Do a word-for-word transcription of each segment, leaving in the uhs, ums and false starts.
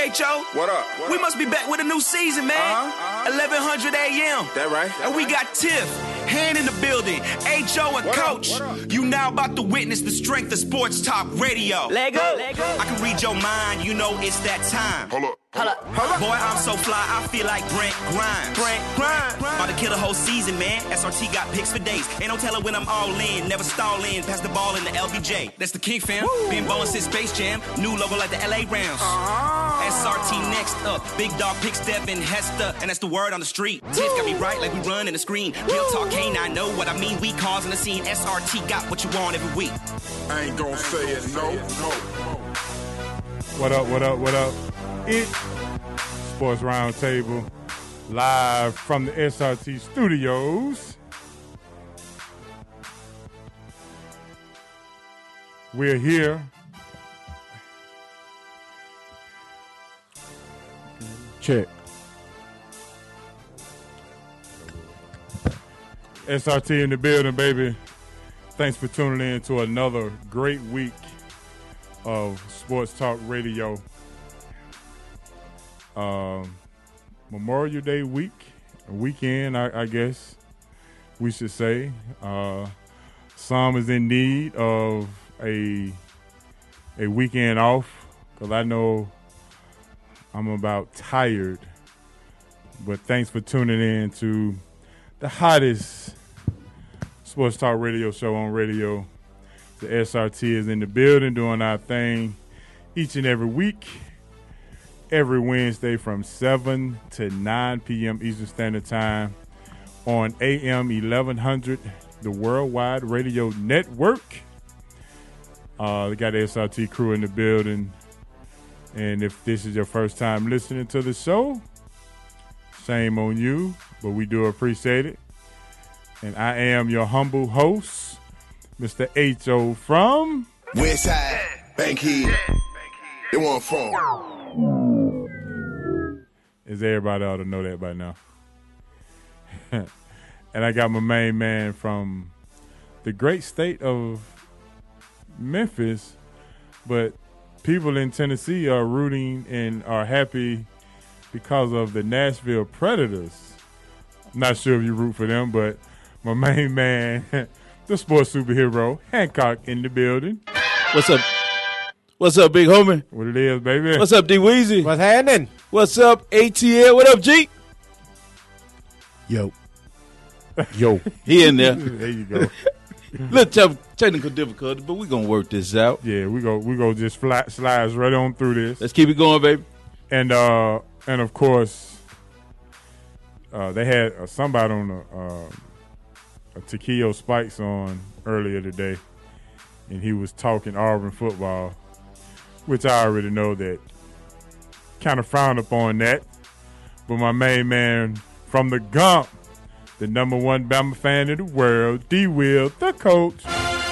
H O. What up? What we up? must be back with a new season, man. Uh-huh, uh-huh. eleven hundred A M. That right? That and we right. got Tiff, Hand in the building, H O and What up? Coach. What up? You now about to witness the strength of sports talk radio. Lego. Lego. I can read your mind, you know it's that time. Hold up. Hold up. Hold up. Boy, I'm so fly, I feel like Brent Grimes. Brent Grimes. About to kill the whole season, man. S R T got picks for days. Ain't no telling when I'm all in. Never stall in. Pass the ball in the L B J. That's the King fam. Woo. Been ballin' since Space Jam. New logo like the L A Rams. Uh-huh. S R T next up. Big dog picks Devin Hester. And that's the word on the street. Tiff got me right like we run in the screen. Real talk, can't I know what I mean? We causing the scene. S R T got what you want every week. I ain't gonna say it, no, no. What up, what up, what up? It Sports Roundtable, live from the S R T studios. We're here. Check. S R T in the building, baby. Thanks for tuning in to another great week of Sports Talk Radio. Um, Memorial Day week, weekend, I, I guess we should say. Uh, some is in need of a a weekend off because I know I'm about tired. But thanks for tuning in to the hottest Sports Talk Radio show on radio. The S R T is in the building doing our thing each and every week. Every Wednesday from seven to nine p.m. Eastern Standard Time on A M eleven hundred, the Worldwide Radio Network. Uh, we got the S R T crew in the building. And if this is your first time listening to the show, shame on you, but we do appreciate it. And I am your humble host, Mister H O from Westside, Bankhead. They want from. Is everybody ought to know that by now. And I got my main man from the great state of Memphis, but people in Tennessee are rooting and are happy because of the Nashville Predators. I'm not sure if you root for them, but my main man, the sports superhero, Hancock in the building. What's up? What's up, big homie? What it is, baby? What's up, D Weezy? What's happening? What's up, A T L? What up, G? Yo. Yo. He in there. There you go. Little technical difficulty, but we gonna work this out. Yeah, we go. We go just fly, slides right on through this. Let's keep it going, baby. And uh, and of course, uh, they had uh, somebody on the uh, a Taquillo Spikes on earlier today, and he was talking Auburn football, which I already know that kind of frowned upon that. But my main man from the Gump, the number one Bama fan in the world, D. Will, the coach.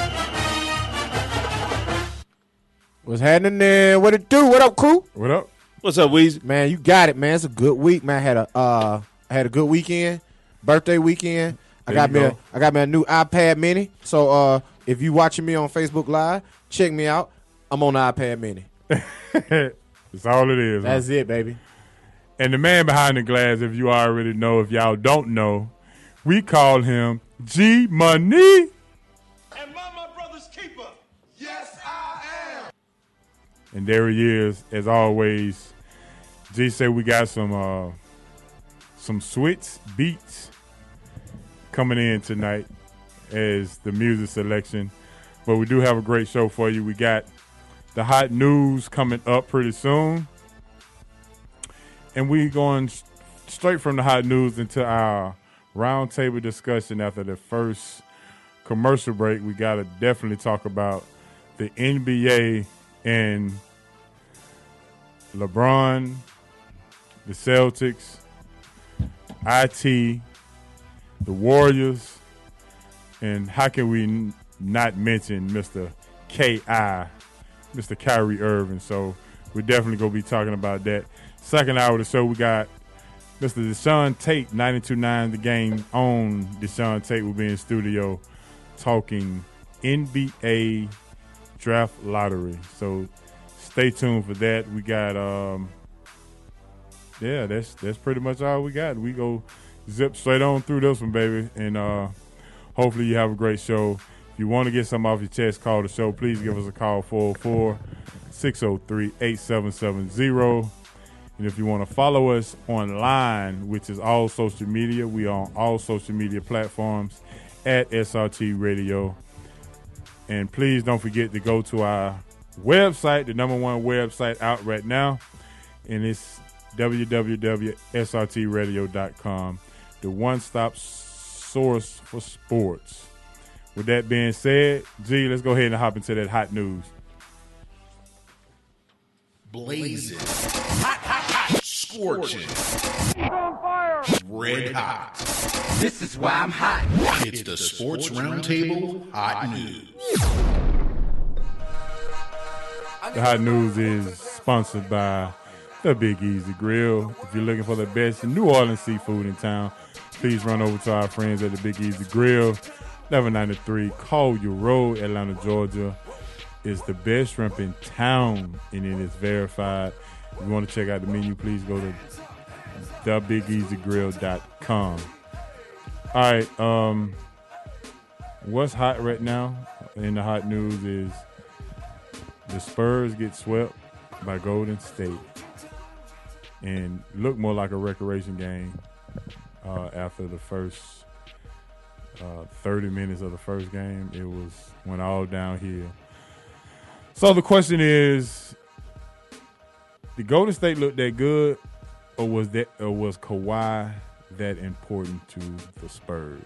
What's happening there? What it do? What up, crew? What up? What's up, Weezy? Man, you got it, man. It's a good week, man. I had a uh, I had a good weekend, birthday weekend. I There got you me go. a, I got me a new iPad Mini. So uh, if you watching me on Facebook Live, check me out. I'm on the iPad Mini. That's all it is. That's huh? it, baby. And the man behind the glass, if you already know, if y'all don't know, we call him G Money. Am I my brother's keeper? Yes, I am. And there he is, as always. G said we got some uh, some Switz beats coming in tonight as the music selection. But we do have a great show for you. We got the hot news coming up pretty soon. And we going sh- straight from the hot news into our roundtable discussion after the first commercial break. We got to definitely talk about the N B A and LeBron, the Celtics, I T, the Warriors, and how can we n- not mention Mister K I, Mister Kyrie Irving. So we're definitely going to be talking about that. Second hour of the show, we got Mister Deshaun Tate, ninety-two point nine The Game on Deshaun Tate will be in studio talking N B A draft lottery. So stay tuned for that. We got um, yeah, that's that's pretty much all we got. We go zip straight on through this one, baby, and uh, hopefully you have a great show. If you want to get something off your chest, call the show. Please give us a call, four oh four, six oh three, eight seven seven zero. And if you want to follow us online, which is all social media, we are on all social media platforms at S R T Radio. And please don't forget to go to our website, the number one website out right now, and it's w w w dot s r t radio dot com, the one-stop source for sports. With that being said, G, let's go ahead and hop into that hot news. Blazing. Hot, hot, hot. Scorching. On fire. Red hot. This is why I'm hot. It's the Sports Roundtable Hot News. The hot news is sponsored by the Big Easy Grill. If you're looking for the best New Orleans seafood in town, please run over to our friends at the Big Easy Grill, eleven ninety-three Collier Road, Atlanta, Georgia. It's the best shrimp in town, and it is verified. If you want to check out the menu, please go to the big easy grill dot com. All right, um, what's hot right now in the hot news is the Spurs get swept by Golden State and look more like a recreation game uh, after the first uh, thirty minutes of the first game. It was went all downhill. So the question is, did Golden State look that good, or was that, or was Kawhi that important to the Spurs?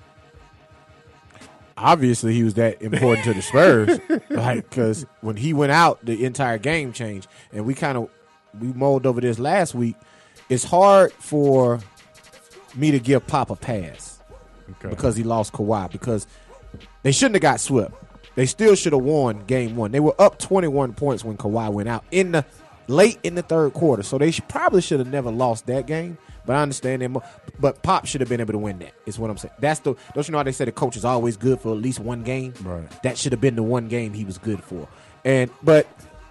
Obviously, he was that important to the Spurs, like because when he went out, the entire game changed. And we kind of we mulled over this last week. It's hard for me to give Pop a pass Okay. because he lost Kawhi, because they shouldn't have got swept. They still should have won game one. They were up twenty-one points when Kawhi went out in the late in the third quarter. So they should, probably should have never lost that game. But I understand them. But Pop should have been able to win that, is what I'm saying. That's the don't you know how they say the coach is always good for at least one game? Right. That should have been the one game he was good for. And but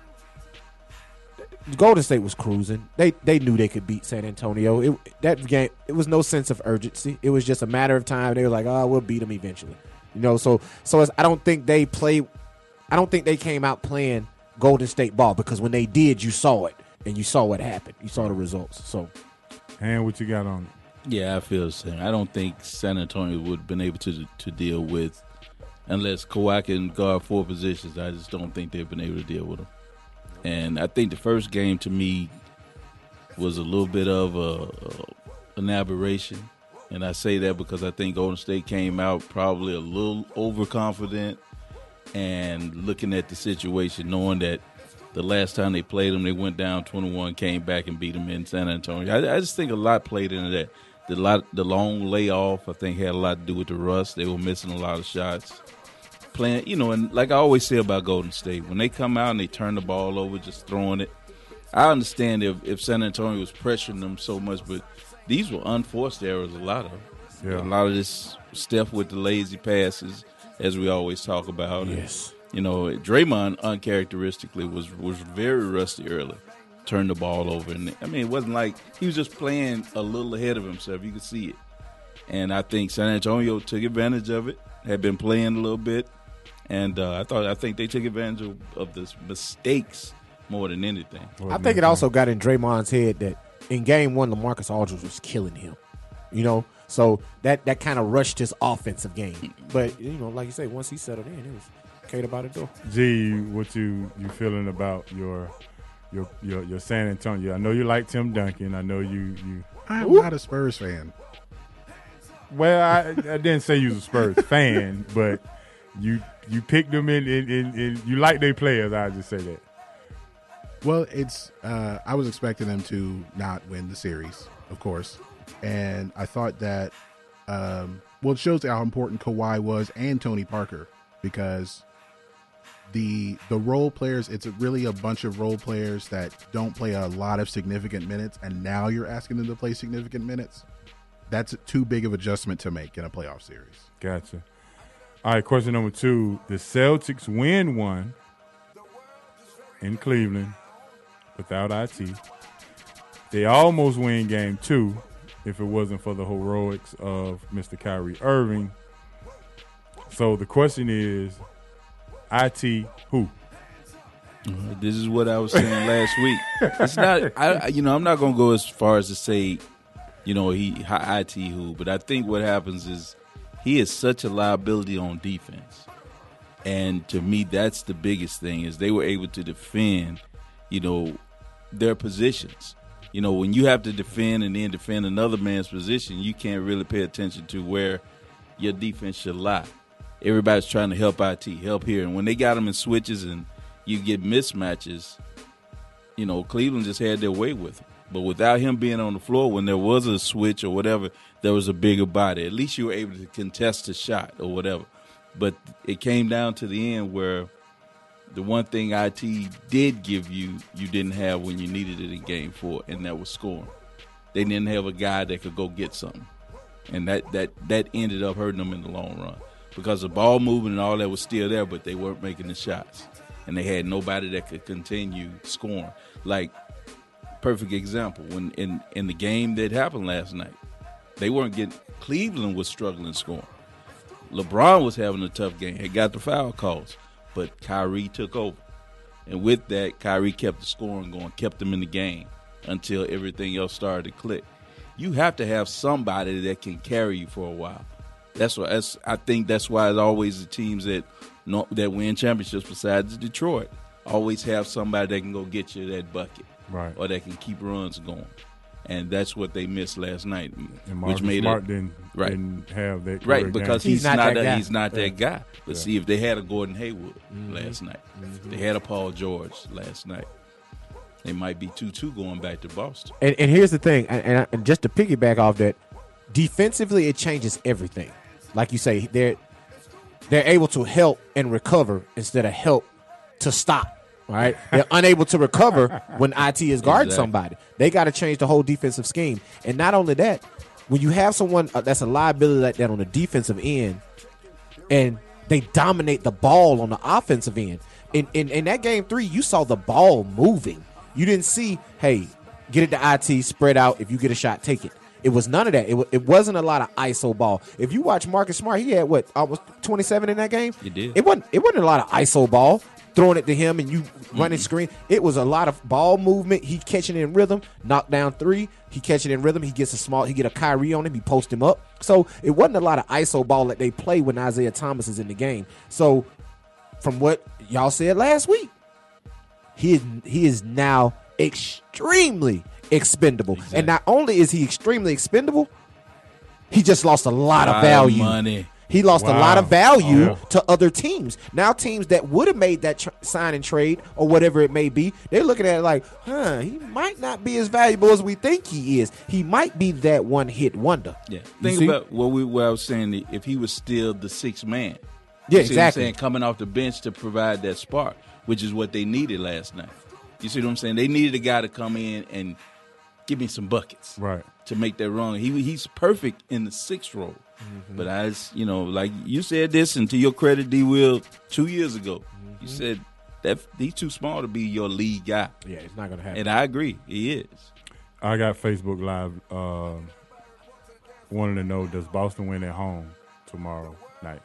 Golden State was cruising. They they knew they could beat San Antonio. It, that game, it was no sense of urgency. It was just a matter of time. They were like, oh, we'll beat them eventually. You know, so so it's, I don't think they play. I don't think they came out playing Golden State ball, because when they did, you saw it and you saw what happened. You saw the results. So, and what you got on it? Yeah, I feel the same. I don't think San Antonio would have been able to to deal with, unless Kawhi can guard four positions. I just don't think they've been able to deal with them. And I think the first game to me was a little bit of a, a an aberration. And I say that because I think Golden State came out probably a little overconfident and looking at the situation, knowing that the last time they played them, they went down twenty-one, came back and beat them in San Antonio. I, I just think a lot played into that. The, lot, the long layoff, I think, had a lot to do with the rust. They were missing a lot of shots. Playing, you know, and like I always say about Golden State, when they come out and they turn the ball over, just throwing it, I understand if, if San Antonio was pressuring them so much, but these were unforced errors, a lot of them. Yeah. A lot of this stuff with the lazy passes, as we always talk about. yes. And, you know, Draymond uncharacteristically was was very rusty early. Turned the ball over. And I mean, it wasn't like he was just playing a little ahead of himself. You could see it. And I think San Antonio took advantage of it, had been playing a little bit. And uh, I thought I think they took advantage of, of the mistakes more than anything. I think it also got in Draymond's head that in game one, LaMarcus Aldridge was killing him. You know, so that, that kind of rushed his offensive game. But, you know, like you say, once he settled in, it was catered by the door. G, what you you feeling about your your your, your San Antonio? I know you like Tim Duncan. I know you you. I'm Ooh. not a Spurs fan. Well, I, I didn't say you was a Spurs fan, but you you picked them in, in, in, in you like their players. I just say that. Well, it's uh, I was expecting them to not win the series, of course, and I thought that um, well, it shows how important Kawhi was and Tony Parker, because the the role players, it's really a bunch of role players that don't play a lot of significant minutes, and now you're asking them to play significant minutes. That's too big of adjustment to make in a playoff series. Gotcha. All right, question number two. The Celtics win one in Cleveland without I T. They almost win game two if it wasn't for the heroics of Mister Kyrie Irving. So the question is, I T who? This is what I was saying last week. It's not, I, you know, I'm not going to go as far as to say, you know, he I T who, but I think what happens is he is such a liability on defense. And to me, that's the biggest thing is they were able to defend, you know, their positions. You know, when you have to defend and then defend another man's position, you can't really pay attention to where your defense should lie. Everybody's trying to help I T, help here. And when they got them in switches and you get mismatches, you know, Cleveland just had their way with him. But without him being on the floor, when there was a switch or whatever, there was a bigger body. At least you were able to contest a shot or whatever. But it came down to the end where the one thing I T did give you, you didn't have when you needed it in game four, and that was scoring. They didn't have a guy that could go get something. And that, that, that ended up hurting them in the long run because the ball movement and all that was still there, but they weren't making the shots. And they had nobody that could continue scoring. Like, perfect example, when in, in the game that happened last night, they weren't getting – Cleveland was struggling scoring. LeBron was having a tough game. He got the foul calls, but Kyrie took over. And with that, Kyrie kept the scoring going, kept them in the game until everything else started to click. You have to have somebody that can carry you for a while. That's why that's, I think that's why it's always the teams that no, that win championships besides Detroit always have somebody that can go get you that bucket, right, or that can keep runs going. And that's what they missed last night, and which made Smart it didn't, right. didn't have that right because he's, he's not, not that that, guy. he's not yeah. that guy. But yeah. see, if they had a Gordon Hayward mm-hmm. last night, mm-hmm. if they had a Paul George last night, they might be two two going back to Boston. And, and here's the thing, and, and, and just to piggyback off that, defensively it changes everything. Like you say, they're they're able to help and recover instead of help to stop. Right? They're unable to recover when I T is guarding Exactly. somebody. They got to change the whole defensive scheme. And not only that, when you have someone uh, that's a liability like that on the defensive end, and they dominate the ball on the offensive end. In, in in that game three, you saw the ball moving. You didn't see, hey, get it to I T, spread out. If you get a shot, take it. It was none of that. It, w- it wasn't a lot of I S O ball. If you watch Marcus Smart, he had what, almost twenty-seven in that game. He did. It wasn't. It wasn't a lot of I S O ball. Throwing it to him and you running Mm-hmm. screen. It was a lot of ball movement. He catching in rhythm, knock down three. He catching in rhythm. He gets a small. He get a Kyrie on him. He post him up. So it wasn't a lot of I S O ball that they play when Isaiah Thomas is in the game. So from what y'all said last week, he is, he is now extremely expendable. Exactly. And not only is he extremely expendable, he just lost a lot of Lot of value. money. He lost Wow. a lot of value Oh, yeah. to other teams. Now teams that would have made that tr- sign and trade or whatever it may be, they're looking at it like, huh, he might not be as valuable as we think he is. He might be that one-hit wonder. Yeah. You Think see? about what we what I was saying. If he was still the sixth man, Yeah, you see what I'm exactly. saying? Coming off the bench to provide that spark, which is what they needed last night. You see what I'm saying? They needed a guy to come in and give me some buckets, Right. to make that run. He he's perfect in the sixth role. Mm-hmm. But as you know, like you said this, and to your credit, D. Will, two years ago, Mm-hmm. you said that he's too small to be your lead guy, Yeah, it's not going to happen. and I agree, he is. I got Facebook Live uh, wanting to know, does Boston win at home tomorrow night?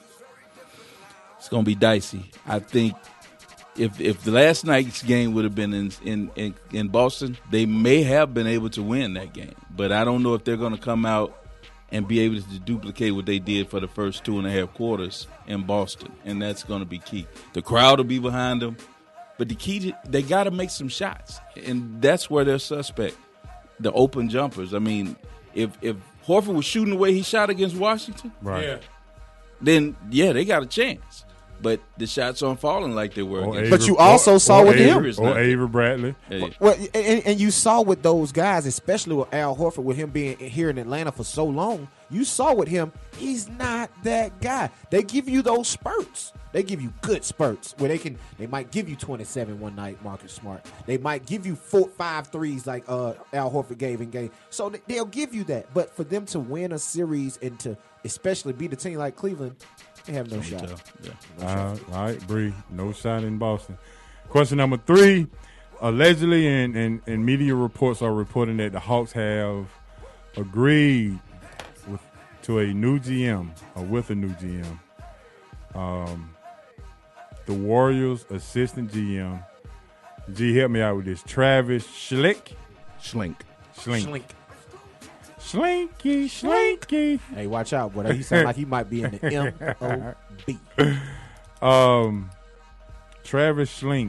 It's gonna be dicey. I think if if the last night's game would have been in in, in in Boston, they may have been able to win that game. But I don't know if they're gonna come out and be able to duplicate what they did for the first two and a half quarters in Boston, and that's gonna be key. The crowd will be behind them, but the key to, they got to make some shots, and that's where they're suspect. The open jumpers. I mean, if if Horford was shooting the way he shot against Washington, Right. then yeah, they got a chance. But the shots aren't falling like they were. Or against But you also saw with Avery, him. Avery's or not- Avery Bradley. Yeah. Well, and, and you saw with those guys, especially with Al Horford, with him being here in Atlanta for so long, you saw with him, he's not that guy. They give you those spurts. They give you good spurts where they can. They might give you twenty-seven one night, Marcus Smart. They might give you four, five threes like uh, Al Horford gave in game. So they- they'll give you that. But for them to win a series and to especially beat a team like Cleveland, they have no shot. Yeah. Uh, all right, Bree, no shot in Boston. Question number three. allegedly, and, and, and media reports are reporting that the Hawks have agreed with, to a new G M, or with a new G M. Um, the Warriors' assistant G M, G, help me out with this, Travis Schlick. Schlink. Schlink. Schlink. Slinky, Slinky. Hey, watch out, boy. He sound like he might be in the M O B. Um, Travis Schlink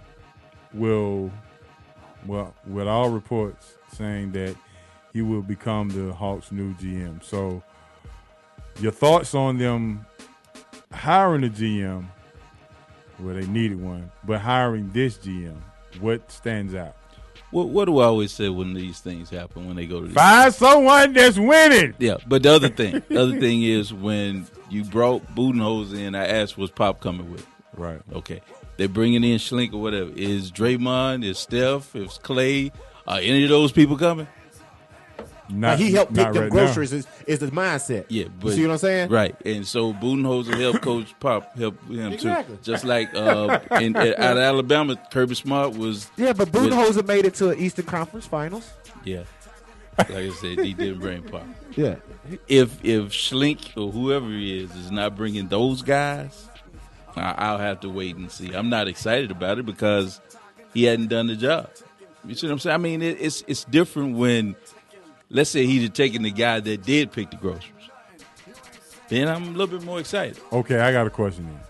will, well, with all reports saying that he will become the Hawks' new G M. So, your thoughts on them hiring a G M? Well, they needed one, but hiring this G M, what stands out? What, what do I always say when these things happen, when they go to these Find someone that's winning. Yeah, but the other thing, the other thing is when you brought Budenholzer in, I asked, what's Pop coming with? Right. Okay. They're bringing in Schlink or whatever. Is Draymond, is Steph, is Clay, are any of those people coming? Not, Like he helped pick not them right groceries is, is the mindset. Yeah, but you see what I'm saying? Right, and so Budenholzer helped Coach Pop help him Exactly. too. Just like uh, in, in, out of Alabama, Kirby Smart was. Yeah, but with- Budenholzer made it to an Eastern Conference Finals. Yeah, like I said, he didn't bring Pop. Yeah. If if Schlink or whoever he is is not bringing those guys, I, I'll have to wait and see. I'm not excited about it because he hadn't done the job. You see what I'm saying? I mean, it, it's it's different when, let's say, he'd have taken the guy that did pick the groceries. Then I'm a little bit more excited. Okay, I got a question then.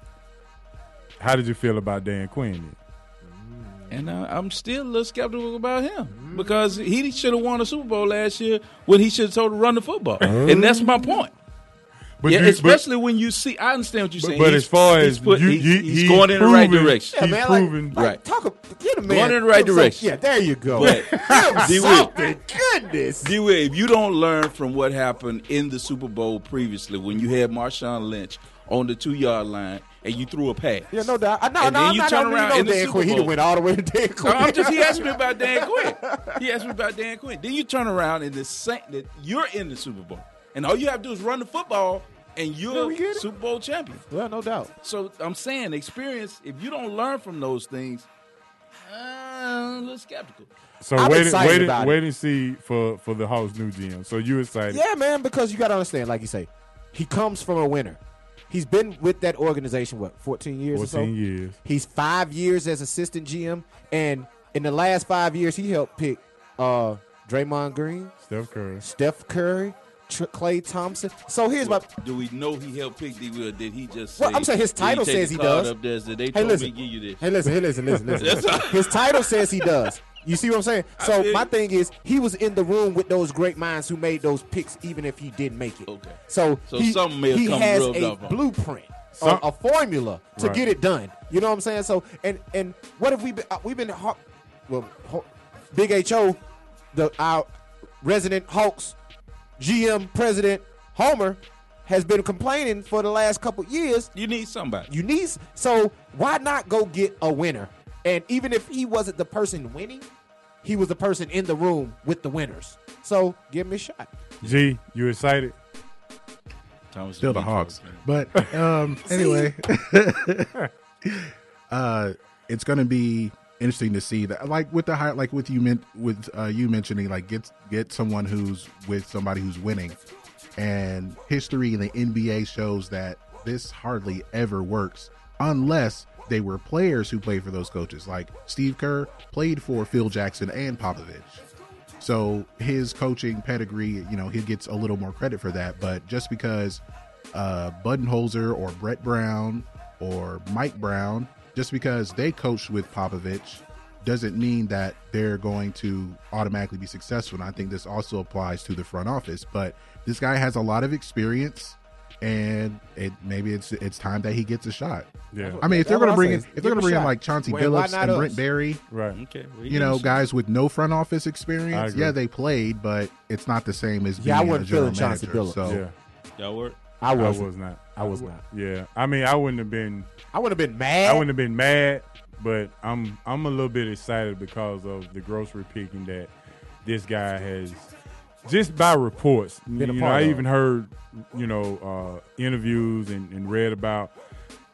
How did you feel about Dan Quinn then? And uh, I'm still a little skeptical about him because he should have won a Super Bowl last year when he should have told to run the football. And that's my point. But yeah, you- especially when you see, I understand what you're But, saying. but He's- as far he's as put- you, he's, he- he's he's going in the right proven- direction. Yeah, He's man, proven. like, like Right. talk a, get a man. Going in the right some- direction. Yeah, there you go. But- Give him D. Will. something. Goodness. D-Way, if you don't learn from what happened in the Super Bowl previously when you had Marshawn Lynch on the two-yard line and you threw a pass. Yeah, no doubt. I know. And No, then I'm you not. turn I around know in the Dan Super Quinn. He Bowl. done went all the way to Dan Quinn. No, I'm just, he asked me about Dan Quinn. He asked me about Dan Quinn. Then you turn around and the same, that you're in the Super Bowl. And all you have to do is run the football and Yeah, you're we get it. Super Bowl champion. Yeah, no doubt. So I'm saying experience, if you don't learn from those things, uh, I'm a little skeptical. So I'm wait, and- excited wait, and- about wait it. and see for, for the Hawks' new G M. So you excited? Yeah, man, because you got to understand, like you say, he comes from a winner. He's been with that organization, what, fourteen years or so? fourteen years. He's five years as assistant G M, and in the last five years, he helped pick uh, Draymond Green, Steph Curry. Steph Curry, Tr- Klay Thompson. So here's my. Do we know he helped pick D. Will? Did he just say? Well, I'm saying his did title take says the he card does. Up there, so they Hey, told listen. me to give you this. Hey, listen, hey, listen, listen, listen. That's all. His title says he does. You see what I'm saying? I So feel my you. thing is, he was in the room with those great minds who made those picks, even if he didn't make it. Okay. So, So he, something may have he come has rubbed a off on him. blueprint, a, Some- a formula to Right. get it done. You know what I'm saying? So, and and what have we been? Uh, we've been Haw- well, Haw- Big H O, the our resident Hawks G M president Homer has been complaining for the last couple years. You need somebody. You need so why not go get a winner? And even if he wasn't the person winning, he was the person in the room with the winners. So give him a shot. G, you excited? Thomas Still the Demetrius, Hawks. man. But um, anyway, uh, it's going to be interesting to see that, like with the high, like with you meant with uh, you mentioning, like get get someone who's with somebody who's winning, and history in the N B A shows that this hardly ever works unless they were players who played for those coaches. Like Steve Kerr played for Phil Jackson and Popovich. So his coaching pedigree, you know, he gets a little more credit for that. But just because uh, Budenholzer or Brett Brown or Mike Brown, just because they coached with Popovich, doesn't mean that they're going to automatically be successful. And I think this also applies to the front office. But this guy has a lot of experience, and it maybe it's it's time that he gets a shot. Yeah. I mean, if they're That's going to what bring I in, say. if Give they're going him to a bring in shot. like Chauncey Why- why Billups not and us? Brent Berry, Right. Okay. well, you know, can- guys with no front office I experience, agree. yeah, they played, but it's not the same as being Yeah, I a wasn't general feeling Chauncey manager. Billups. So Yeah. Y'all work. I I was. was not. I was not. Yeah. I mean, I wouldn't have been. I would have been mad. I wouldn't have been mad, but I'm I'm a little bit excited because of the grocery picking that this guy has. Just by reports, Been a you know, part I of. even heard, you know, uh, interviews and, and read about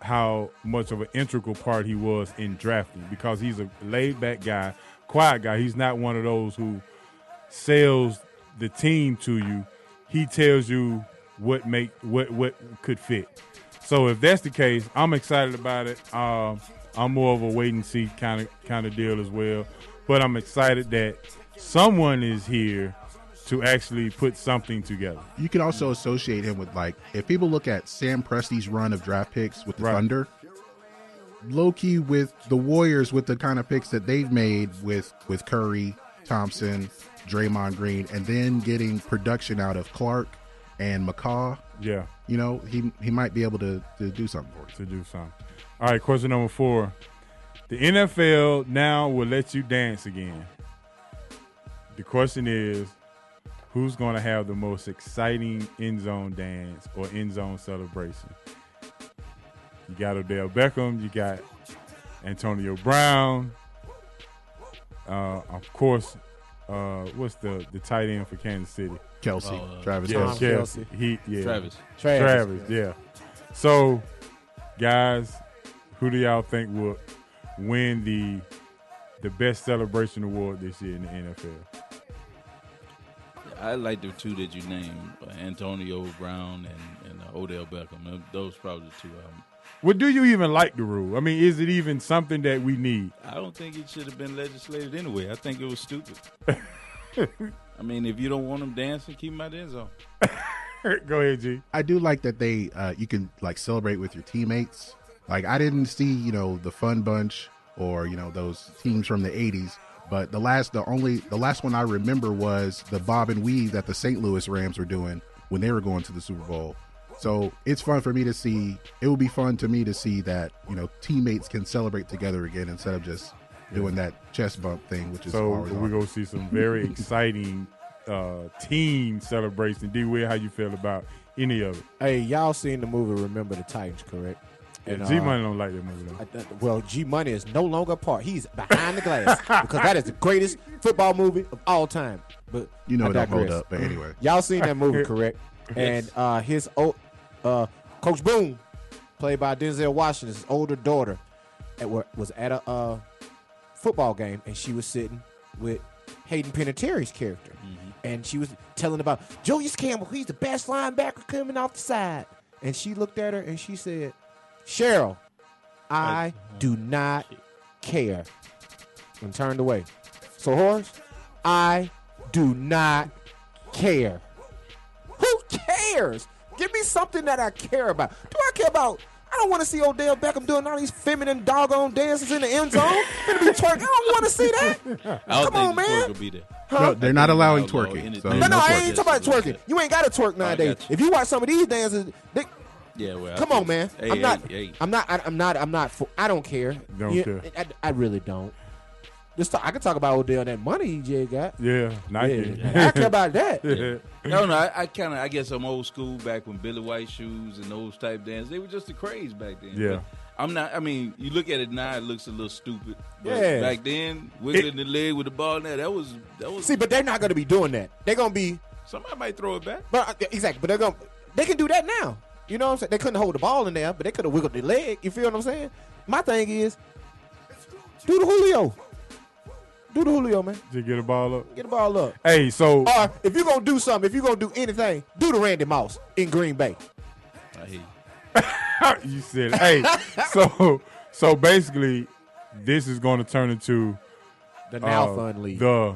how much of an integral part he was in drafting because he's a laid-back guy, quiet guy. He's not one of those who sells the team to you. He tells you what make what what could fit. So if that's the case, I'm excited about it. Um, I'm more of a wait and see kind of kind of deal as well. But I'm excited that someone is here to actually put something together. You can also associate him with, like, if people look at Sam Presti's run of draft picks with the Right. Thunder, low key with the Warriors, with the kind of picks that they've made with with Curry, Thompson, Draymond Green, and then getting production out of Clark and McCaw. Yeah, You know, he he might be able to, to do something for you. to do something. All right, question number four. The N F L now will let you dance again. The question is, who's going to have the most exciting end zone dance or end zone celebration? You got Odell Beckham. You got Antonio Brown. Uh, of course, uh, what's the, the tight end for Kansas City? Kelsey, Uh, Travis Yeah, Kelsey. Kelsey. He, yeah. Travis. Travis. Travis, yeah. So, guys, who do y'all think will win the the best celebration award this year in the N F L? I like the two that you named, uh, Antonio Brown and, and uh, Odell Beckham. Uh, Those probably the two. Um, Well, do you even like the rule? I mean, is it even something that we need? I don't think it should have been legislated anyway. I think it was stupid. I mean, if you don't want them dancing, keep them out the end zone. Go ahead, G. I do like that they uh, you can like celebrate with your teammates. Like, I didn't see, you know, the Fun Bunch or, you know, those teams from the eighties, but the last the only the last one I remember was the bob and weave that the Saint Louis Rams were doing when they were going to the Super Bowl. So it's fun for me to see. It would be fun to me to see that, you know, teammates can celebrate together again instead of just doing that chest bump thing, which is So always we're on. going to see some very exciting uh, team celebration. D. Will, how you feel about any of it? Hey, y'all seen the movie Remember the Titans, correct? And, G uh, Money don't like that movie, though. I- I- Well, G Money is no longer a part. He's behind the glass because that is the greatest football movie of all time. But You know I it don't hold digress. up, but anyway. Y'all seen that movie, correct? And uh, his o- uh, Coach Boone, played by Denzel Washington's older daughter, at, wa- was at a uh, football game, and she was sitting with Hayden Panettiere's character, and she was telling about Julius Campbell. He's the best linebacker coming off the side, and she looked at her and she said, "Cheryl, I do not care," and turned away. So, Horace, I do not care. Who cares? Give me something that I care about. Do I care about? I don't want to see Odell Beckham doing all these feminine doggone dances in the end zone. Gonna be twerking. I don't want to see that. I don't Come on, think the twerk man. will be there. No, they're not allowing Outlaw twerking. anything. So No, no, no I twerking. ain't talking about twerking. You ain't got to twerk nowadays. got you. If you watch some of these dances, they, Yeah, well. I come think- on, man. Hey, I'm hey, not. hey. I'm not. I, I'm not. I'm not. For, I don't care. Don't You- care. I, I really don't. Just talk, I can talk about Odell and that money he just got. Yeah, Nike. Yeah. I care about that. No, no, I, I kind of, I guess I'm old school back when Billy White shoes and those type dances, they were just the craze back then. Yeah. But I'm not, I mean, you look at it now, it looks a little stupid. But Yeah. back then, wiggling the leg with the ball now, that was, that was, See, but they're not going to be doing that. They're going to be. somebody might throw it back. But uh, exactly, but they're going. They can do that now. You know what I'm saying? They couldn't hold the ball in there, but they could have wiggled their leg. You feel what I'm saying? My thing is, do the Julio. Do the Julio, man. To get a ball up. Get the ball up. Hey, so Or if you're gonna do something, if you're gonna do anything, do the Randy Moss in Green Bay. I hear you. you said, hey, so so basically, this is going to turn into The Now uh, Fun League. The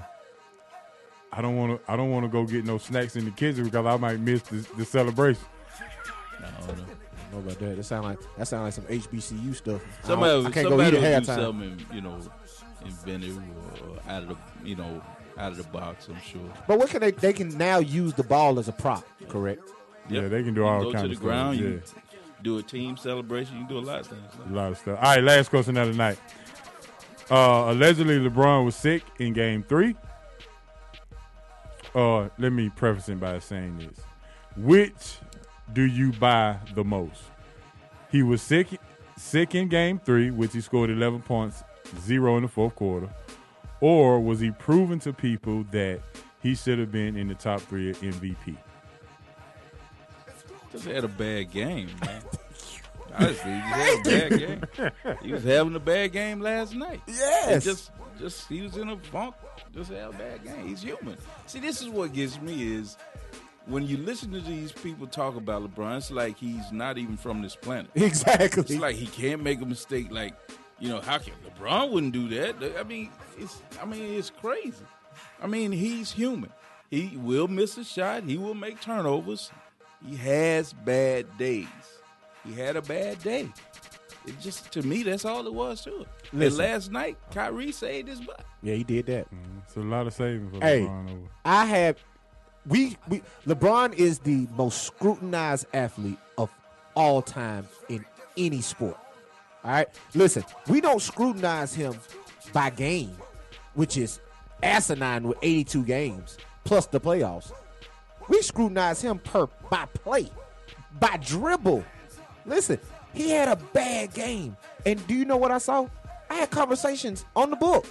I don't want to. I don't want to go get no snacks in the kitchen because I might miss the, the celebration. I don't know. What about that? That sound like that sound like some H B C U stuff. I, Somebody, don't- I can't go somebody eat will at do halftime. something, you know, inventive or, or out of the, you know, out of the box, I'm sure. But what can they? They can now use the ball as a prop. Correct. Yep. Yeah, they can do You all go kinds to the of ground, stuff. you do a team celebration, you can do a lot of things. A lot of stuff. All right, last question of the night. Uh, allegedly, LeBron was sick in Game Three. Uh, let me preface it by saying this: which do you buy the most? He was sick, sick in Game Three, which he scored eleven points, zero in the fourth quarter, or was he proven to people that he should have been in the top three at M V P? Just had a bad game, man. Honestly, he was having a bad game. He was having a bad game last night. Yes. And just, just he was in a funk. Just had a bad game. He's human. See, this is what gets me is when you listen to these people talk about LeBron, it's like he's not even from this planet. Exactly. It's like he can't make a mistake. Like, you know, how can LeBron wouldn't do that? I mean, it's I mean, it's crazy. I mean, he's human. He will miss a shot. He will make turnovers. He has bad days. He had a bad day. It just, to me, that's all it was to it. And last night, Kyrie saved his butt. Yeah, he did that. Mm, it's a lot of saving for Hey, LeBron. Over. I have we we LeBron is the most scrutinized athlete of all time in any sport. All right, listen, we don't scrutinize him by game, which is asinine with eighty-two games plus the playoffs. We scrutinize him per by play, by dribble. Listen, he had a bad game, and do you know what I saw? I had conversations on the book.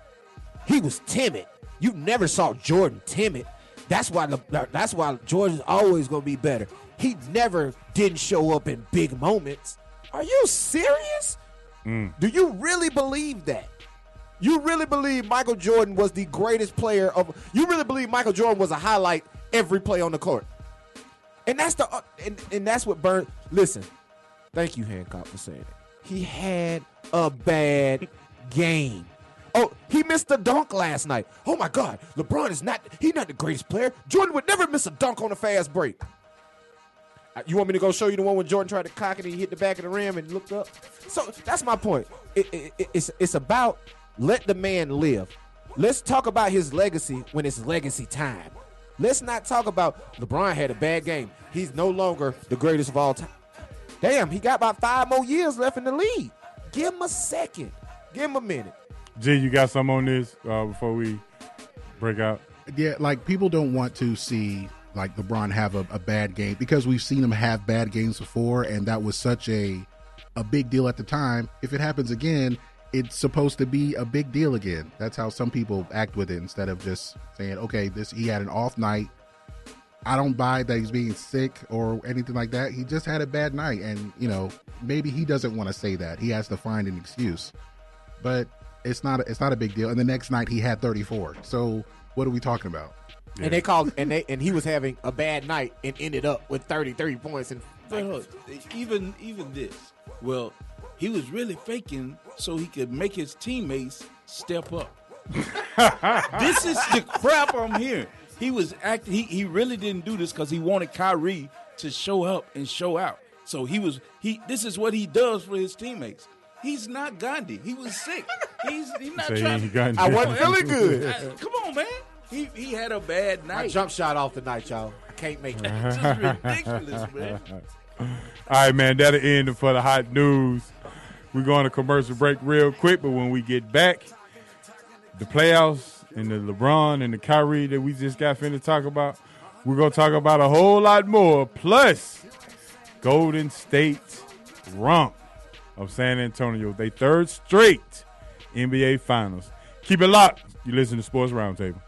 He was timid. You never saw Jordan timid. That's why the, that's why Jordan's always going to be better. He never didn't show up in big moments. Are you serious? Mm. Do you really believe that? You really believe Michael Jordan was the greatest player of you really believe Michael Jordan was a highlight every play on the court? And that's the uh, and, and that's what burned. Listen, thank you, Hancock, for saying it. He had a bad game. Oh, he missed a dunk last night. Oh my God, LeBron is not, he's not the greatest player. Jordan would never miss a dunk on a fast break. You want me to go show you the one when Jordan tried to cock it and he hit the back of the rim and looked up? So that's my point. It, it, it's, it's about let the man live. Let's talk about his legacy when it's legacy time. Let's not talk about LeBron had a bad game. He's no longer the greatest of all time. Damn, he got about five more years left in the league. Give him a second. Give him a minute. G, you got some on this uh, before we break out? Yeah, like people don't want to see like LeBron have a, a bad game because we've seen him have bad games before, and that was such a a big deal at the time. If it happens again, it's supposed to be a big deal again. That's how some people act with it instead of just saying, okay, this he had an off night. I don't buy that he's being sick or anything like that. He just had a bad night, and you know maybe he doesn't want to say that. He has to find an excuse, but it's not it's not a big deal. And the next night he had thirty-four. So what are we talking about? Yeah. And they called and they and he was having a bad night and ended up with thirty-three points. And well, even even this, well, he was really faking so he could make his teammates step up. This is the crap I'm hearing. He was acting. He, he really didn't do this because he wanted Kyrie to show up and show out. So he was he. This is what he does for his teammates. He's not Gandhi. He was sick. He's, he's not Say trying. he to, I wasn't feeling good. I, come on, man. He he had a bad night. My jump shot off the night, y'all. I can't make it. It's just ridiculous, man. All right, man. That'll end it for the hot news. We're going to commercial break real quick, but when we get back, the playoffs and the LeBron and the Kyrie that we just got finna talk about, we're going to talk about a whole lot more. Plus, Golden State rump of San Antonio. They third straight N B A Finals. Keep it locked. You listen to Sports Roundtable.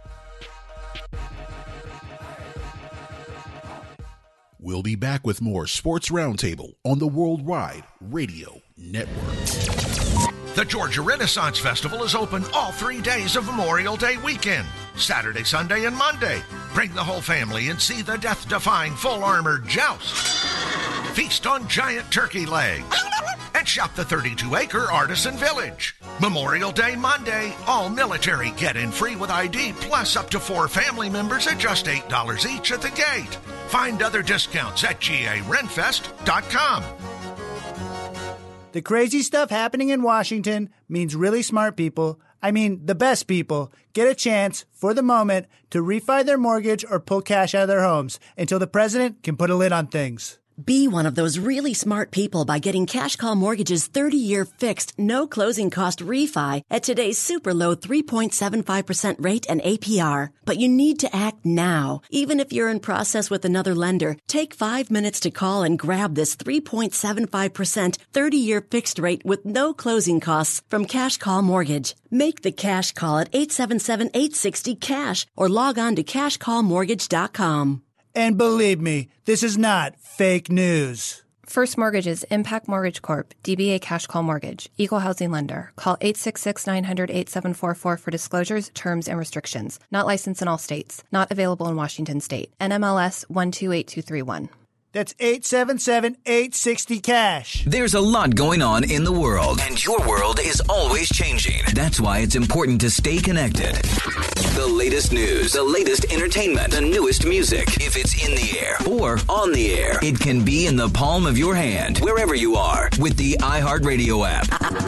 We'll be back with more Sports Roundtable on the Worldwide Radio Network. The Georgia Renaissance Festival is open all three days of Memorial Day weekend, Saturday, Sunday, and Monday. Bring the whole family and see the death-defying full-armored joust. Feast on giant turkey legs. And shop the thirty-two acre Artisan Village. Memorial Day Monday, all military get-in free with I D, plus up to four family members at just eight dollars each at the gate. Find other discounts at G A renfest dot com. The crazy stuff happening in Washington means really smart people, I mean the best people, get a chance, for the moment, to refi their mortgage or pull cash out of their homes until the president can put a lid on things. Be one of those really smart people by getting Cash Call Mortgage's thirty-year fixed, no closing cost refi at today's super low three point seven five percent rate and A P R. But you need to act now. Even if you're in process with another lender, take five minutes to call and grab this three point seven five percent thirty-year fixed rate with no closing costs from Cash Call Mortgage. Make the cash call at eight seven seven, eight six zero, cash or log on to cash call mortgage dot com. And believe me, this is not fake news. First Mortgages, Impact Mortgage Corp, D B A Cash Call Mortgage, Equal Housing Lender. Call eight six six, nine hundred, eight seven four four for disclosures, terms, and restrictions. Not licensed in all states. Not available in Washington State. N M L S one two eight two three one. That's eight seven seven, eight six zero, cash. There's a lot going on in the world, and your world is always changing. That's why it's important to stay connected. The latest news, the latest entertainment, the newest music. If it's in the air or on the air, it can be in the palm of your hand, wherever you are, with the iHeartRadio app.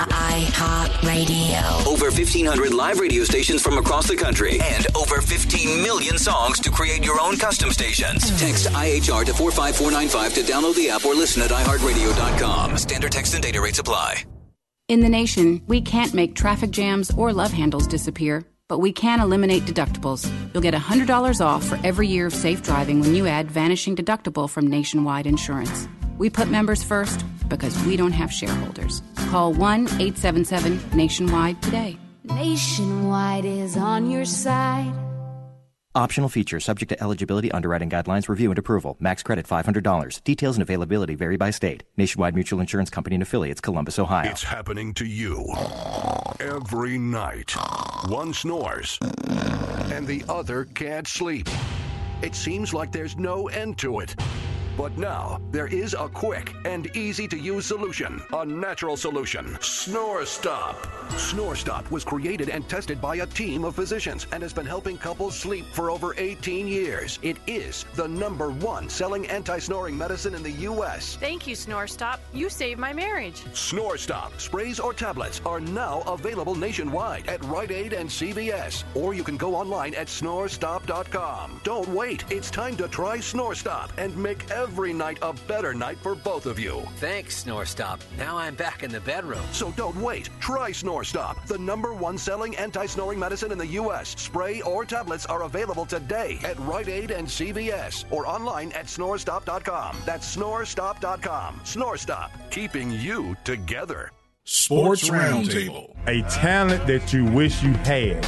iHeartRadio. Over fifteen hundred live radio stations from across the country, and over fifteen million songs to create your own custom stations. Text I H R to four five four nine five to download the app or listen at i heart radio dot com. Standard text and data rates apply. In the nation, we can't make traffic jams or love handles disappear, but we can eliminate deductibles. You'll get one hundred dollars off for every year of safe driving when you add Vanishing Deductible from Nationwide Insurance. We put members first because we don't have shareholders. Call one eight seven seven Nationwide today. Nationwide is on your side. Optional feature subject to eligibility, underwriting guidelines, review, and approval. Max credit five hundred dollars. Details and availability vary by state. Nationwide Mutual Insurance Company and Affiliates, Columbus, Ohio. It's happening to you every night. One snores and the other can't sleep. It seems like there's no end to it. But now, there is a quick and easy-to-use solution. A natural solution. Snore Stop. Snore Stop was created and tested by a team of physicians and has been helping couples sleep for over eighteen years. It is the number one selling anti-snoring medicine in the U S Thank you, Snore Stop. You saved my marriage. Snore Stop sprays or tablets are now available nationwide at Rite Aid and C V S. Or you can go online at snore stop dot com. Don't wait. It's time to try Snore Stop and make every night a better night for both of you. Thanks, Snore Stop. Now I'm back in the bedroom. So don't wait. Try Snore Stop, the number one selling anti-snoring medicine in the U S Spray or tablets are available today at Rite Aid and C V S or online at snore stop dot com. That's snore stop dot com. Snore Stop, keeping you together. Sports Roundtable. A talent that you wish you had.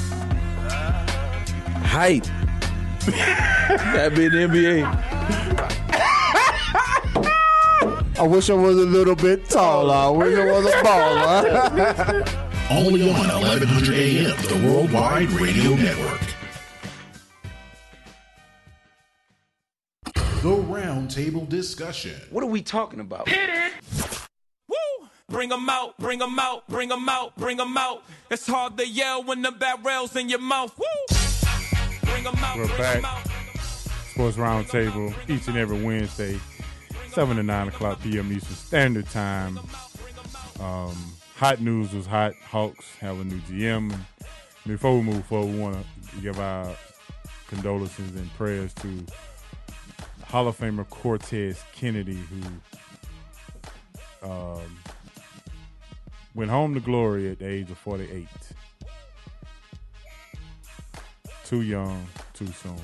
Height. That be the N B A. I wish I was a little bit taller. I wish I was a baller. Only on eleven hundred A M, the Worldwide Radio Network. The Roundtable Discussion. What are we talking about? Hit it! Woo! Bring them out, bring them out, bring them out, bring them out. It's hard to yell when the barrel's in your mouth. Woo! Bring them out, We're bring back. them out. Sports Roundtable each and every Wednesday, seven to nine o'clock P M Eastern Standard Time. Um, hot news was hot. Hawks have a new G M. And before we move forward, we want to give our condolences and prayers to Hall of Famer Cortez Kennedy, who um, went home to glory at the age of forty-eight. Too young, too soon.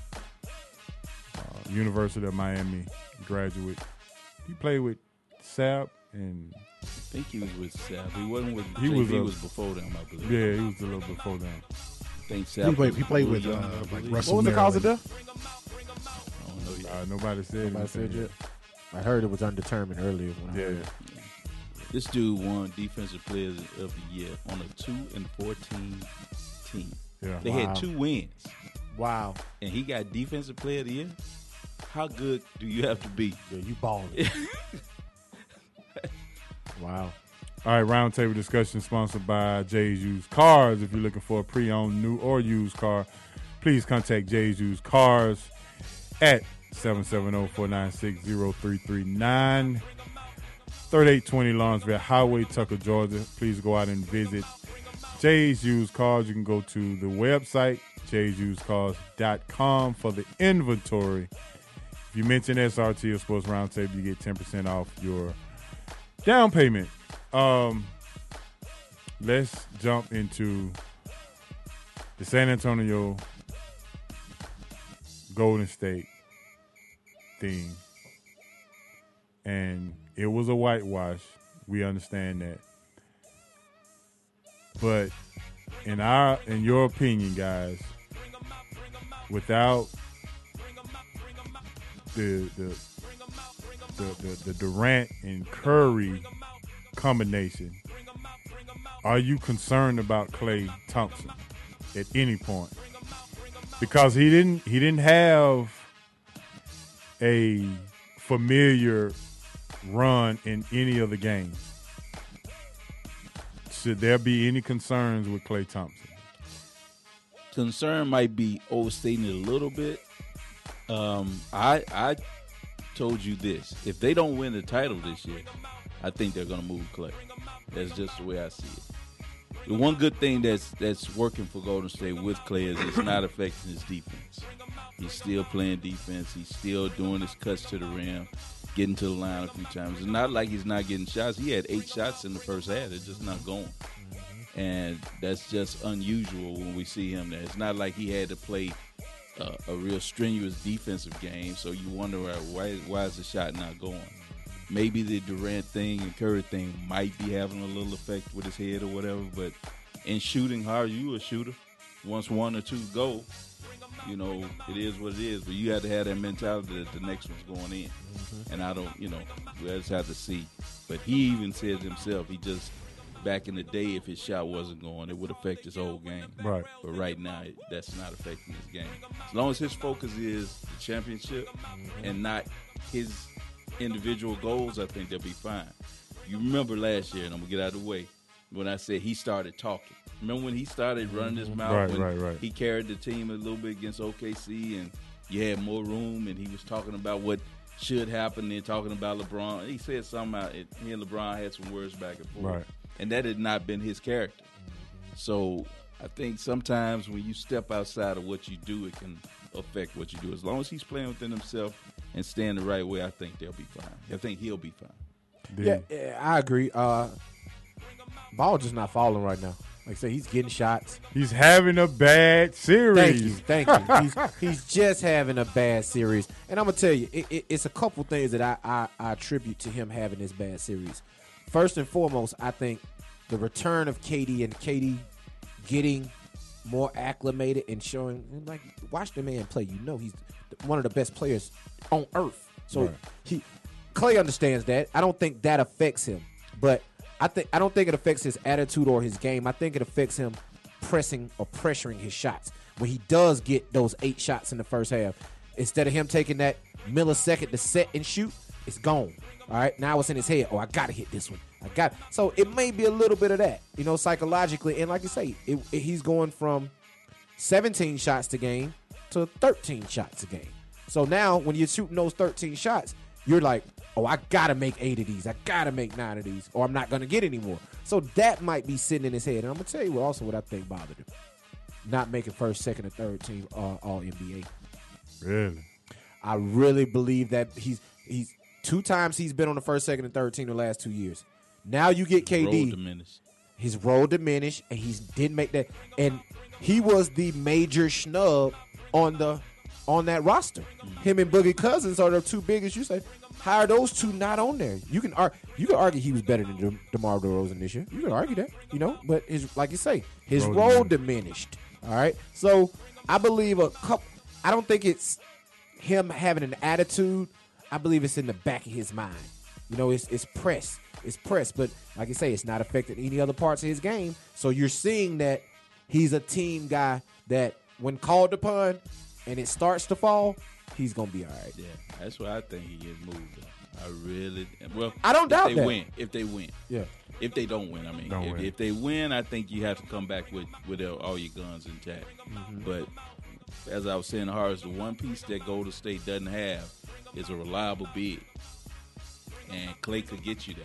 Uh, University of Miami graduate. He played with Sapp and I think he was with Sapp. He wasn't with. He He was was, a- was before them, I believe. yeah, he was a little before them. I think He Sapp. played, was he played a with little uh, younger, I like believe. Russell What was the cause of Maryland. death? I don't know yet. Uh, nobody said Nobody said anything. yet. I heard it was undetermined earlier. When I Yeah. heard it. This dude won Defensive Player of the Year on a two and fourteen team. Yeah. They Wow. had two wins, Wow. and he got Defensive Player of the Year. How good do you have to be? Yeah, you balling. Wow. All right, roundtable discussion sponsored by Jay's Used Cars. If you're looking for a pre-owned, new, or used car, please contact Jay's Used Cars at seven seven zero, four nine six, zero three three nine. thirty-eight twenty Lawrenceville Highway, Tucker, Georgia. Please go out and visit Jay's Used Cars. You can go to the website, jays used cars dot com, for the inventory. If you mention S R T or Sports Roundtable, you get ten percent off your down payment. Um, let's jump into the San Antonio Golden State thing. And it was a whitewash. We understand that. But in our in your opinion, guys, without the the the, the, the Durant and Curry combination, are you concerned about Klay Thompson at any point? Because he didn't he didn't have a familiar run in any of the games. Should there be any concerns with Klay Thompson? Concern might be overstating it a little bit. Um, I I told you this. If they don't win the title this year, I think they're going to move Klay. That's just the way I see it. The one good thing that's that's working for Golden State with Klay is it's not affecting his defense. He's still playing defense. He's still doing his cuts to the rim, getting to the line a few times. It's not like he's not getting shots. He had eight shots in the first half. It's just not going. And that's just unusual when we see him there. It's not like he had to play uh, a real strenuous defensive game, so you wonder why why is the shot not going. Maybe the Durant thing and Curry thing might be having a little effect with his head or whatever, but in shooting hard, you a shooter. Once one or two go, you know, it is what it is, but you have to have that mentality that the next one's going in. Mm-hmm. And I don't, you know, we just have to see. But he even said himself, he just, back in the day, if his shot wasn't going, it would affect his whole game. Right. But right now, it, that's not affecting his game. As long as his focus is the championship mm-hmm. and not his individual goals, I think they'll be fine. You remember last year, and I'm going to get out of the way, when I said he started talking. Remember when he started running his mouth? Right, when right, right. He carried the team a little bit against O K C, and you had more room, and he was talking about what should happen and talking about LeBron. He said something about it. He and LeBron had some words back and forth. Right. And that had not been his character. So I think sometimes when you step outside of what you do, it can affect what you do. As long as he's playing within himself and staying the right way, I think they'll be fine. I think he'll be fine. Yeah, yeah, I agree. Uh, ball just not falling right now. Like I said, he's getting shots. He's having a bad series. Thank you, thank you. he's, he's just having a bad series. And I'm going to tell you, it, it, it's a couple things that I, I, I attribute to him having this bad series. First and foremost, I think the return of K D and K D getting more acclimated and showing, like, watch the man play. You know he's one of the best players on earth. So right. he Klay understands that. I don't think that affects him. But I think I don't think it affects his attitude or his game. I think it affects him pressing or pressuring his shots. When he does get those eight shots in the first half, instead of him taking that millisecond to set and shoot, it's gone. All right, now it's in his head. Oh, I got to hit this one. I got So it may be a little bit of that, you know, psychologically. And like you say, it, it, he's going from seventeen shots a game to thirteen shots a game. So now when you're shooting those thirteen shots, you're like, oh, I got to make eight of these. I got to make nine of these, or I'm not going to get any more. So that might be sitting in his head. And I'm going to tell you also what I think bothered him. Not making first, second, or third team uh, all N B A. Really? I really believe that he's he's two times he's been on the first, second, and third team the last two years. Now you get K D. Role diminished. His role diminished, and he didn't make that. And he was the major snub on the on that roster. Mm-hmm. Him and Boogie Cousins are the two biggest. You say, how are those two not on there? You can ar- you can argue he was better than De- DeMar DeRozan this year. You can argue that, you know. But his, like you say, his role, role diminished. All right. So I believe a couple. I don't think it's him having an attitude. I believe it's in the back of his mind. You know, it's it's press. It's press. But like I say, it's not affecting any other parts of his game. So you're seeing that he's a team guy that when called upon and it starts to fall, he's going to be all right. Yeah, that's why I think he gets moved up. I really – well, I don't doubt if they that. win. If they win. Yeah. If they don't win, I mean. Don't if, win. if they win, I think you have to come back with, with all your guns intact. Mm-hmm. But as I was saying to Horace, the one piece that Golden State doesn't have is a reliable big. And Klay could get you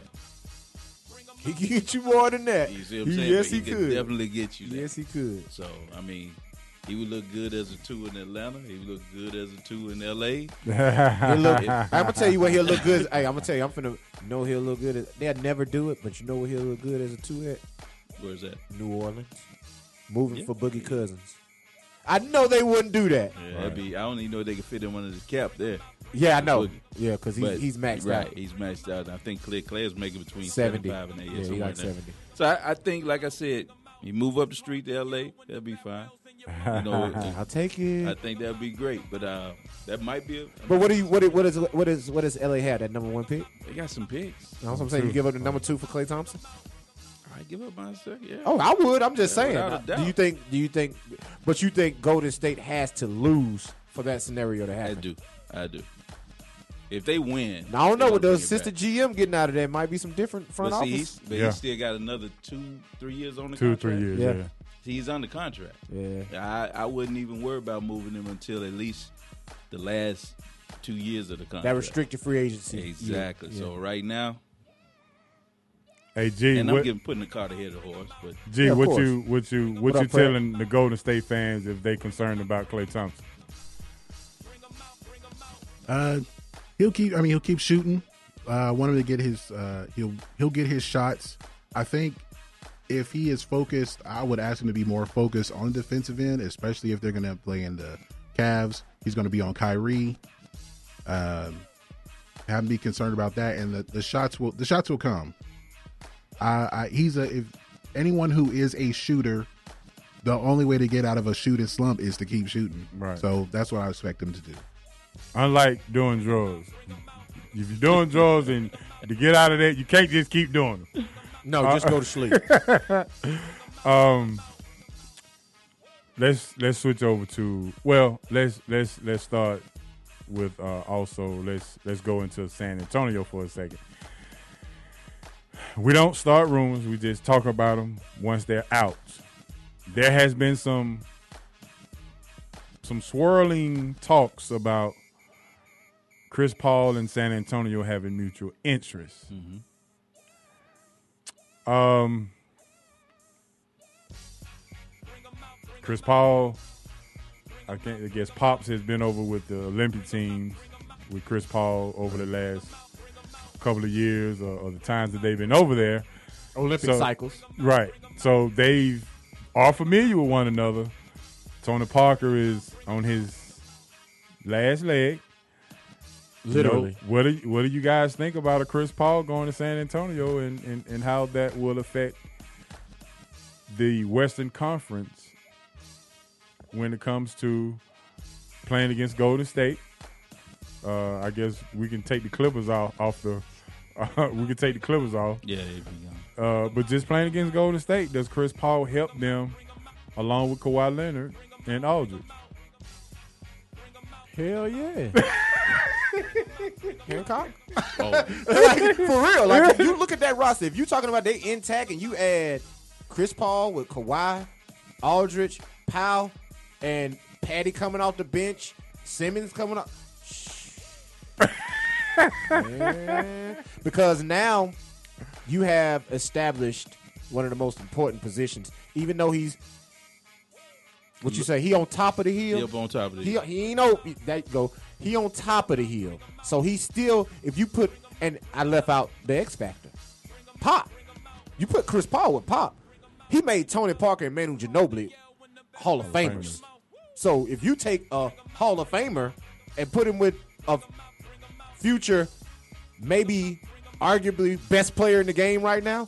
that. He can get you more than that. You see what I'm he, saying? Yes, he, he could could. definitely get you that. Yes, he could. So, I mean, he would look good as a two in Atlanta. He would look good as a two in L A look, I'm going to tell you what he'll look good. Hey, I'm going to tell you, I'm finna know he'll look good. As, they'll never do it, but you know what he'll look good as a two at? Where's that? New Orleans. Moving Yeah. for Boogie Cousins. I know they wouldn't do that. Yeah, that'd be, I don't even know if they could fit him under the cap there. Yeah, I know. Boogie. Yeah, because he's, But- he's maxed right, out. he's maxed out. I think Clay, Clay is making between seventy. seventy-five and eighty. Yeah, he somewhere like in there. seventy. So I, I think, like I said, you move up the street to L A, that'll be fine. You know, I'll take it. I think that'd be great, but uh, that might be. A, But what do you what is what is what is what does L A have? That number one pick? They got some picks. That's what I'm saying. You give up the number two for Klay Thompson? I give up myself. Yeah. Oh, I would. I'm just Yeah, saying. without a doubt. Do you think? Do you think? But you think Golden State has to lose for that scenario to happen? I do. I do. If they win, Now, I don't know they're with the gonna bring it assistant back. G M getting out of there. Might be some different front But see, office. he's, but Yeah. he still got another two, three years on the Two, contract. three years. Yeah. Yeah. He's under contract. Yeah. I, I wouldn't even worry about moving him until at least the last two years of the contract. That restricted free agency. Exactly. Yeah. So right now, Hey G, and I'm what, getting putting the cart ahead of the horse, but G, Yeah, of what course. you what you what, What you up, Fred? telling the Golden State fans if they concerned about Klay Thompson? Uh, he'll keep. I mean, he'll keep shooting. Uh, I want him to get his. Uh, he'll he'll get his shots. I think if he is focused, I would ask him to be more focused on the defensive end, especially if they're going to play in the Cavs. He's going to be on Kyrie. Um, have him be concerned about that, and the, the shots will the shots will come. I, I he's a if anyone who is a shooter, the only way to get out of a shooting slump is to keep shooting. Right. So that's what I expect him to do. Unlike doing drugs, if you're doing drugs and to get out of that, you can't just keep doing them. No, just go to sleep. um, let's let's switch over to well, let's let's let's start with uh, also let's let's go into San Antonio for a second. We don't start rumors; we just talk about them once they're out. There has been some some swirling talks about Chris Paul and San Antonio having mutual interests. Mm-hmm. Um, Chris Paul, I can't. I guess Pops has been over with the Olympic teams with Chris Paul over the last couple of years, or, or the times that they've been over there. Olympic So- cycles. right? So they are familiar with one another. Tony Parker is on his last leg. You know, Literally. what do you, what do you guys think about a Chris Paul going to San Antonio and, and, and how that will affect the Western Conference when it comes to playing against Golden State? Uh, I guess we can take the Clippers off off the. Uh, we can take the Clippers off. yeah, they'd be young. Uh, but just playing against Golden State, does Chris Paul help them along with Kawhi Leonard and Aldridge? Hell yeah. Hancock? Oh, Like, for real. Like, if you look at that roster, if you're talking about they intact and you add Chris Paul with Kawhi, Aldridge, Powell, and Patty coming off the bench, Simmons coming up. Man. Because now you have established one of the most important positions, even though he's what you say, he on top of the hill. He up on top of the He, hill. he ain't no that you go. He on top of the hill. So he still, if you put, and I left out the X factor, Pop. You put Chris Paul with Pop. He made Tony Parker and Manu Ginobili Hall of Famers. So if you take a Hall of Famer and put him with a future, maybe arguably best player in the game right now.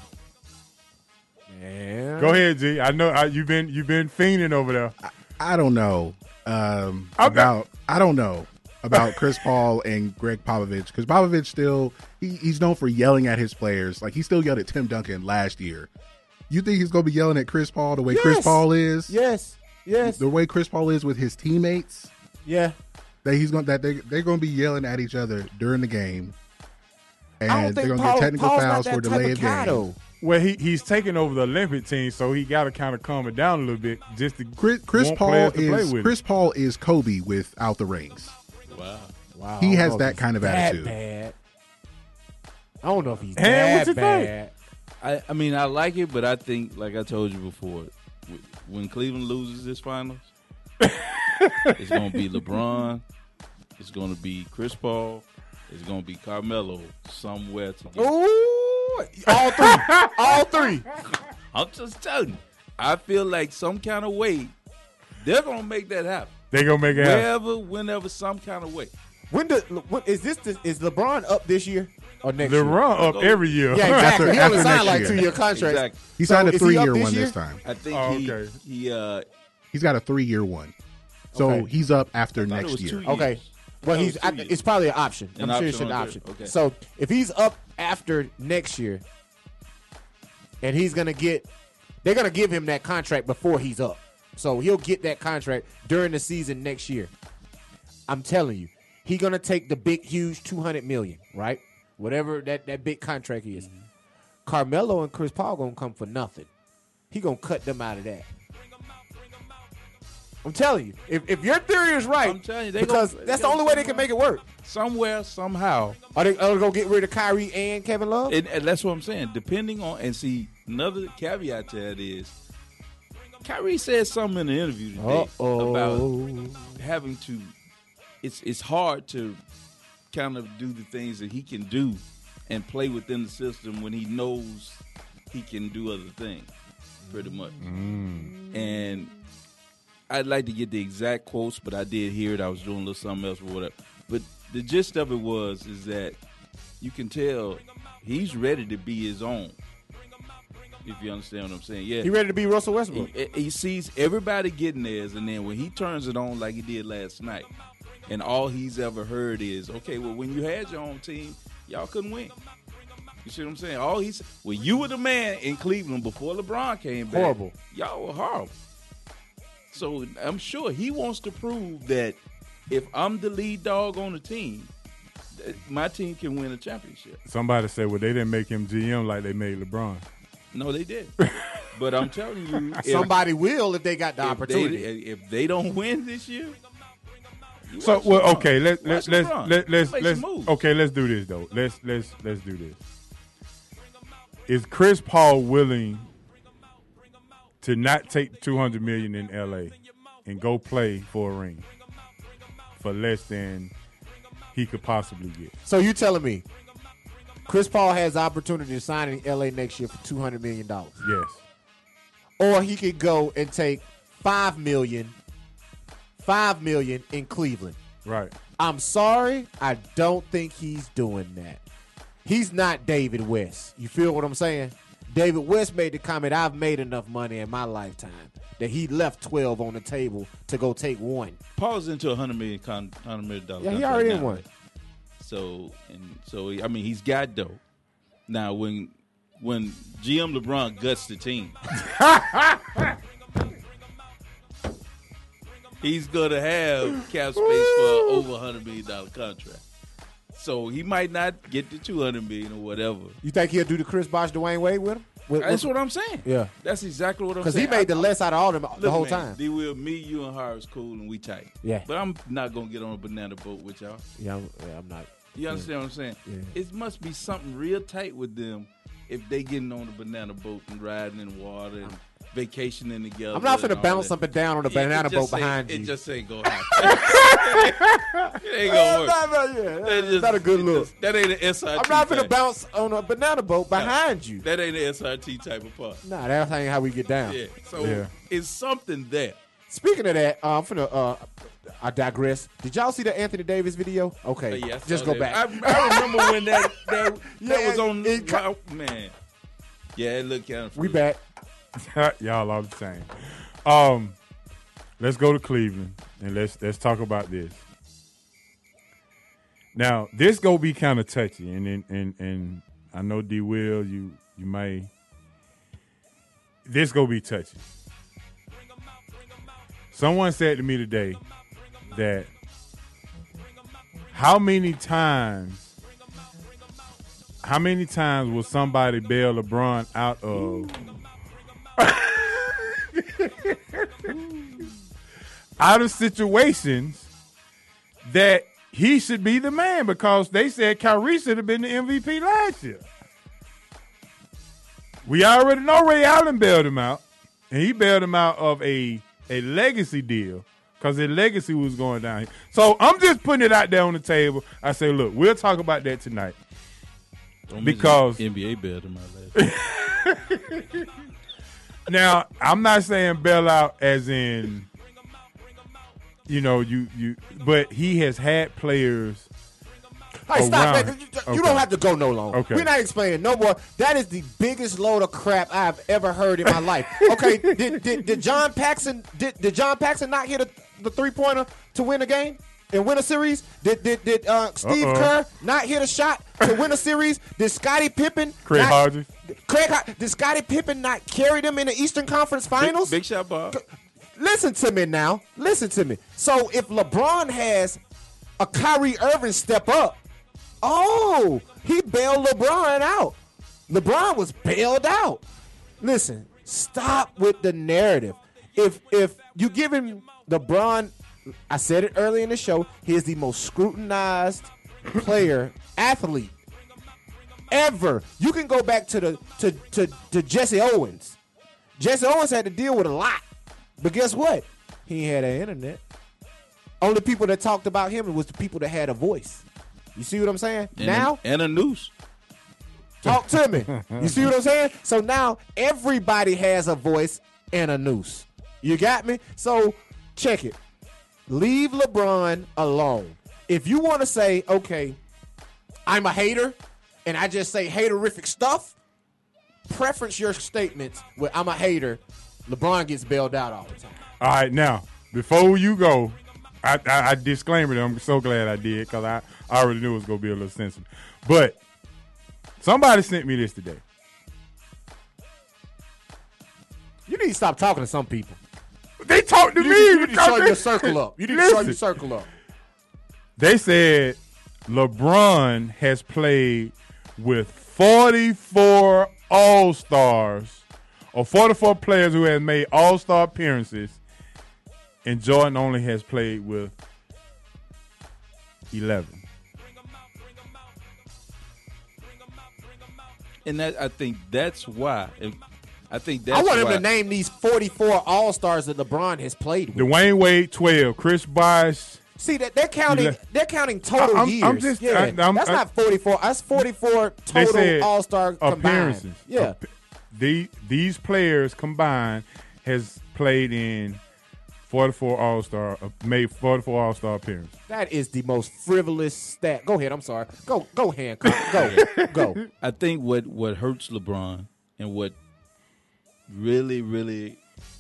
Man. Go ahead, G. I know I, you've been you've been fiending over there. I don't know um, Okay. about I don't know about Chris Paul and Greg Popovich, because Popovich still he, he's known for yelling at his players. Like he still yelled at Tim Duncan last year. You think he's going to be yelling at Chris Paul the way Chris Yes. Paul is? Yes. Yes. The way Chris Paul is with his teammates. Yeah. That he's going that they they're going to be yelling at each other during the game, I don't and they're think going to Paul, get technical Paul's fouls not for that type delay of of guy, game. though. Well, he he's taking over the Olympic team, so he got to kind of calm it down a little bit. Just to Chris, Chris want Paul players to play is with Chris him. Paul is Kobe without the rings. Wow. Wow. He I don't has know if that he's kind of that attitude. Bad. I don't know if he's Hey, what that you think? bad. I, I mean, I like it, but I think, like I told you before, wh- when Cleveland loses this finals, it's going to be LeBron, it's going to be Chris Paul, it's going to be Carmelo somewhere together. Ooh, all three, all three. I'm just telling you, I feel like some kind of way they're going to make that happen. They gonna make it happen. Wherever, whenever, some kind of way. When the when, is this? The, is LeBron up this year or next The year? run up every year. Yeah, exactly. After- he only after signed next like year. two year contracts. Exactly. He So signed a is he up three-year this one year? this time. I think Oh, he, okay. he uh, He's got a three-year one. So Okay. he's up after I thought it next was year. two years. Okay. Well, That he's. was two I, years. it's probably an option. An I'm sure option it's an on option. third. Okay. So if he's up after next year, and he's gonna get, they're gonna give him that contract before he's up. So he'll get that contract during the season next year. I'm telling you, he's gonna take the big, huge two hundred million, right? Whatever that, that big contract is. Mm-hmm. Carmelo and Chris Paul gonna come for nothing. He gonna cut them out of that. I'm telling you, if, if your theory is right, I'm telling you, they because gonna- that's they the only gonna way they can make it work. Somewhere, somehow. Are they, are they gonna get rid of Kyrie and Kevin Love? And, and that's what I'm saying. Depending on, and see, another caveat to that is, Kyrie said something in the interview today Uh-oh. about having to. It's it's hard to kind of do the things that he can do and play within the system when he knows he can do other things, pretty much. And I'd like to get the exact quotes, but I did hear it. I was doing a little something else or whatever. But the gist of it was is that you can tell he's ready to be his own. If you understand what I'm saying, yeah, He ready to be Russell Westbrook. He, he sees everybody getting theirs, and then when he turns it on like he did last night, and all he's ever heard is, okay, well, when you had your own team, y'all couldn't win. You see what I'm saying? All he's well, you were the man in Cleveland before LeBron came back. Horrible. Y'all were horrible. So I'm sure he wants to prove that if I'm the lead dog on the team, that my team can win a championship. Somebody said, well, they didn't make him G M like they made LeBron. No, they did. But I'm telling you, if- Somebody will if they got the if opportunity. They, if they don't win this year, you So watch well, LeBron. okay, let's Watch let's let's LeBron. let, let's Make let's some moves. okay, let's do this though. Let's let's let's do this. Is Chris Paul willing to not take two hundred million in L A and go play for a ring for less than he could possibly get? So you telling me Chris Paul has the opportunity to sign in L A next year for two hundred million dollars? Yes. Or he could go and take five million dollars, five million dollars in Cleveland. Right. I'm sorry, I don't think he's doing that. He's not David West. You feel what I'm saying? David West made the comment, I've made enough money in my lifetime that he left twelve on the table to go take one. Paul's into a hundred million con, hundred million dollar. Yeah, he contract already now, in one. right? So and so, I mean, he's got dough. Now, when when G M LeBron guts the team, he's gonna have cap space for over a hundred million dollar contract. So he might not get the two hundred million or whatever. You think he'll do the Chris Bosh, Dwayne Wade with him? With, That's with- what I'm saying. Yeah. That's exactly what I'm Because saying. he made the I- less out of all them the Look, whole man, time. D Will, me, you, and Harris cool, and we tight. Yeah. But I'm not gonna get on a banana boat with y'all. Yeah, I'm, yeah, I'm not. You understand what I'm saying? Yeah. It must be something real tight with them if they getting on a banana boat and riding in water and vacationing together. I'm not and finna all bounce that. up and down on the It- banana it just boat ain't- behind It you. just ain't gonna happen. It ain't gonna work. Not- not- yeah, That just- not a good it look. just- that ain't an S R T. I'm not finna thing. bounce on a banana boat behind you. That ain't an S R T type of part. Nah, that ain't how we get down. Yeah. So Yeah. it's something there. Speaking of that, uh, I'm finna. Uh, I digress. Did y'all see the Anthony Davis video? Okay, Uh, yeah, I just saw go that. back. I, I remember when that that, that Yeah, was on. it- wow, man. Yeah, it looked kind of. We back. Y'all are the same. Um, let's go to Cleveland and let's let's talk about this. Now, this gonna be kind of touchy, and and and, and I know D. Will, you you may. This gonna be touchy. Someone said to me today that how many times, how many times will somebody bail LeBron out of out of situations that he should be the man, because they said Kyrie should have been the M V P last year. We already know Ray Allen bailed him out, and he bailed him out of a, a legacy deal because his legacy was going down. So I'm just putting it out there on the table. I say, look, we'll talk about that tonight. Don't Because N B A bailed him out last year. now, I'm not saying bail out as in, you know, you you, but he has had players Hey, stop around- that. You, you okay. don't have to go no longer. Okay. We're not explaining no more. That is the biggest load of crap I've ever heard in my life. Okay, did, did, did John Paxson did, did John Paxson not hit a, the three pointer to win a game and win a series? Did did did uh, Steve Uh-oh. Kerr not hit a shot to win a series? Did Scottie Pippen? Craig not, Hodges. Craig Hodges. Did Scottie Pippen not carry them in the Eastern Conference Finals? Big, big shot, Bob. Listen to me now. Listen to me. So if LeBron has a Kyrie Irving step up, oh, he bailed LeBron out. LeBron was bailed out. Listen, stop with the narrative. If if you give him LeBron, I said it earlier in the show, he is the most scrutinized player, athlete ever. You can go back to the to, to, to Jesse Owens. Jesse Owens had to deal with a lot. But guess what? He ain't had an internet. Only people that talked about him was the people that had a voice. You see what I'm saying? And now, a, and a noose. talk to me. You see what I'm saying? So now everybody has a voice and a noose. You got me? So check it. Leave LeBron alone. If you want to say, okay, I'm a hater and I just say haterific stuff, preference your statements with I'm a hater. LeBron gets bailed out all the time. All right, now, before you go, I, I, I disclaimer that I'm so glad I did because I, I already knew it was going to be a little sensitive. But somebody sent me this today. You need to stop talking to some people. They talk to you, me. You need to because show they- your circle up. You need to Listen. show your circle up. They said LeBron has played with forty-four All-Stars or forty-four players who have made All-Star appearances, and Jordan only has played with eleven. And that I think that's why. and I think that's I want him why. to name these forty-four All-Stars that LeBron has played with. Dwayne Wade, twelve. Chris Bosh. See that they're counting. Ele- They're counting total I- I'm- years. I'm just- yeah, I- I'm- that's I- not forty-four. That's forty-four They total said All-Star combined. appearances. Yeah, Ap- the, these players combined has played in forty-four All-Star, uh, made forty-four All-Star appearances. that is the most frivolous stat. Go ahead. I'm sorry. Go, go, Hancock. Go, go. I think what, what hurts LeBron and what really, really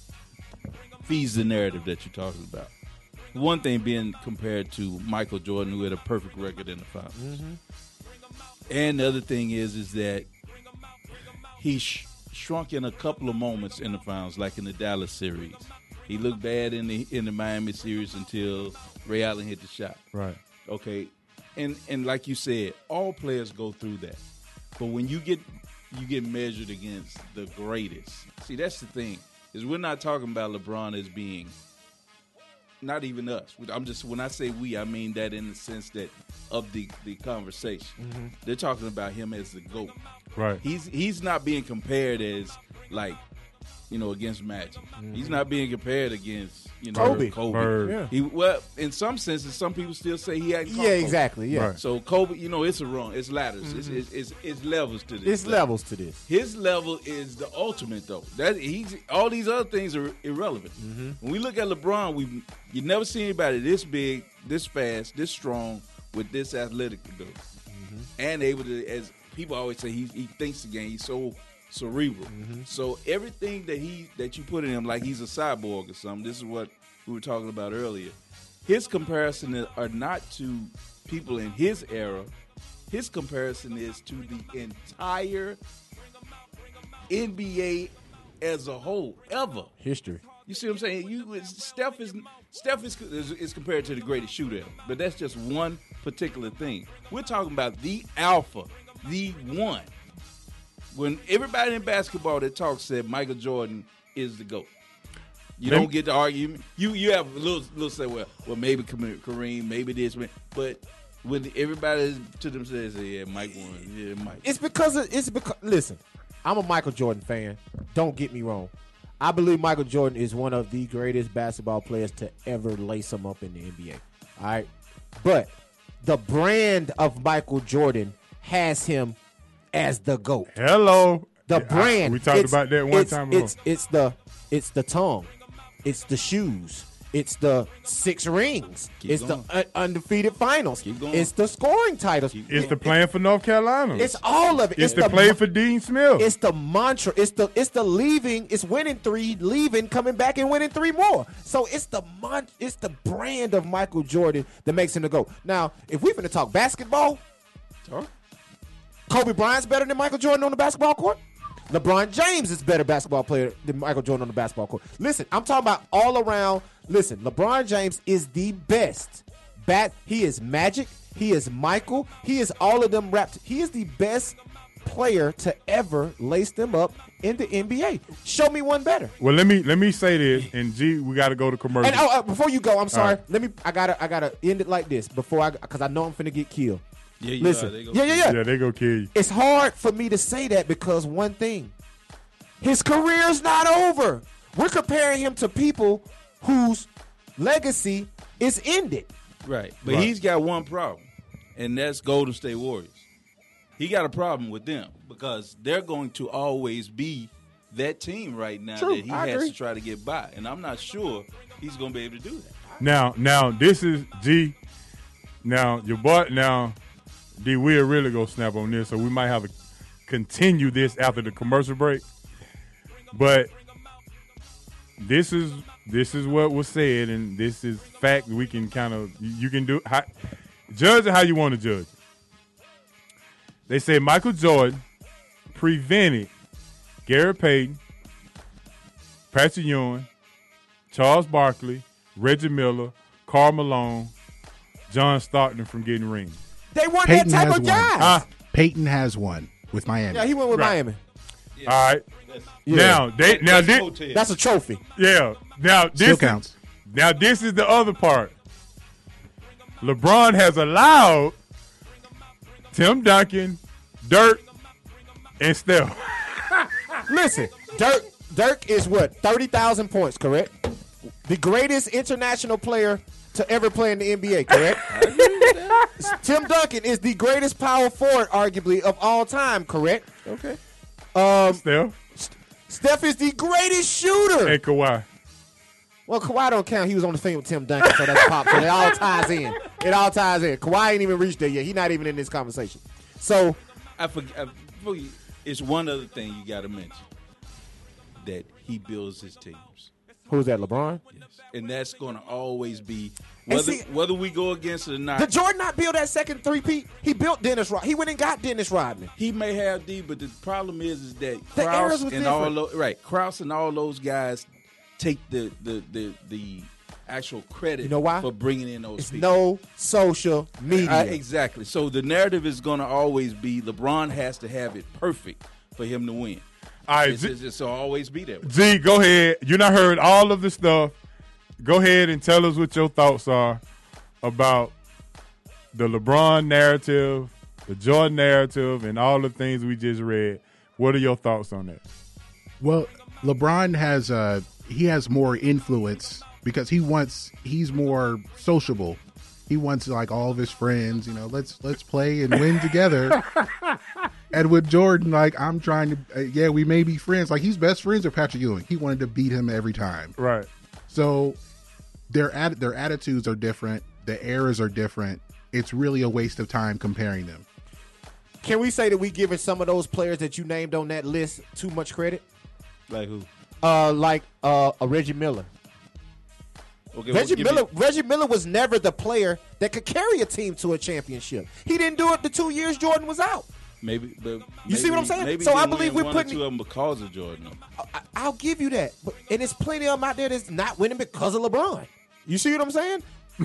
feeds the narrative that you're talking about. One thing being compared to Michael Jordan, who had a perfect record in the finals. Mm-hmm. And the other thing is, is that he sh- shrunk in a couple of moments in the finals, like in the Dallas series. He looked bad in the in the Miami series until Ray Allen hit the shot. Right. Okay. And and like you said, all players go through that. But when you get you get measured against the greatest. See, that's the thing. Is we're not talking about LeBron as being not even us. I'm just when I say we, I mean that in the sense that of the, the conversation. Mm-hmm. They're talking about him as the GOAT. Right. He's he's not being compared as like, you know, against Magic. He's not being compared against, you know, Kobe. Kobe. Bird. Yeah. He well, in some senses, some people still say he hadn't. caught Yeah, Kobe. exactly. Yeah. Right. So Kobe, you know, it's a run. It's ladders. It's, it's, it's it's levels to this. It's thing. levels to this. His level is the ultimate, though. That he's all these other things are irrelevant. When we look at LeBron, we you never see anybody this big, this fast, this strong, with this athletic ability, and able to, as people always say, he he thinks the game. He's so cerebral. So everything that he that you put in him, like he's a cyborg or something. This is what we were talking about earlier. His comparison are not to people in his era. His comparison is to the entire N B A as a whole, ever. History. You see what I'm saying? You Steph is Steph is, is is compared to the greatest shooter ever, but that's just one particular thing. We're talking about the alpha, the one. When everybody in basketball that talks said Michael Jordan is the GOAT. You Maybe- don't get to argue. You you have a little little say, well, well maybe Kareem, maybe this, but when everybody to them says, yeah, Mike won, yeah, Mike. It's because of, it's because. Listen, I'm a Michael Jordan fan. Don't get me wrong. I believe Michael Jordan is one of the greatest basketball players to ever lace him up in the N B A. All right, but the brand of Michael Jordan has him as the GOAT. Hello. The I- brand. we talked It's- about that one it's, time ago. It's it's the it's the tongue, it's the shoes, It's the six rings. Keep it's going. the uh, undefeated finals. Keep going. It's the scoring titles. It's the playing for North Carolina. It's all of it. It's, It's the, the play mo- for Dean Smith. It's the mantra. It's the it's the leaving. It's winning three, leaving, coming back and winning three more. So it's the mon- It's the brand of Michael Jordan that makes him to go. Now, if we're going to talk basketball, Sure. Kobe Bryant's better than Michael Jordan on the basketball court. LeBron James is a better basketball player than Michael Jordan on the basketball court. Listen, I'm talking about all around. Listen, LeBron James is the best. Bat. He is Magic. He is Michael. He is all of them wrapped. He is the best player to ever lace them up in the N B A. Show me one better. Well, let me let me say this, and G, we got to go to commercial. And oh, uh, before you go, I'm sorry. right. Let me. I gotta. I gotta end it like this before I, because I know I'm finna get killed. Yeah, you Listen. are. They go Yeah, yeah, yeah. Yeah, they go kill you. It's hard for me to say that because one thing, his career's not over. We're comparing him to people whose legacy is ended. Right. But Right. he's got one problem, and that's Golden State Warriors. He got a problem with them because they're going to always be that team right now True, that he I has agree. to try to get by. And I'm not sure he's going to be able to do that. Now, now this is G. Now your boy. Now, D. We'll really go snap on this, so we might have to continue this after the commercial break. But this is this is what was said, and this is fact. We can kind of you can do how, judge it how you want to judge it. They say Michael Jordan prevented Gary Payton, Patrick Ewing, Charles Barkley, Reggie Miller, Karl Malone, John Stockton from getting rings. They weren't Peyton that type has of one. guys. Huh? Peyton has one with Miami. Yeah, he went with Right. Miami. All right. Yeah. Now they now That's this, hotel. That's a trophy. yeah. Now this Still is- counts. Now this is the other part. LeBron has allowed Tim Duncan, Dirk, and Steph. Listen, Dirk Dirk is what, thirty thousand points, correct? The greatest international player to ever play in the N B A, correct? Tim Duncan is the greatest power forward, arguably, of all time, correct? Okay. Um, Steph Steph is the greatest shooter. and Kawhi. Well, Kawhi don't count. He was on the thing with Tim Duncan, so that's pop. So it all ties in. It all ties in. Kawhi ain't even reached there yet. He's not even in this conversation. So I forget. I forget- It's one other thing you got to mention that he builds his teams. who's that, LeBron? Yes. And that's going to always be And whether see- whether we go against it or not. Did Jordan not build that second three-peat? He built Dennis Rodman. He went and got Dennis Rodman. He may have D, but the problem is, is that The eras Krause was and all different. those, right, Krause and all those guys take the the the, the actual credit. You know why? For bringing in those It's people. no social media. Uh, exactly. So the narrative is going to always be LeBron has to have it perfect for him to win. All right, It's, G- it's, it's always be that way. G, go ahead. You not heard all of the stuff. Go ahead and tell us what your thoughts are about the LeBron narrative, the Jordan narrative, and all the things we just read. What are your thoughts on that? Well, LeBron has uh he has more influence because he wants he's more sociable. He wants like all of his friends, you know, let's let's play and win together. And with Jordan, like I'm trying to, uh, yeah, we may be friends. Like he's best friends with Patrick Ewing. He wanted to beat him every time. Right. So their at, their attitudes are different. The eras are different. It's really a waste of time comparing them. Can we say that we giving some of those players that you named on that list too much credit? Like who? Uh, like uh, a Reggie Miller. Okay, Reggie well, give Miller. me- Reggie Miller was never the player that could carry a team to a championship. He didn't do it the two years Jordan was out. Maybe, but You see what I'm maybe- saying? Maybe So they I believe win we're one or putting- two of them because of Jordan. I, I'll give you that, but and there's plenty of them out there that's not winning because of LeBron. You see what I'm saying?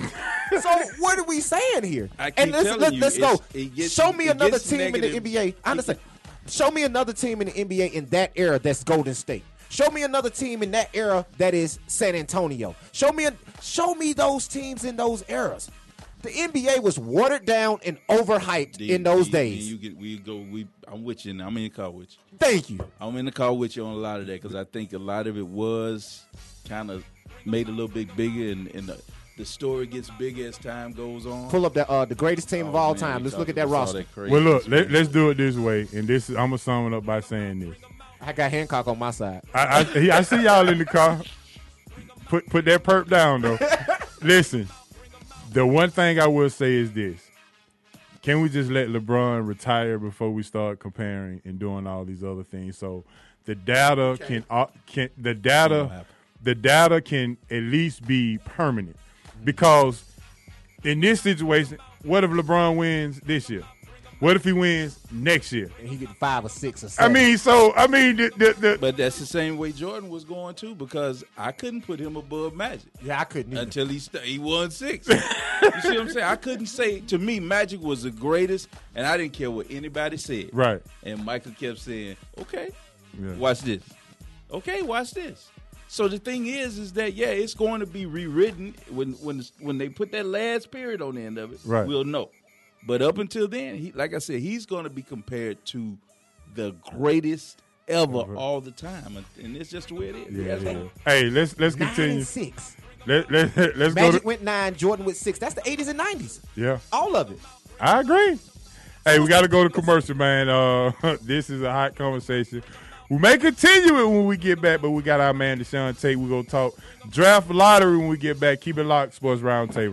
So what are we saying here? I keep and let's, telling let's, you, let's go. it's- it gets- Show me it another gets team in the negative. N B A. I understand. Show me another team in the N B A in that era that's Golden State. Show me another team in that era that is San Antonio. Show me, a, show me those teams in those eras. The N B A was watered down and overhyped D- in those D- days. You get, we go. We. I'm with you. Now. I'm in the car with you. Thank you. I'm in the car with you on a lot of that because I think a lot of it was kind of made a little bit bigger, and, and the, the story gets bigger as time goes on. Pull up that uh, the greatest team of Oh, all man, time. we Let's look at talking that about all roster. that crazy Well, look, let, stuff. let's do it this way, and this is, I'm gonna sum it up by saying this. I got Hancock on my side. I, I, he- I see y'all in the car. put put that perp down though. Listen, the one thing I will say is this: can we just let LeBron retire before we start comparing and doing all these other things? So the data okay. can uh, can the data the data can at least be permanent. Because in this situation, what if LeBron wins this year? What if he wins next year? And he get five or six or seven. I mean, so I mean, the, the, the, but that's the same way Jordan was going too. Because I couldn't put him above Magic. Yeah, I couldn't either. Until he st- he won six. You see what I'm saying? I couldn't say to me Magic was the greatest, and I didn't care what anybody said. Right. And Michael kept saying, "Okay, yeah. watch this. Okay, watch this." So the thing is, is that yeah, it's going to be rewritten when when when they put that last period on the end of it. Right. We'll know. But up until then, he, like I said, he's going to be compared to the greatest ever uh-huh. all the time, and, and it's just the way it is. Yeah, yeah. yeah. Hey, let's let's nine continue. And six. Let, let, let's Magic go to, went nine, Jordan with six. That's the eighties and nineties. Yeah, all of it. I agree. Hey, we got to go to commercial, man. Uh, this is a hot conversation. We may continue it when we get back, but we got our man Deshaun Tate. We're going to talk draft lottery when we get back. Keep it locked, Sports Roundtable.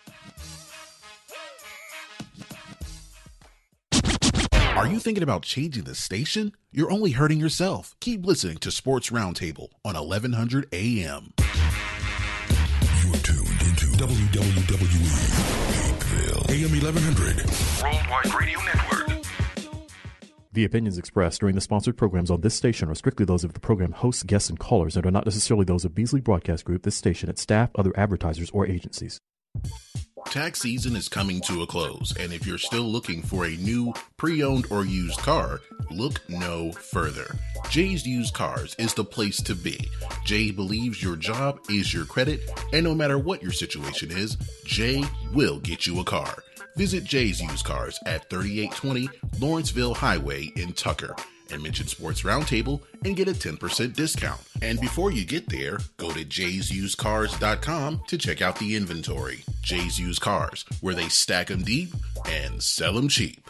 Are you thinking about changing the station? You're only hurting yourself. Keep listening to Sports Roundtable on eleven hundred A M. You are tuned into W W W E Peakville, A M eleven hundred, Worldwide Radio Network. The opinions expressed during the sponsored programs on this station are strictly those of the program hosts, guests, and callers and are not necessarily those of Beasley Broadcast Group, this station, its staff, other advertisers, or agencies. Tax season is coming to a close, and if you're still looking for a new, pre-owned, or used car, look no further. Jay's Used Cars is the place to be. Jay believes your job is your credit, and no matter what your situation is, Jay will get you a car. Visit Jay's Used Cars at thirty-eight twenty Lawrenceville Highway in Tucker and mention Sports Roundtable and get a ten percent discount. And before you get there, go to jays used cars dot com to check out the inventory. Jay's Used Cars, where they stack them deep and sell them cheap.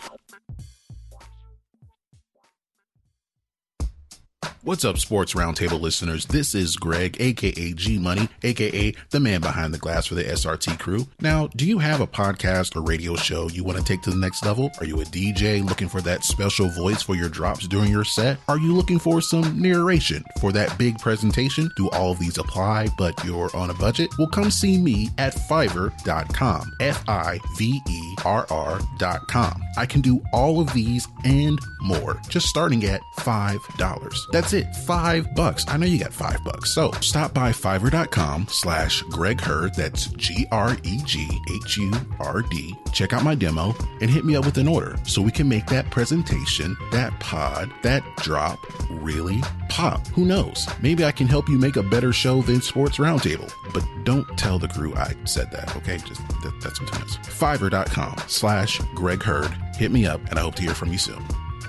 What's up, Sports Roundtable listeners? This is Greg, a k a. G-Money, a k a the man behind the glass for the S R T crew. Now, do you have a podcast or radio show you want to take to the next level? Are you a D J looking for that special voice for your drops during your set? Are you looking for some narration for that big presentation? Do all of these apply, but you're on a budget? Well, come see me at fiverr dot com, F I V E R R dot com. I can do all of these and more, just starting at five dollars. That's it, five bucks. I know you got five bucks. So stop by fiverr dot com slash Greg Hurd. That's G R E G H U R D. Check out my demo and hit me up with an order so we can make that presentation, that pod, that drop really pop. Who knows? Maybe I can help you make a better show than Sports Roundtable. But don't tell the crew I said that, okay? Just that, that's between us. fiverr dot com slash Greg Hurd. Hit me up and I hope to hear from you soon.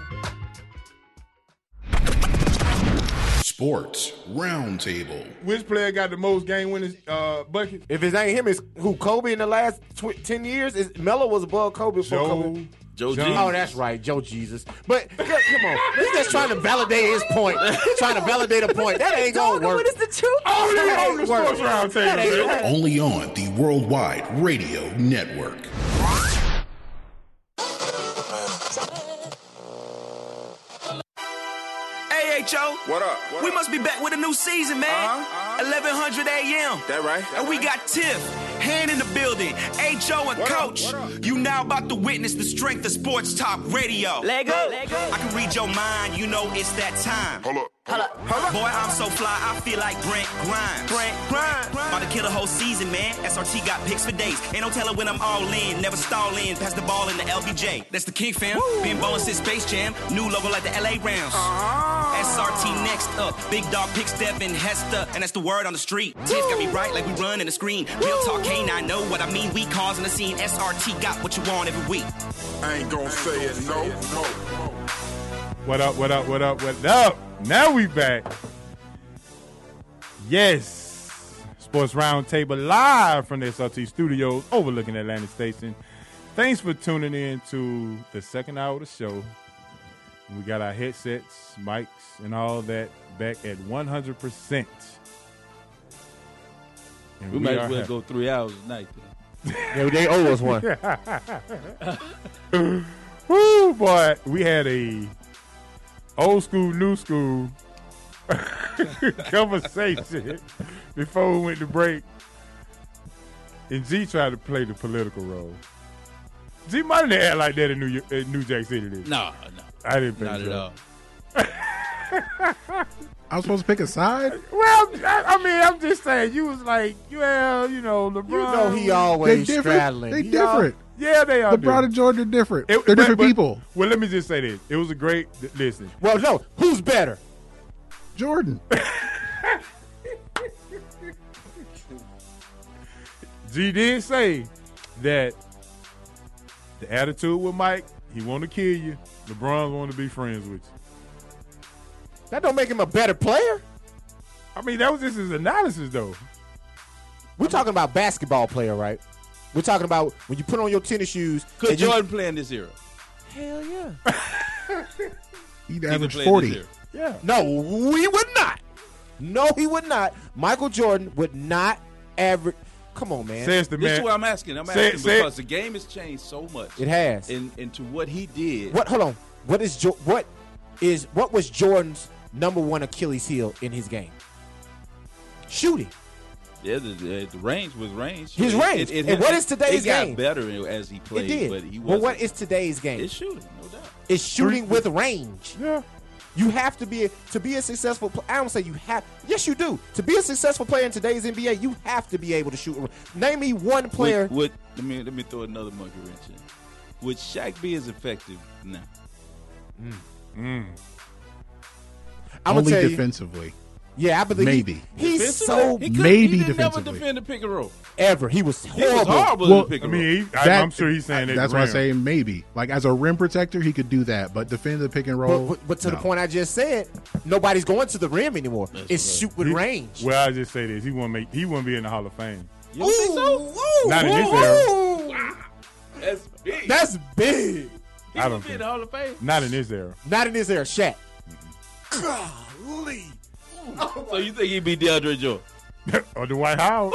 Sports Roundtable. Which player got the most game winners uh, buckets? If it ain't him, it's who? Kobe in the last tw- ten years? Is Melo was above Kobe before Joe, Kobe? Joe Joe Jesus. Oh, that's right, Joe Jesus. But come on, he's just trying to validate his point. Trying to validate a point. That ain't gonna work. What is the truth? Only That on the ain't work. Sports Roundtable. Only on the Worldwide Radio Network. Hey, H O. What up? What we up? must be back with a new season, man. Uh-huh, uh-huh. eleven hundred A M. That right? That and we right. got Tiff, Hand in the building, H O and What up? Coach. What up? You now about to witness the strength of sports talk radio. Lego. Lego. I can read your mind, you know it's that time. Hold up. Hold up. Hold up. Boy, I'm so fly, I feel like Brent Grimes. Brent Grimes. About to kill a whole season, man. S R T got picks for days. Ain't no telling when I'm all in. Never stall in. Pass the ball in the L B J. That's the King fam. Woo. Been ballin' since Space Jam. New logo like the L A Rams. Uh-huh. S R T next up. Big dog picks Devin Hester. And that's the word on the street. Tiff got me right like we run in the screen. Real talk, can't I know what I mean? We causing the scene. S R T got what you want every week. I ain't gonna say it, no, no. What up, what up, what up, what up? Now we back. Yes. Sports Roundtable live from the S R T studios overlooking Atlantic Station. Thanks for tuning in to the second hour of the show. We got our headsets, mics, and all that back at one hundred percent. And We might are as well happy. go three hours a night then. Yeah, they owe us one. Woo, boy. We had a old school, new school conversation before we went to break. And G tried to play the political role. G might have act like that in New, York, in New Jack City. Did No, no. I didn't think Not so. at all. I was supposed to pick a side. Well, I, I mean, I'm just saying, you was like, well, you know, LeBron. You know he always They different. straddling. They He al- different. Yeah, they are. LeBron and Jordan are different. It- They're but- different but- people. Well, let me just say this. It was a great, listen. Well, no. Who's better? Jordan. G did say that the attitude with Mike, he want to kill you. LeBron want to be friends with you. That don't make him a better player. I mean, that was just his analysis, though. We're talking about basketball player, right? We're talking about when you put on your tennis shoes. Could and you- Jordan play in this era? Hell yeah. He'd He average could play in forty. this era. Yeah. No, we would not. No, he would not. Michael Jordan would not average. Come on, man. Says the This is man. what I'm asking. I'm Say- asking say- because the game has changed so much. It has. And and to what he did. What? Hold on. What is jo- what is what was Jordan's number one Achilles heel in his game? Shooting. Yeah, the, the, the range was range. His range. And what is today's it got game? better as he played, it did. but he But wasn't. what is today's game? It's shooting, no doubt. It's shooting with range. Yeah. You have to be a, to be a successful. pl- I don't say you have. Yes, you do. To be a successful player in today's N B A, you have to be able to shoot. Name me one player. Would, would let me let me throw another monkey wrench in. Would Shaq be as effective now? Mm. I'm gonna Only tell you. defensively. Yeah, I believe he- Maybe. he's Defensively? so he could, maybe he didn't never defensively. defend the pick and roll. ever. He was He was horrible. horrible Well, in the pick I and roll. mean, he, I, That- I'm sure he's saying that. That's the why I rim. say maybe. Like as a rim protector, he could do that, but defend the pick and roll. But, but, but to the no. point I just said, nobody's going to the rim anymore. it's shoot with He- range. Well, I just say this: he won't make. He won't be in the Hall of Fame. You don't think so? Not in this era. That's big. That's big. He I would don't be in think. the Hall of Fame. Not in this era. Not in this era. Shaq. Golly. So you think he'd be DeAndre Jordan? Or Dwight Howard.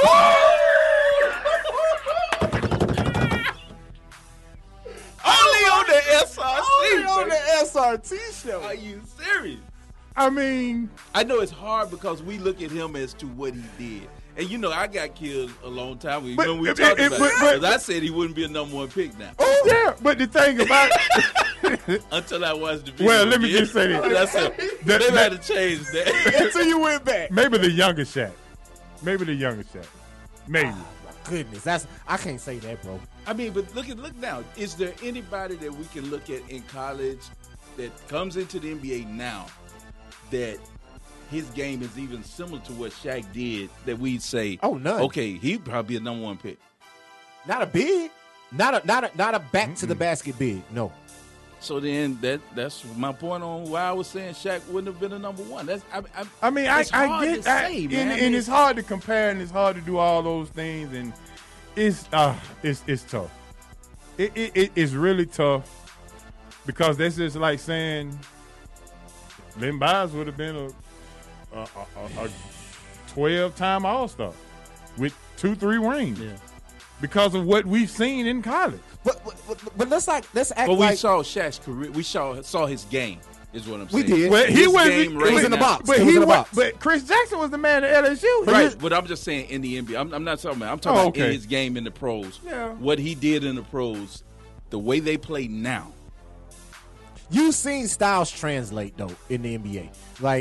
Only on the S R C. Only on the S R T show. Are you serious? I mean, I know it's hard because we look at him as to what he did. And you know, I got killed a long time ago. But- When we it- talked it- about but- it. but- 'Cause I said he wouldn't be a number one pick now. oh yeah, but the thing about Until I watched the video. well, let me again. just say this. That's it. That- Maybe I that- had to change that. Until you went back. maybe the younger Shaq. Maybe the younger Shaq. Maybe. Goodness, that's I can't say that, bro. I mean, but look at look now. Is there anybody that we can look at in college that comes into the N B A now that his game is even similar to what Shaq did that we'd say, Oh, none. okay, he'd probably be a number one pick. Not a big. Not a not a not a back to the basket big. No. So then that that's my point on why I was saying Shaq wouldn't have been a number one. That's I, I, I mean, I, it's I hard get to that, say, and, man. I and mean, it's hard to compare, and it's hard to do all those things, and it's uh, it's it's tough. It, it, it it's really tough because that's just like saying Len Bias would have been a a, a, a twelve-time All-Star with two, three rings Yeah. because of what we've seen in college. But but, but, but let's like let's act But we like saw Shaq's career. We saw saw his game. Is what I'm We saying. did. Well, he His was, game he right was in the now- box. but He was he in the was, box. but Chris Jackson was the man at L S U. Right, but I'm just saying in the N B A. I'm, I'm not talking about. I'm talking Oh, about in okay. his game in the pros. Yeah. What he did in the pros, the way they play now. you've seen styles translate though in the N B A. Like,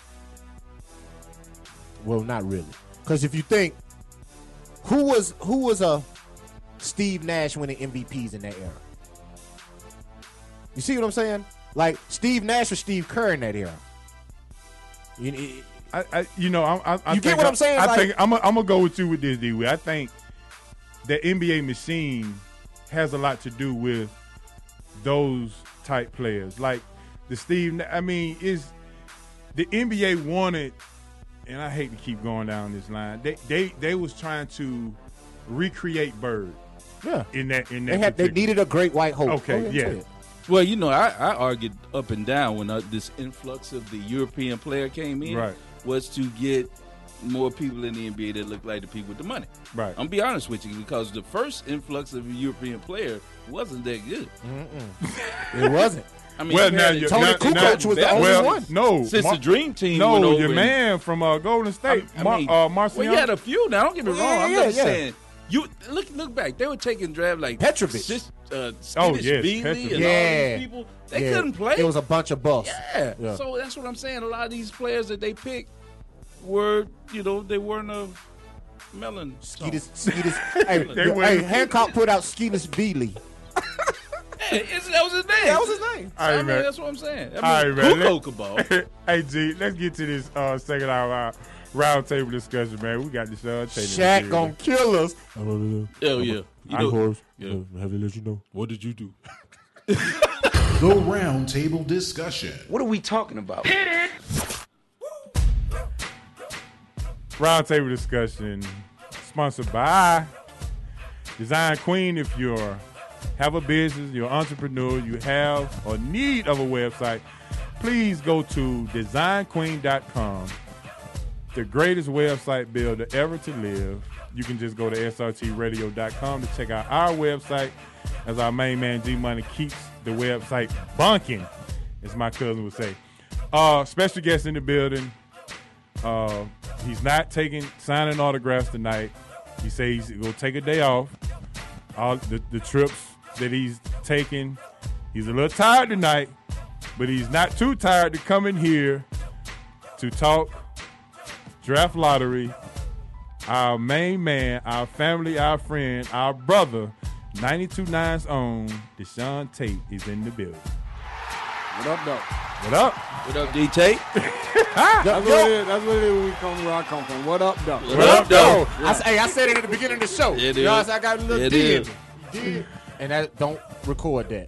well, not really, because if you think who was who was a Steve Nash winning M V Ps in that era, you see what I'm saying? Like Steve Nash or Steve Kerr in that era. You, it- I, I, you know, I, I, I You get think what I- I'm saying? I Like- think I'm gonna go with you with this, D. I think the N B A machine has a lot to do with those type players, like the Steve. Na- I mean, is the N B A wanted, and I hate to keep going down this line. They they they was trying to recreate Bird. Yeah. In that in that they had they particular- needed a great white hope. Okay, Go ahead, yeah. say it. Well, you know, I, I argued up and down when uh, this influx of the European player came in Right. was to get more people in the N B A that look like the people with the money. Right. I'm gonna be honest with you because the first influx of a European player wasn't that good. Mm-mm. It wasn't. I mean, well, now you Tony now, Kukoc now, was the only well, one. No, Since Mar- the Dream Team No, went over your and- man from uh, Golden State, I Mar- mean, uh, Marcel. well, you had a few. Now, don't get me wrong. Yeah, I'm yeah, just yeah. saying. You look look back. They were taking draft like Petrovic. Sis, uh, Oh, Skittish yes, Beasley Petrovic. and Yeah. all these people. They Yeah. couldn't play. It was a bunch of busts. yeah. Yeah. So that's what I'm saying. A lot of these players that they picked were, you know, they weren't a melon. Skeetus, Skeetus. hey, They hey, went- Hancock put out Skeetus Beasley. Hey, it's- that was his name. That was his name. All I right, mean, man. that's what I'm saying. I mean, All right, man. Kukoc Let- could ball. Hey, G, let's get to this uh, second hour uh, round table discussion, man. We got this uh, table. Shaq gonna kill us. Hell yeah. You I- know, yeah. Have to let you know. what did you do? The round table discussion. What are we talking about? Round table discussion sponsored by Design Queen. If you're have a business, you're an entrepreneur, you have a need of a website, please go to design queen dot com. The greatest website builder ever to live. You can just go to S R T radio dot com to check out our website as our main man G Money keeps the website bunking, as my cousin would say. Uh, special guest in the building. Uh, he's not taking signing autographs tonight. He says he's going to take a day off. All the, the trips that he's taking, he's a little tired tonight, but he's not too tired to come in here to talk draft lottery. Our main man, our family, our friend, our brother, ninety-two nine's own Deshaun Tate is in the building. What up, though? What up? What up, D Tate? That's what it is. That's what it is when we come where I come from. What up, though? What up, though? I, s- hey, I said it at the beginning of the show. It you know, is. I got a little It D in is. me. D. And that, don't record that.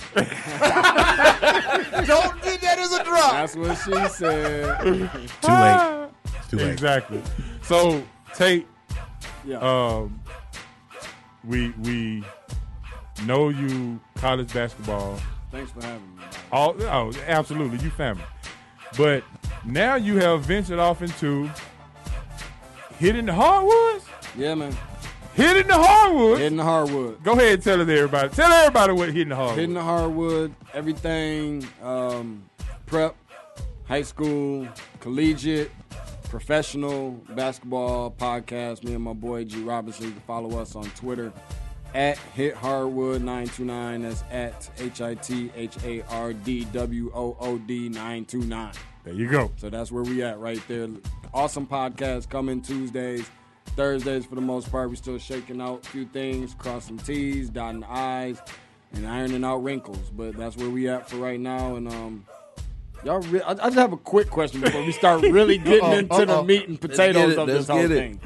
Don't do that as a drop. That's what she said. Too late. It's too late. Exactly. So Tate, Yeah. um, we we know you college basketball. Thanks for having me. man. All oh, absolutely, you family. But now you have ventured off into hitting the hardwoods. Yeah, man. Hitting the hardwoods. Hitting the hardwood. Go ahead and tell it everybody. Tell everybody what hitting the hardwood. Hitting the hardwood. Everything. Um, prep, high school, collegiate, professional basketball podcast. Me and my boy G Robinson. You can follow us on Twitter at Hit Hardwood nine two nine. That's at H I T H A R D W O O D nine two nine. There you go. So that's where we at right there. Awesome podcast coming Tuesdays, Thursdays for the most part. We still shaking out a few things, crossing T's, dotting I's, and ironing out wrinkles. But that's where we at for right now. And um, y'all, re- I, I just have a quick question before we start really getting Uh-oh, into the uh-oh. meat and Let's potatoes get it, of let's this whole get it. thing.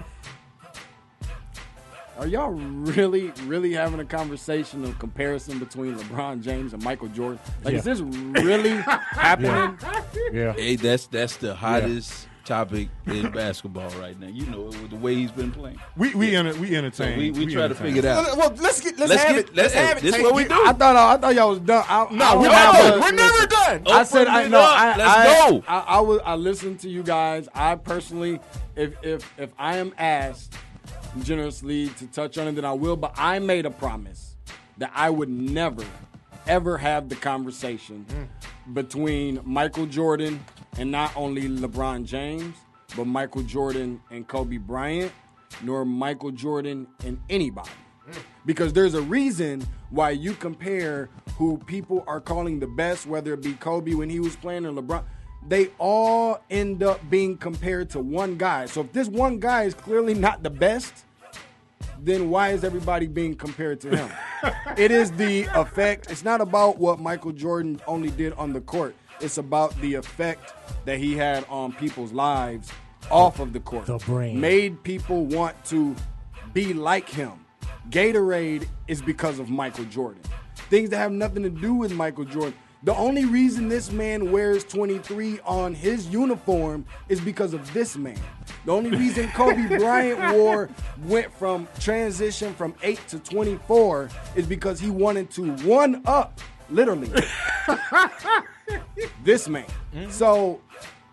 Are y'all really, really having a conversation of comparison between LeBron James and Michael Jordan? Like, Yeah. is this really happening? Yeah. Hey, that's that's the hottest topic in basketball right now. You know, with the way he's been playing. We we enter, we So entertain. we, we try to entertain. figure it out. Well, let's get let's, Let's have get- it. let's- Let's have it. this Tate. what we do. I thought I thought y'all was done. I, No, I, we're I- not I- done. We're never done. I said I Open no. it up. I, Let's I, go. I, I was I listened to you guys. I personally, if if if I am asked generously to touch on it, then I will. But I made a promise that I would never, ever have the conversation between Michael Jordan and not only LeBron James, but Michael Jordan and Kobe Bryant, nor Michael Jordan and anybody. Because there's a reason why you compare who people are calling the best, whether it be Kobe when he was playing or LeBron. They all end up being compared to one guy. So if this one guy is clearly not the best, then why is everybody being compared to him? It is the effect. It's not about what Michael Jordan only did on the court. It's about the effect that he had on people's lives off of the court. The brain. Made people want to be like him. Gatorade is because of Michael Jordan. Things that have nothing to do with Michael Jordan. The only reason this man wears twenty-three on his uniform is because of this man. The only reason Kobe Bryant wore went from transition from eight to twenty-four is because he wanted to one up, literally, this man. So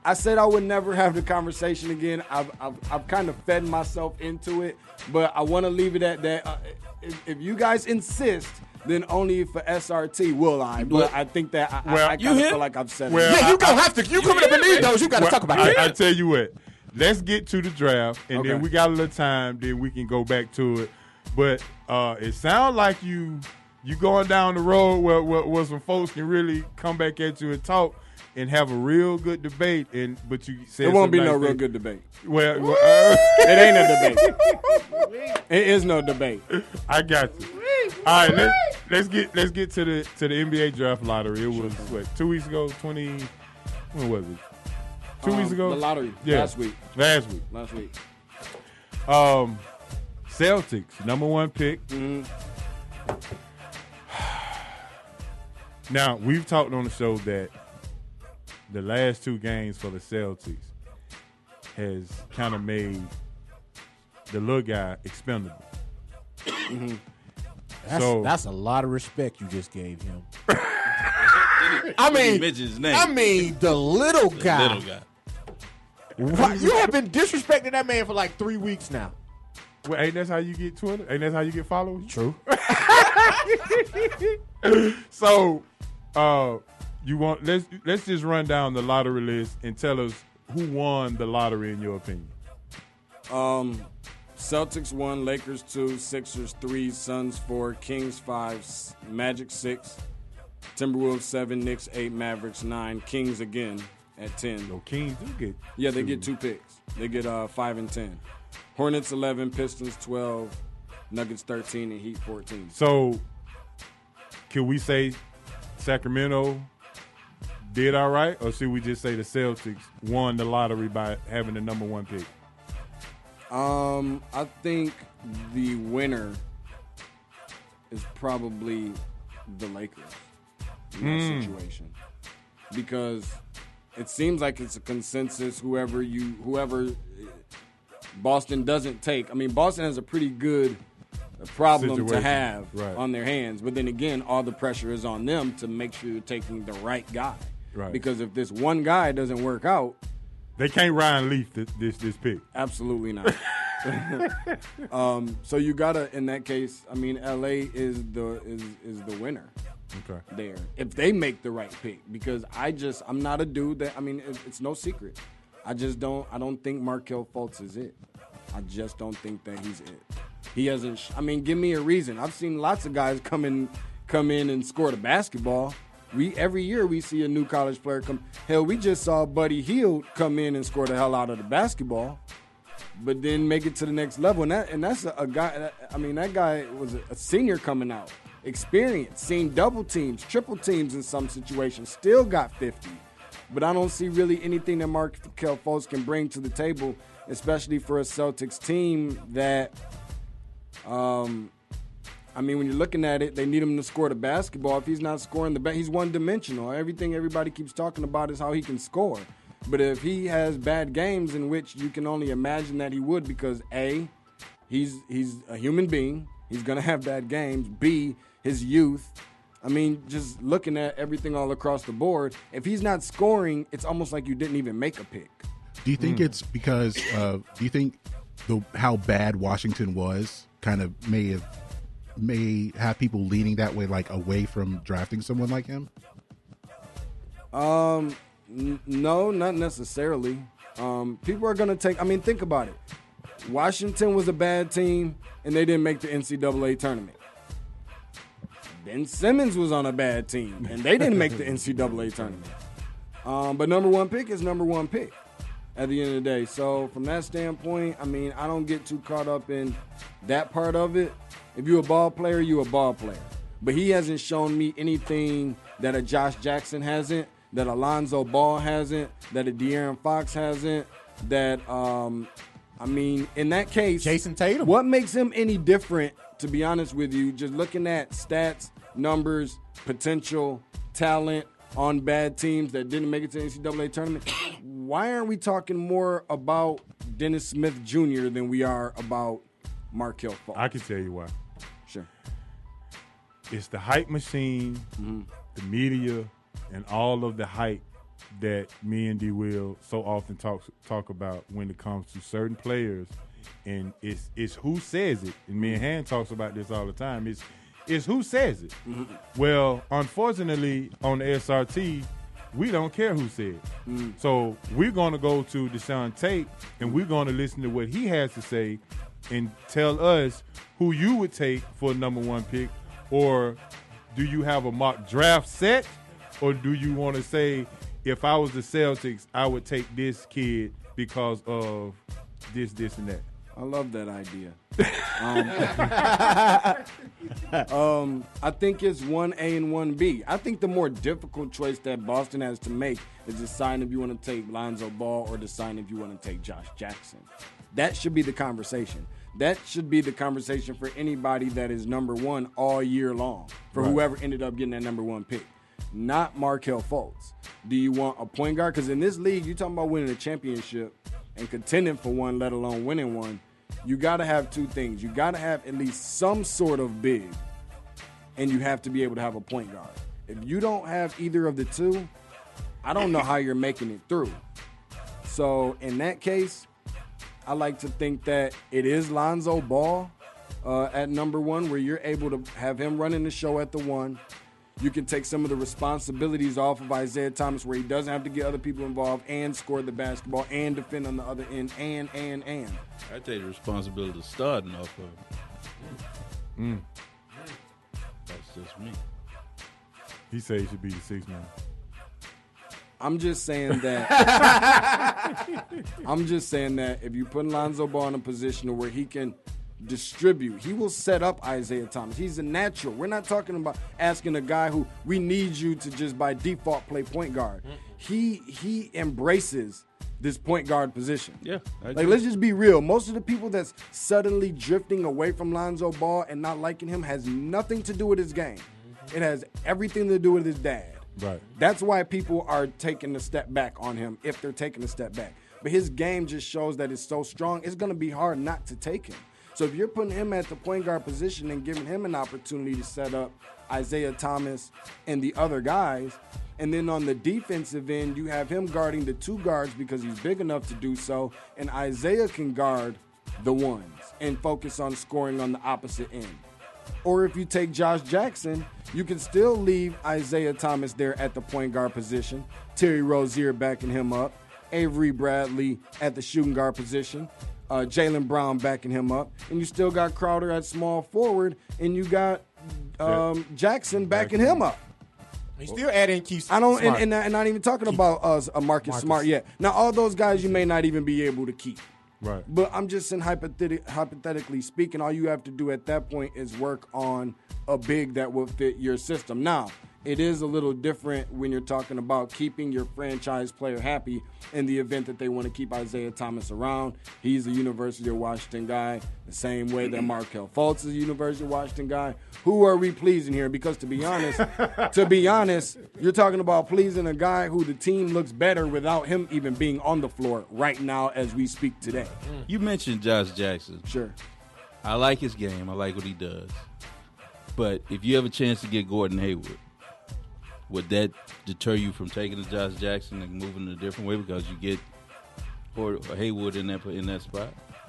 I said I would never have the conversation again. I've, I've, I've kind of fed myself into it, but I want to leave it at that. Uh, if, if you guys insist, then only for S R T will I. But I think that I, Well, I, I you kind of hear? feel like I've said Well, it. Yeah, you gonna have to. You coming up in these those. You got to Well, talk about I, it. I tell you what. Let's get to the draft, and Okay. then we got a little time. Then we can go back to it. But uh, it sounds like you you going down the road where, where where some folks can really come back at you and talk and have a real good debate. And but you said It won't some be nice no real things. good debate. Well, well, uh, It ain't a debate. It is no debate. I got you. All right, let's, let's get let's get to the to the N B A draft lottery. It was what two weeks ago. Twenty. When was it? Two Um, weeks ago. The lottery Yeah. last week. Last week. Last week. Um, Celtics number one pick. Mm-hmm. Now we've talked on the show that the last two games for the Celtics has kind of made the little guy expendable. Mm-hmm. That's, So- that's a lot of respect you just gave him. I mean, mention his name. I mean, the little guy. Little guy. What? You have been disrespecting that man for like three weeks now. Well, ain't that how you get Twitter? Ain't that how you get followers? True. So, uh, you want let's let's just run down the lottery list and tell us who won the lottery in your opinion. Um, Celtics one, Lakers two, Sixers three, Suns four, Kings five, S- Magic six, Timberwolves seven, Knicks eight, Mavericks nine, Kings again at ten. Yo, Kings do get Yeah, they get two picks. They get uh five and ten. Hornets eleven, Pistons twelve, Nuggets thirteen, and Heat fourteen. So, can we say Sacramento did all right, or should we just say the Celtics won the lottery by having the number one pick? Um, I think the winner is probably the Lakers in that Mm. situation, because it seems like it's a consensus. Whoever you, whoever Boston doesn't take. I mean, Boston has a pretty good problem to Situation. have Right. on their hands, but then again, all the pressure is on them to make sure you're taking the right guy. Right. Because if this one guy doesn't work out, They can't Ryan Leaf this this, this pick. absolutely not. um, so you gotta, in that case, I mean, L A is the is is the winner Okay. there if they make the right pick. Because I just, I'm not a dude that, I mean, it, it's no secret. I just don't, I don't think Markelle Fultz is it. I just don't think that he's it. He hasn't. sh- I mean, give me a reason. I've seen lots of guys come in, come in and score the basketball. We every year we see a new college player come. Hell, we just saw Buddy Hield come in and score the hell out of the basketball, but then make it to the next level. And that and that's a, a guy. I mean, that guy was a, a senior coming out, experienced, seen double teams, triple teams in some situations, still got fifty. But I don't see really anything that Markelle Fultz can bring to the table, especially for a Celtics team that. Um, I mean, when you're looking at it, they need him to score the basketball. If he's not scoring the ba- he's one-dimensional. Everything everybody keeps talking about is how he can score. But if he has bad games in which you can only imagine that he would, because A, he's he's a human being. He's going to have bad games. B, his youth. I mean, just looking at everything all across the board, if he's not scoring, it's almost like you didn't even make a pick. Do you think it's because uh, do you think the how bad Washington was kind of may have may have people leaning that way, like away from drafting someone like him? Um, n- no, not necessarily. Um, people are going to take, I mean, think about it. Washington was a bad team, and they didn't make the N C double A tournament. Ben Simmons was on a bad team, and they didn't make the N C double A tournament. Um, but number one pick is number one pick at the end of the day. So from that standpoint, I mean, I don't get too caught up in that part of it. If you're a ball player, you're a ball player. But he hasn't shown me anything that a Josh Jackson hasn't, that Alonzo Ball hasn't, that a De'Aaron Fox hasn't, that, um, I mean, in that case, Jason Tatum. What makes him any different, to be honest with you, just looking at stats, numbers, potential, talent on bad teams that didn't make it to the N C double A tournament, why aren't we talking more about Dennis Smith Junior than we are about Markelle Fultz? I can tell you why. Sure. It's the hype machine, Mm-hmm. the media, and all of the hype that me and D Will so often talk talk about when it comes to certain players, and it's it's who says it. And me and Han talks about this all the time. It's it's who says it. Mm-hmm. Well, unfortunately, on the S R T, we don't care who said it. Mm. So we're going to go to Deshaun Tate, and we're going to listen to what he has to say and tell us who you would take for a number one pick, or do you have a mock draft set, or do you want to say, if I was the Celtics, I would take this kid because of this, this, and that? I love that idea. um, um, I think it's one A and one B. I think the more difficult choice that Boston has to make is decide if you want to take Lonzo Ball or decide if you want to take Josh Jackson. That should be the conversation. That should be the conversation for anybody that is number one all year long, for Right. whoever ended up getting that number one pick. Not Markelle Fultz. Do you want a point guard? Because in this league, you're talking about winning a championship and contending for one, let alone winning one. You got to have two things. You got to have at least some sort of big, and you have to be able to have a point guard. If you don't have either of the two, I don't know how you're making it through. So in that case, I like to think that it is Lonzo Ball uh, at number one, where you're able to have him running the show at the one. You can take some of the responsibilities off of Isaiah Thomas, where he doesn't have to get other people involved and score the basketball and defend on the other end, and, and, and. I take the responsibility of starting off of him. Mm. That's just me. He said he should be the sixth man. I'm just saying that. I'm just saying that if you put Lonzo Ball in a position where he can distribute, he will set up Isaiah Thomas. He's a natural. We're not talking about asking a guy who we need you to just by default play point guard. He he embraces this point guard position. Yeah. I Like, agree. let's just be real. Most of the people that's suddenly drifting away from Lonzo Ball and not liking him has nothing to do with his game. It has everything to do with his dad. Right. That's why people are taking a step back on him, if they're taking a step back. But his game just shows that it's so strong, it's going to be hard not to take him. So if you're putting him at the point guard position and giving him an opportunity to set up Isaiah Thomas and the other guys, and then on the defensive end, you have him guarding the two guards because he's big enough to do so, and Isaiah can guard the ones and focus on scoring on the opposite end. Or if you take Josh Jackson, you can still leave Isaiah Thomas there at the point guard position, Terry Rozier backing him up, Avery Bradley at the shooting guard position, uh, Jaylen Brown backing him up, and you still got Crowder at small forward, and you got um, Jackson backing him up. He's still adding Keith. I don't, and, Smart. and, and not even talking about uh, a Marcus, Marcus. Smart yet. Now, all those guys you may not even be able to keep. Right. But I'm just saying, hypotheti- hypothetically speaking, all you have to do at that point is work on a big that will fit your system. Now, it is a little different when you're talking about keeping your franchise player happy in the event that they want to keep Isaiah Thomas around. He's a University of Washington guy, the same way that Markelle Fultz is a University of Washington guy. Who are we pleasing here? Because to be honest, to be honest, you're talking about pleasing a guy who the team looks better without him even being on the floor right now as we speak today. You mentioned Josh Jackson. Sure. I like his game. I like what he does. But if you have a chance to get Gordon Hayward, would that deter you from taking the Josh Jackson and moving in a different way because you get or Hayward in that in that spot?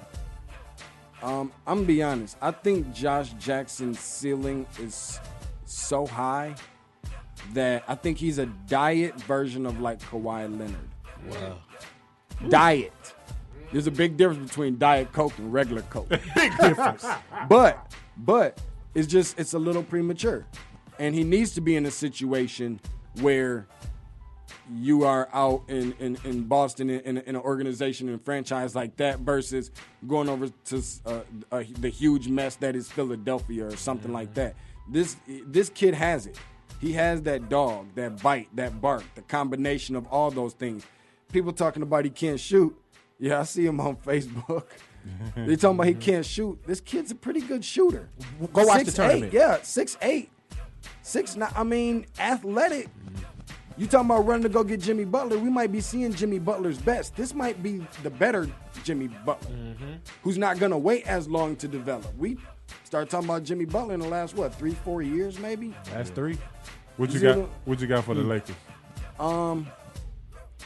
Um, I'm gonna be honest. I think Josh Jackson's ceiling is so high that I think he's a diet version of like Kawhi Leonard. Wow. Diet. There's a big difference between Diet Coke and regular Coke. Big difference. But but it's just it's a little premature. And he needs to be in a situation where you are out in, in, in Boston in, in, in an organization and franchise like that versus going over to uh, uh, the huge mess that is Philadelphia or something like that. This this kid has it. He has that dog, that bite, that bark, the combination of all those things. People talking about he can't shoot. Yeah, I see him on Facebook. They talking about he can't shoot. This kid's a pretty good shooter. Go watch the six tournament. Eight, yeah, six eight. Six nine, I mean, athletic. You talking about running to go get Jimmy Butler? We might be seeing Jimmy Butler's best. This might be the better Jimmy Butler, who's not gonna wait as long to develop. We started talking about Jimmy Butler in the last what three, four years, maybe. That's three. What you Zero. got? What you got for the Lakers? Um,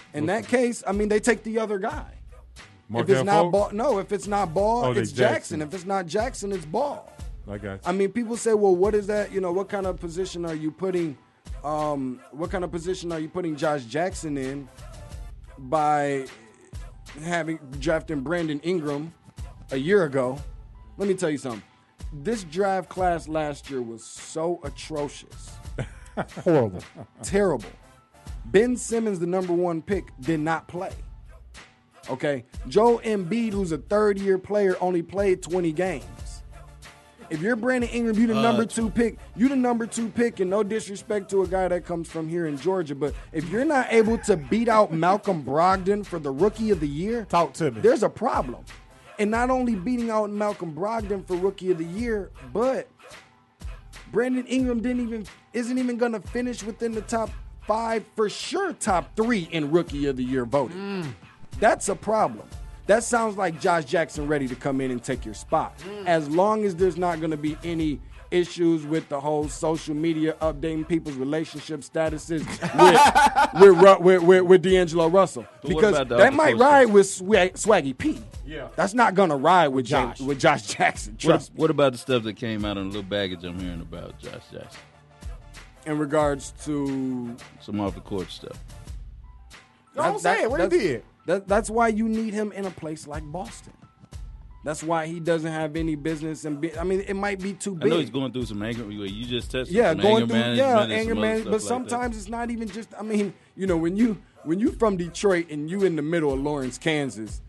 In that case, I mean, they take the other guy. Markelle if it's not Fultz? Ball, no. If it's not Ball, Oh, they it's Jackson. Jackson. If it's not Jackson, it's Ball. I got you. I mean, people say, well, what is that? You know, what kind of position are you putting? Um, what kind of position are you putting Josh Jackson in by having drafting Brandon Ingram a year ago? Let me tell you something. This draft class last year was so atrocious. Horrible. Terrible. Ben Simmons, the number one pick, did not play. Okay? Joel Embiid, who's a third-year player, only played twenty games. If you're Brandon Ingram, you the Uh, number two pick. You the number two pick, and no disrespect to a guy that comes from here in Georgia, but if you're not able to beat out Malcolm Brogdon for the Rookie of the Year, talk to me. There's a problem. And not only beating out Malcolm Brogdon for Rookie of the Year, but Brandon Ingram didn't even isn't even going to finish within the top five, for sure top three in Rookie of the Year voting. Mm. That's a problem. That sounds like Josh Jackson ready to come in and take your spot. Mm. As long as there's not going to be any issues with the whole social media updating people's relationship statuses with, with, Ru- with, with, with D'Angelo Russell. But what Because about the that other might coaches? ride with Swag, Swaggy P. Yeah. That's not going to ride with Josh. Josh. with Josh Jackson. What, Trust me. what about the stuff that came out on the little baggage I'm hearing about Josh Jackson? In regards to Some off the court stuff. Don't say it. What he that's- did? That, that's why you need him in a place like Boston. That's why he doesn't have any business. And be, I mean, it might be too I big. know he's going through some anger. You just touched Yeah, some going anger through management yeah and anger some other management. stuff But like sometimes it's not even just. I mean, you know, when you when you from Detroit and you in the middle of Lawrence, Kansas.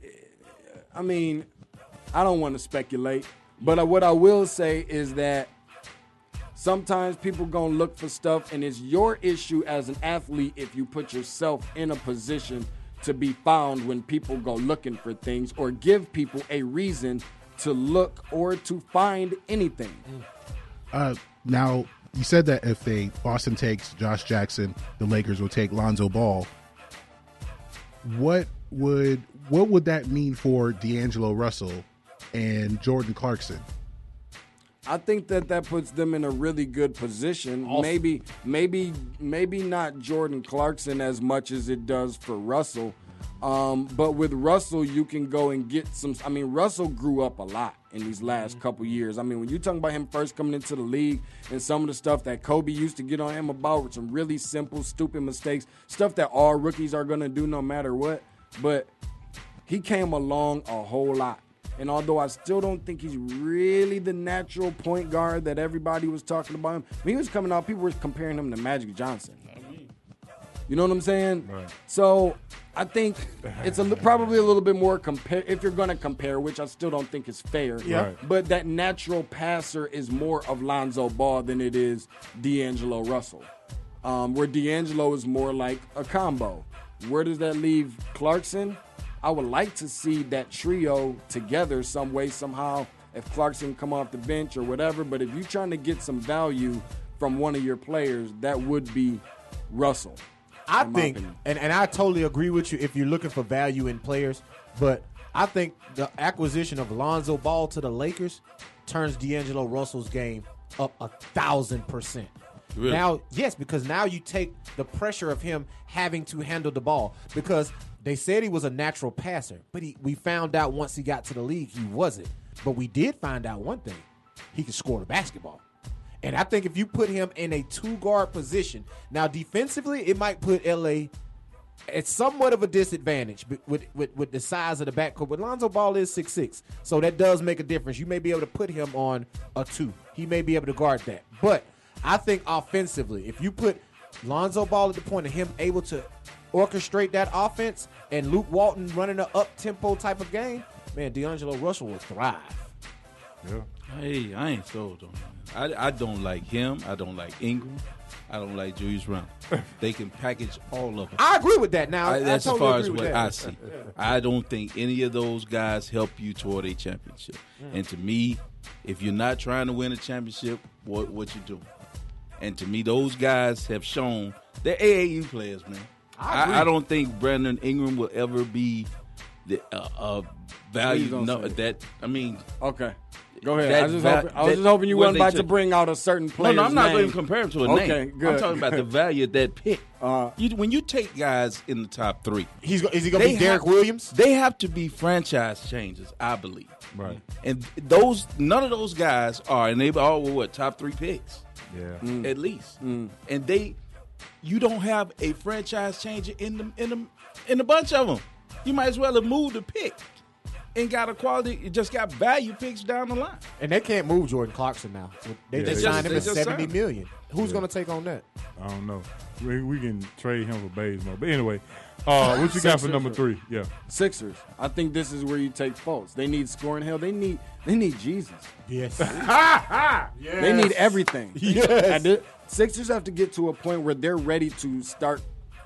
I mean, I don't want to speculate, but uh, what I will say is that sometimes people gonna look for stuff, and it's your issue as an athlete if you put yourself in a position to be found when people go looking for things, or give people a reason to look or to find anything. Uh, now, you said that if they Boston takes Josh Jackson, the Lakers will take Lonzo Ball. What would what would that mean for D'Angelo Russell and Jordan Clarkson? I think that that puts them in a really good position. Awesome. Maybe, maybe, maybe not Jordan Clarkson as much as it does for Russell. Um, but with Russell, you can go and get some. I mean, Russell grew up a lot in these last couple years. I mean, when you talk about him first coming into the league and some of the stuff that Kobe used to get on him about, with some really simple, stupid mistakes, stuff that all rookies are going to do no matter what. But he came along a whole lot. And although I still don't think he's really the natural point guard that everybody was talking about him, when he was coming out, people were comparing him to Magic Johnson. You know what I'm saying? Right. So I think it's a, li- probably a little bit more compare if you're going to compare, which I still don't think is fair. Yeah. Right. But that natural passer is more of Lonzo Ball than it is D'Angelo Russell. Um, where D'Angelo is more like a combo. Where does that leave Clarkson? I would like to see that trio together some way, somehow, if Clarkson come off the bench or whatever. But if you're trying to get some value from one of your players, that would be Russell. I in my think, opinion. and, and I totally agree with you if you're looking for value in players, but I think the acquisition of Lonzo Ball to the Lakers turns D'Angelo Russell's game up a thousand percent. Really? Now, yes, because now you take the pressure of him having to handle the ball, because they said he was a natural passer, but he, we found out once he got to the league he wasn't. But we did find out one thing. He could score the basketball. And I think if you put him in a two-guard position, now defensively it might put L A at somewhat of a disadvantage with, with, with the size of the backcourt. But Lonzo Ball is six six, so that does make a difference. You may be able to put him on a two. He may be able to guard that. But I think offensively, if you put Lonzo Ball at the point of him able to orchestrate that offense and Luke Walton running an up-tempo type of game, man, D'Angelo Russell will thrive. Yeah. Hey, I ain't sold on him. I, I don't like him. I don't like Ingram. I don't like Julius Randle. They can package all of them. I agree with that. Now, I, I that's totally as far agree as with what that. I see. I don't think any of those guys help you toward a championship. Mm. And to me, if you're not trying to win a championship, what what you doing? And to me, those guys have shown they're A A U players, man. I agree. I, I don't think Brandon Ingram will ever be the uh, uh, value. Please don't No, say it. that I mean. Okay. Go ahead. That I, was just va- hoping, I was that- just hoping you when weren't they about to took- bring out a certain No, player's no, I'm not name. going to compare him to a okay, name. Good. I'm talking about the value of that pick. Uh, you, when you take guys in the top three, He's go- is he gonna they be Derek have- Williams? They have to be franchise changes, I believe. Right. And those, none of those guys are, and they all were what top three picks, Yeah. Mm. at least. And they, you don't have a franchise changer in the in the in a bunch of them. You might as well have moved a pick and got a quality. You just got value picks down the line. And they can't move Jordan Clarkson now. They Yeah, just they signed just- him they at just seventy signed million. Who's Yeah. going to take on that? I don't know. We, we can trade him for Bazemore. But anyway, uh, what you got for Sixers number are- three? Yeah. Sixers. I think this is where you take Fultz. They need scoring. Hell, they need they need Jesus. Yes. They need everything. Yes. And the Sixers have to get to a point where they're ready to start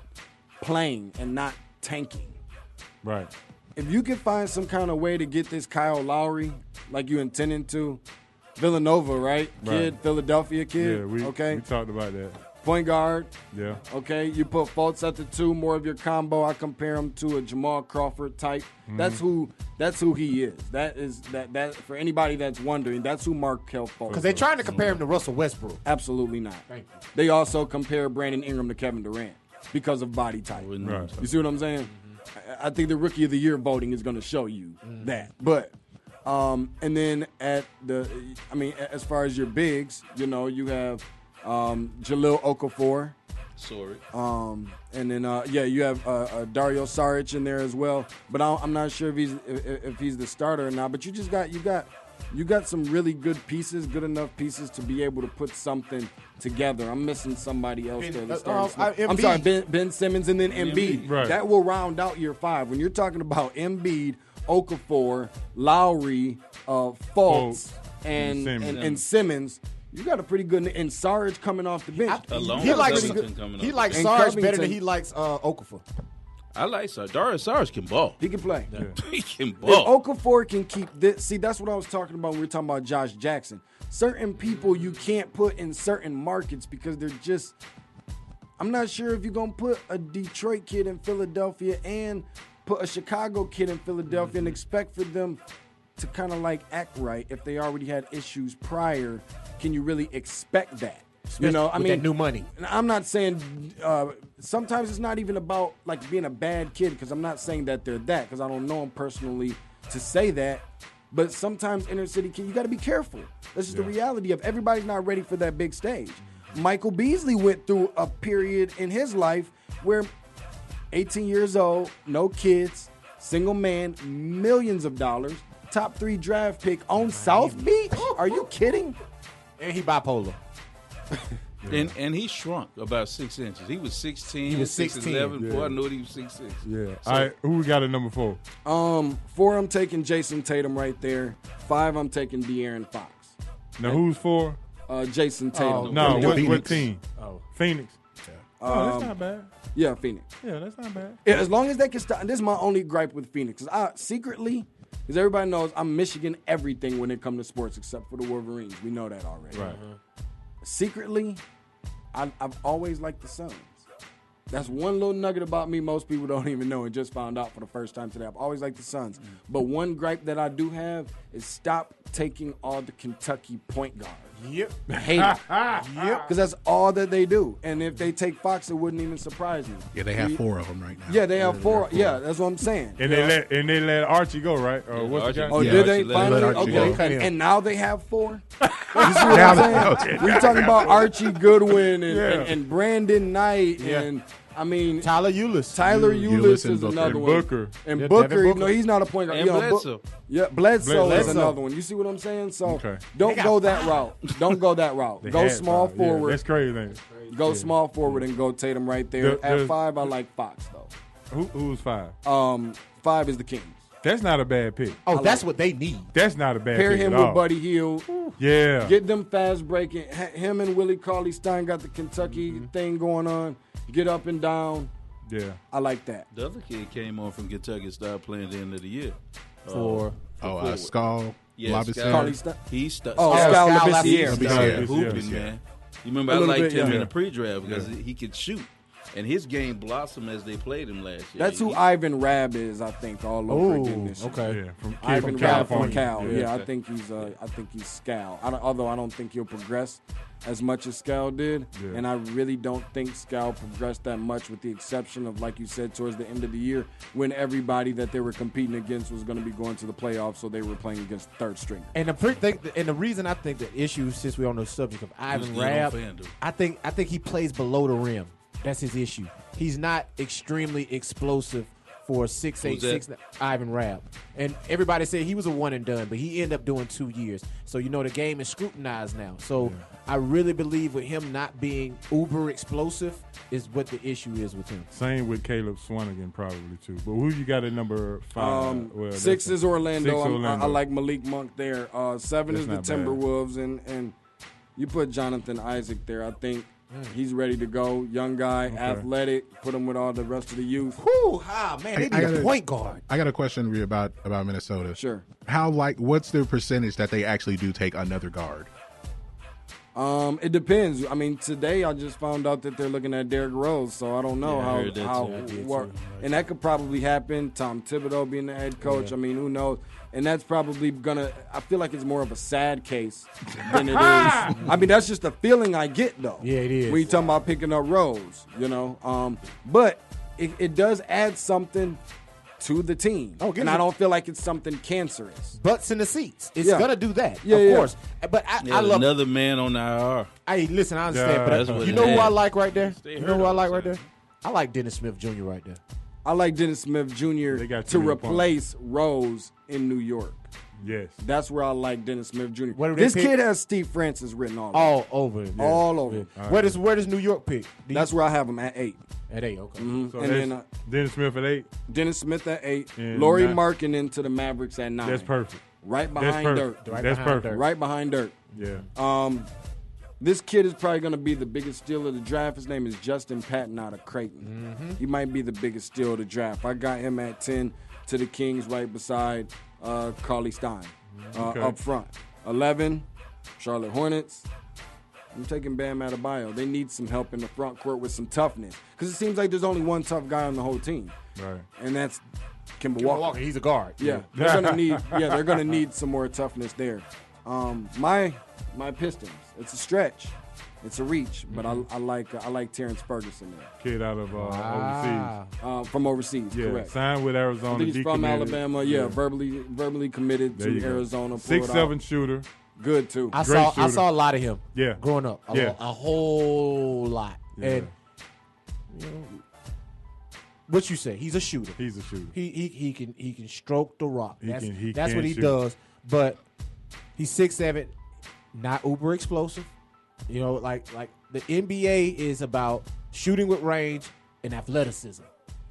playing and not tanking. Right. If you can find some kind of way to get this Kyle Lowry like you intended to, Villanova, right? Kid, Right. Philadelphia kid. Yeah, we, okay. we talked about that. Point guard. Yeah. Okay, you put Fultz at the two, more of your combo. I compare him to a Jamal Crawford type. Mhm. That's who. That's who he is. That is that. That for anybody that's wondering, that's who Markelle Fultz. Because they're trying to compare him to Russell Westbrook. Absolutely not. Thank you. They also compare Brandon Ingram to Kevin Durant because of body type. Right. You see what I'm saying? I, I think the Rookie of the Year voting is going to show you that. But um, and then at the, I mean, as far as your bigs, you know, you have um, Jahlil Okafor. Sorry. Um, and then uh, yeah, you have uh, uh, Dario Saric in there as well. But I I'm not sure if he's if, if he's the starter or not. But you just got you got you got some really good pieces, good enough pieces to be able to put something together. I'm missing somebody else Ben- there. uh, that's starting uh, to snap. uh, I'm Embiid. sorry, Ben, Ben Simmons and then Embiid. Right. That will round out your five. When you're talking about Embiid, Okafor, Lowry, uh, Fultz, Fultz, and and and, Simmons. and Simmons. You got a pretty good, and Saric coming off the bench. Alone He with likes Covington coming he up. likes And Sarge better Covington. than he likes uh, Okafor. I like Sarge. Darius Sarge can ball. He can play. He can If ball. Okafor can keep this, see, that's what I was talking about when we were talking about Josh Jackson. Certain people you can't put in certain markets because they're just. I'm not sure if you're gonna put a Detroit kid in Philadelphia and put a Chicago kid in Philadelphia and expect for them to kind of like act right if they already had issues prior. Can you really expect that? You know, I With mean, that new money. and I'm not saying uh, sometimes it's not even about like being a bad kid because I'm not saying that they're that because I don't know them personally to say that. But sometimes inner city kid, you got to be careful. That's just the reality of everybody's not ready for that big stage. Michael Beasley went through a period in his life where eighteen years old, no kids, single man, millions of dollars, top three draft pick on South Beach. Are you kidding? And he bipolar. And and he shrunk about six inches. He was sixteen. He was six sixteen, eleven. yeah. Boy, I knew he was six six. Yeah. So- All right. Who we got at number four? Um, four, I'm taking Jason Tatum right there. Five, I'm taking De'Aaron Fox. Now who's four? Uh, Jason Tatum. No, From what, Phoenix. what team? Oh. Phoenix. Oh, that's Um, not bad. Yeah, Phoenix. Yeah, that's not bad. Yeah, as long as they can stop. This is my only gripe with Phoenix. Cause I secretly, because everybody knows I'm Michigan everything when it comes to sports except for the Wolverines. We know that already. Right. Secretly, I, I've always liked the Suns. That's one little nugget about me most people don't even know and just found out for the first time today. I've always liked the Suns. But one gripe that I do have is stop taking all the Kentucky point guards. Yep. I hate it. Yep. Because that's all that they do. And if they take Fox, it wouldn't even surprise me. Yeah, they have We- four of them right now. Yeah, they have four. Yeah, that's what I'm saying. And they let and they let Archie go, right? Or what's Archie- the guy? Oh, Yeah, did Archie they let- finally? let Archie Okay, go. and, and now they have four. You see what Now I'm they- saying? okay. We're talking about Archie Goodwin and, Yeah. and, and Brandon Knight Yeah. and I mean Tyler Eulis. Tyler Eulis Eulis and is Booker. another And one. Booker. And Yeah, Booker, Devin you Booker. know, he's not a point guard. And You know, Bo- Bledsoe. yeah, Bledsoe, Bledsoe. is another one. You see what I'm saying? So Okay. don't got go that route. Don't go that route. They Go had small five. Yeah, forward. that's crazy. Ain't it? Go small forward and go Tatum right there. There- At there's- five, I like Fox though. Who, who's five? Um, five is the Kings. That's not a bad pick. Oh, that's what they need. That's not a bad Pair pick him at with all. Buddy Hield. Yeah. Get them fast breaking. H- Him and Willie Cauley Stein got the Kentucky Mm-hmm. thing going on. Get up and down. yeah. I like that. The other kid came on from Kentucky and started playing at the end of the year. For Oh, uh, Skull. Yeah, Lobison. Cauley Stein. He stu- Oh, started- Scal Scal Labissiere. he started Yeah, hooping, yeah. man. You remember A I little liked bit, him yeah. in the pre-draft because he could shoot. And his game blossomed as they played him last year. That's who He- Ivan Rabb is, I think, all over Ooh, again this year. okay. Yeah, from, kid Ivan from Rabb California. from Cal. Yeah, Yeah. I think he's uh, I think he's Scal. I don't, although I don't think he'll progress as much as Scal did, Yeah. and I really don't think Scal progressed that much, with the exception of, like you said, towards the end of the year when everybody that they were competing against was going to be going to the playoffs, so they were playing against third string. And the pre- think, and the reason I think the issue, since we're on the subject of Ivan good on Rabb, FanDuel. I think I think he plays below the rim. That's his issue. He's not extremely explosive for a six eight Who's that? six Ivan Rabb. And everybody said he was a one and done, but he ended up doing two years. So you know the game is scrutinized now. So I really believe with him not being uber explosive is what the issue is with him. Same with Caleb Swanigan probably too. But who you got at number five? Um, Well, six that's- is Orlando. Six I'm- Orlando. I, I like Malik Monk there. Uh, seven That's is the not bad. Timberwolves, and and you put Jonathan Isaac there. I think he's ready to go. Young guy, athletic. Put him with all the rest of the youth. Whoo, ah, man, they I- I need a gotta- point guard. I got a question for you about about Minnesota. Sure. How like what's the percentage that they actually do take another guard? Um, it depends. I mean, today I just found out that they're looking at Derrick Rose, so I don't know Yeah, I how heard that how too. I did what, too. and that could probably happen. Tom Thibodeau being the head coach. I mean, who knows? And that's probably gonna. I feel like it's more of a sad case than it is. I mean, that's just the feeling I get though. Yeah, it is. When you talking about picking up Rose, you know. Um, but it, it does add something to the team, Oh, gives and I you- don't feel like it's something cancerous. Butts in the seats. It's Yeah. gonna do that, Yeah, of yeah. course. But I, Yeah, I love. another man on the I R. Hey, listen, I understand, Yeah, but that's I, what you it know who I is. like right there? Stay You know hurt who I all like the right time. there? I like Dennis Smith Junior right there. I like Dennis Smith Junior They got to too many replace Rose in New York. Yes. That's where I like Dennis Smith Junior What do they This pick? kid has Steve Francis written all over. All over him. All over. Yeah. Where does where does New York pick? Do you- That's where I have him at eight. at eight. Okay. Mhm. So and that's then uh, Dennis Smith at eight. Dennis Smith at eight. And Laurie nine. Markkinen to the Mavericks at nine. That's perfect. Right That's behind perfect. Dirk. Right That's behind perfect. Dirk. Right behind Dirk. Yeah. Um, this kid is probably going to be the biggest steal of the draft. His name is Justin Patton out of Creighton. Mm-hmm. He might be the biggest steal of the draft. I got him at ten to the Kings, right beside uh, Carly Stein uh, Okay. up front. eleven, Charlotte Hornets. I'm taking Bam Adebayo. They need some help in the front court with some toughness, because it seems like there's only one tough guy on the whole team, Right. and that's Kemba Kemba Walker. Walker, he's a guard. Yeah, they're gonna need. Yeah, they're gonna need some more toughness there. Um, my my Pistons. It's a stretch, it's a reach, but I, I like uh, I like Terrence Ferguson there Kid out of uh, Ah. overseas. uh, from overseas. Yeah. Correct. Signed with I Arizona. think he's from decommitted. Alabama. Yeah, verbally verbally committed There you to go. Arizona. Pulled Six out. seven shooter. Good too. I Great saw I shooter. saw a lot of him. Yeah. growing up, a, Yeah. a whole lot. Yeah. And you know, what you say? He's a shooter. He's a shooter. He he he can he can stroke the rock. He That's can- he that's can what he shoot. does. But he's six seven, not uber explosive. You know, like like the N B A is about shooting with range and athleticism.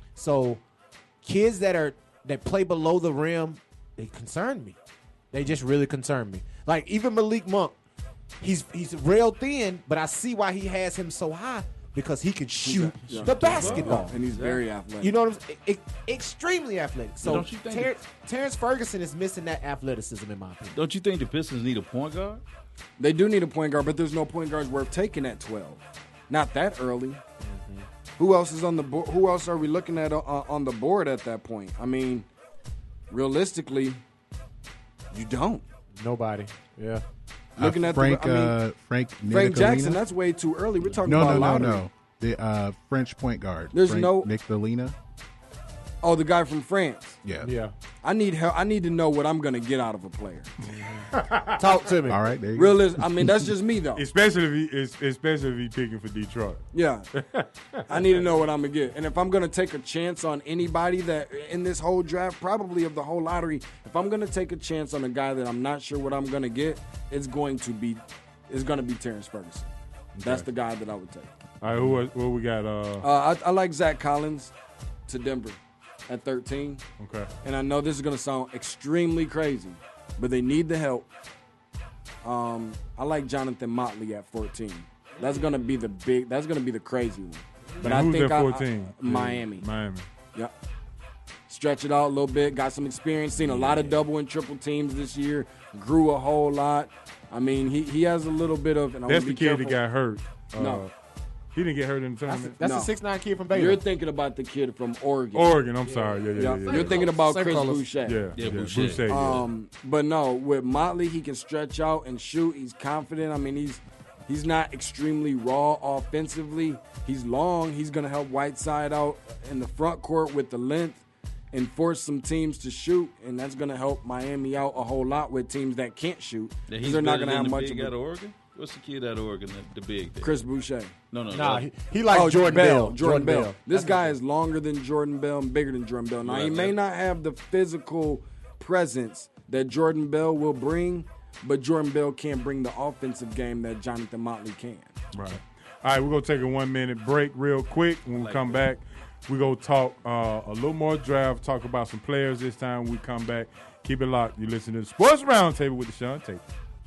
So kids that are that play below the rim, they concern me. They just really concern me. Like even Malik Monk, he's he's real thin, but I see why he has him so high, because he can shoot yeah. the basketball. and he's very athletic. You know what I'm saying? E- e- extremely athletic. So Don't you think- Ter- Terrence Ferguson is missing that athleticism, in my opinion. Don't you think the Pistons need a point guard? They do need a point guard, but there's no point guards worth taking at twelve. Not that early. Mm-hmm. Who else is on the board? Who else are we looking at uh, on the board at that point? I mean, realistically, you don't. Nobody. Yeah. Looking Uh, at Frank, the, I mean, uh, Frank, Frank Jackson. Nicolina? That's way too early. We're talking No, about no, no, lottery. no. The uh, French point guard. There's Frank no- Nicolina. Oh, the guy from France. Yeah. Yeah. I need help. I need to know what I'm going to get out of a player. Talk to me. All right. There you Realist. I mean, that's just me though. Especially if he, es- especially if he picking for Detroit. Yeah. I need to know what I'm going to get. And if I'm going to take a chance on anybody that in this whole draft, probably of the whole lottery, if I'm going to take a chance on a guy that I'm not sure what I'm going to get, it's going to be it's going to be Terrence Ferguson. That's the guy that I would take. All right, who was- what we got? Uh, Uh, I, I like Zach Collins to Denver at thirteen. okay. And I know this is going to sound extremely crazy, but they need the help. Um, I like Jonathan Motley at fourteen. That's going to be the big. That's going to be the crazy one. But And I who's think at I- fourteen? I, Miami. Miami. Yep. Stretch it out a little bit. Got some experience. Seen a lot of double and triple teams this year. Grew a whole lot. I mean, he, he has a little bit of. And I That's wanna the be kid careful. that got hurt. Uh, No. He didn't get hurt in the tournament. That's No. the six nine kid from Baylor. You're thinking about the kid from Oregon. Oregon, I'm sorry. Yeah, yeah, yeah. yeah, You're yeah. thinking about Same Chris colors. Boucher. Yeah, yeah, Boucher. Boucher, yeah. Um, but no, with Motley, he can stretch out and shoot. He's confident. I mean, he's he's not extremely raw offensively. He's long. He's going to help Whiteside out in the front court with the length and force some teams to shoot, and that's going to help Miami out a whole lot with teams that can't shoot. Now, Because he's they're not better going to have than the much big of out of a Oregon. What's the kid out of Oregon? The, the big. There? Chris Boucher. No, no, Nah, no. he, he like oh, Jordan Bell. Bell. Jordan, Jordan Bell. Bell. This That's guy what- is longer than Jordan Bell and bigger than Jordan Bell. Now, Right, he may right. not have the physical presence that Jordan Bell will bring, but Jordan Bell can't bring the offensive game that Jonathan Motley can. Right. All right, we're going to take a one-minute break real quick. When we like come that. back, we're going to talk uh, a little more draft, talk about some players this time. When we come back. Keep it locked. You listen to the Sports Roundtable with Deshaun Tate.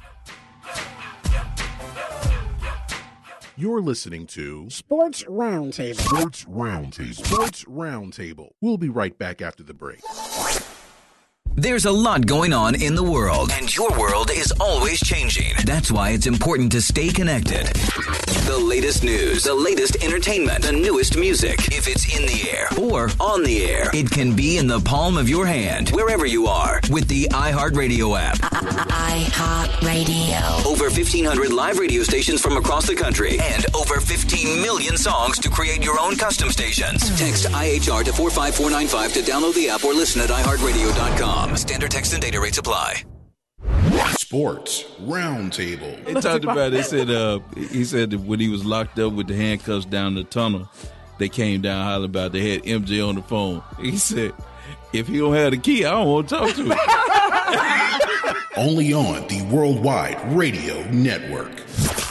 You're listening to Sports Roundtable. Sports Roundtable. Sports Roundtable. We'll be right back after the break. There's a lot going on in the world, and your world is always changing. That's why it's important to stay connected. The latest news, the latest entertainment, the newest music. If it's in the air or on the air, it can be in the palm of your hand, wherever you are, with the iHeartRadio app. iHeartRadio. Over fifteen hundred live radio stations from across the country, and over fifteen million songs to create your own custom stations. Text I H R to four five four nine five to download the app or listen at i heart radio dot com. Standard text and data rates apply. Sports Roundtable. They talked about it. They said, uh, he said that when he was locked up with the handcuffs down the tunnel, they came down hollering about they had M J on the phone. He said, if he don't have the key, I don't want to talk to him. Only on the Worldwide Radio Network.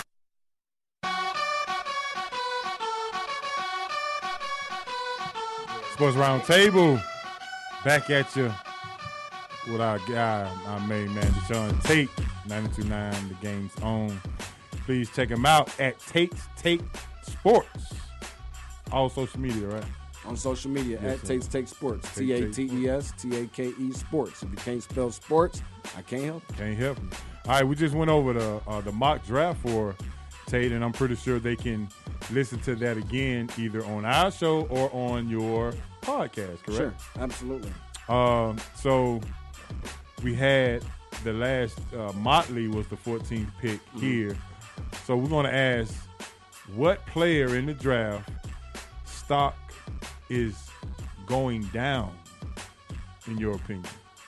Sports Roundtable. Back at you with our guy, our main man, Deshaun Tate, ninety-two point nine, the game's own. Please check him out at Tate's Take Sports. All social media, right? On social media, Yes, at sir. Tate's Take Sports. Take T A T E S T A K E Sports. If you can't spell sports, I can't help you. Can't help you. All right, we just went over the uh, the mock draft for Tate, and I'm pretty sure they can listen to that again either on our show or on your podcast, correct? Sure, absolutely. Um, so we had the last uh, Motley was the fourteenth pick Mm-hmm. here. So we're going to ask what player in the draft stock is going down, in your opinion?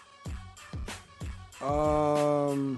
Um,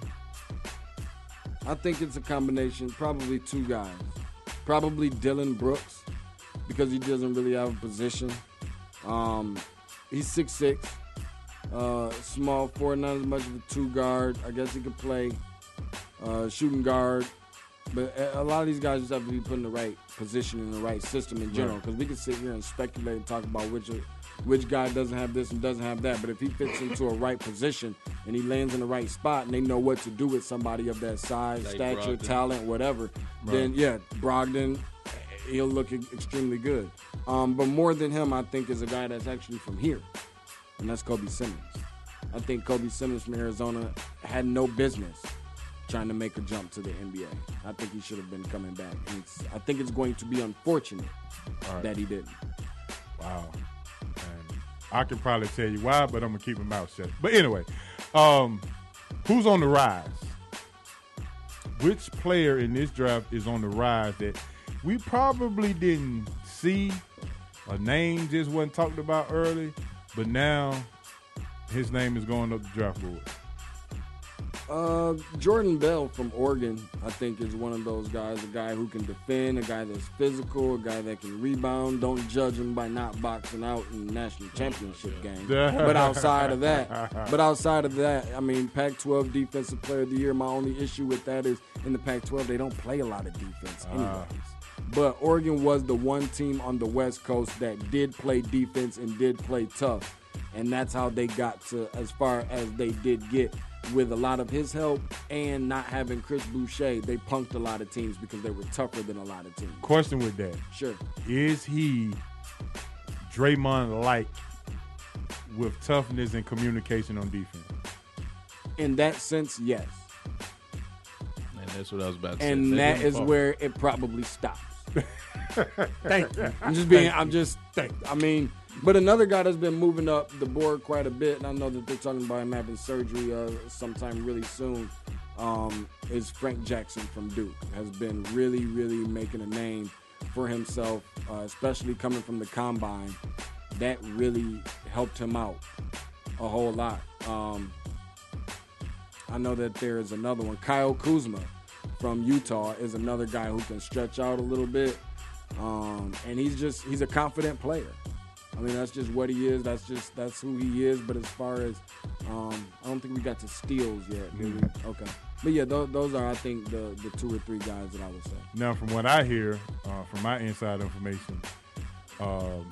I think it's a combination, probably two guys. Probably Dylan Brooks, because he doesn't really have a position. Um, he's six six, uh, small forward, not as much of a two guard. I guess he could play uh, shooting guard. But a a lot of these guys just have to be put in the right position in the right system in general. Because we can sit here and speculate and talk about which which guy doesn't have this and doesn't have that. But if he fits into a right position and he lands in the right spot and they know what to do with somebody of that size, Like stature, Brogdon. talent, whatever, then Right. yeah, Brogdon, he'll look e- extremely good. Um, but more than him, I think is a guy that's actually from here, and that's Kobe Simmons. I think Kobe Simmons from Arizona had no business trying to make a jump to the N B A. I think he should have been coming back. And it's, I think it's going to be unfortunate All right. that he didn't. Wow. And I can probably tell you why, but I'm going to keep my mouth shut. But anyway, um, who's on the rise? Which player in this draft is on the rise that we probably didn't see? A name just wasn't talked about early, but now his name is going up the draft board. Uh, Jordan Bell from Oregon, I think, is one of those guys, a guy who can defend, a guy that's physical, a guy that can rebound. Don't judge him by not boxing out in the national championship game. But outside of that, but outside of that, I mean, Pac twelve Defensive Player of the Year, my only issue with that is in the Pac twelve, they don't play a lot of defense anyways. Ah. But Oregon was the one team on the West Coast that did play defense and did play tough. And that's how they got to as far as they did get. With a lot of his help and not having Chris Boucher, they punked a lot of teams because they were tougher than a lot of teams. Question with that. Sure. Is he Draymond-like with toughness and communication on defense? In that sense, yes. And that's what I was about to say. And Take that him is apart. where it probably stops. Thank you. I'm just being. Thank I'm you. just. Thank. I mean, but another guy that's been moving up the board quite a bit, and I know that they're talking about him having surgery uh, sometime really soon. Um, is Frank Jackson from Duke. Has been really, really making a name for himself, uh, especially coming from the combine. That really helped him out a whole lot. Um, I know that there is another one. Kyle Kuzma from Utah is another guy who can stretch out a little bit. Um, and he's just, he's a confident player. I mean, that's just what he is. That's just, that's who he is. But as far as, um, I don't think we got to steals yet, did we? Okay. But yeah, those, those are, I think, the, the two or three guys that I would say. Now, from what I hear, uh, from my inside information, um,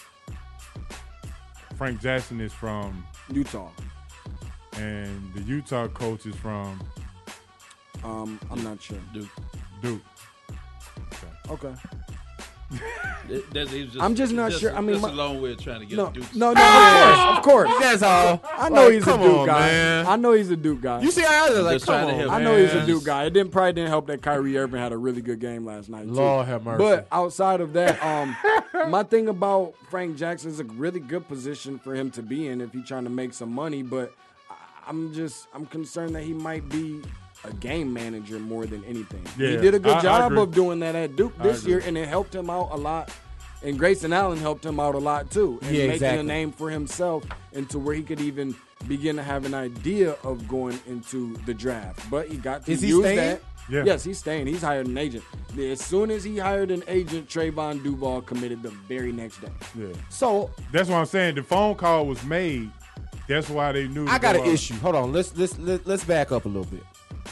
Frank Jackson is from Utah. And the Utah coach is from? Um, I'm not sure. Duke. Duke. Okay. It- that's- it was just- I'm just not just- sure. I mean, just my- a long way of trying to get no, a Duke. No, no, of course, of course. That's all. I know Like, he's a come Duke on, guy. man. I know he's a Duke guy. You see how I was like, just come trying to on, help. I know he's a man. Duke guy. It didn't probably didn't help that Kyrie Irving had a really good game last night. Too. Lord have mercy. But outside of that, um, my thing about Frank Jackson is a really good position for him to be in if he's trying to make some money. But I- I'm just I'm concerned that he might be a game manager more than anything. he Yeah, did a good I- I job agree. of doing that at Duke I this agree. year, and it helped him out a lot. And Grayson Allen helped him out a lot too, and Yeah, making exactly. a name for himself into where he could even begin to have an idea of going into the draft. But he got to Is he use staying? that. Yeah. Yes, he's staying. He's hired an agent. As soon as he hired an agent, Trayvon Duval committed the very next day. Yeah. So That's what I'm saying. The phone call was made. That's why they knew. I to got go an out. issue. Hold on. Let's let's let, let's back up a little bit.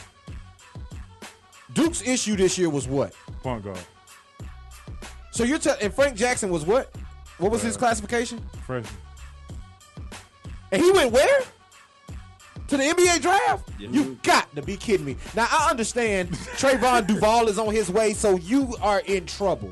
Duke's issue this year was what? Point guard. So you're telling and Frank Jackson was what? What was his Uh, classification? Freshman. And he went where? To the N B A draft? Yeah. You got to be kidding me. Now I understand Trayvon Duval is on his way, so you are in trouble.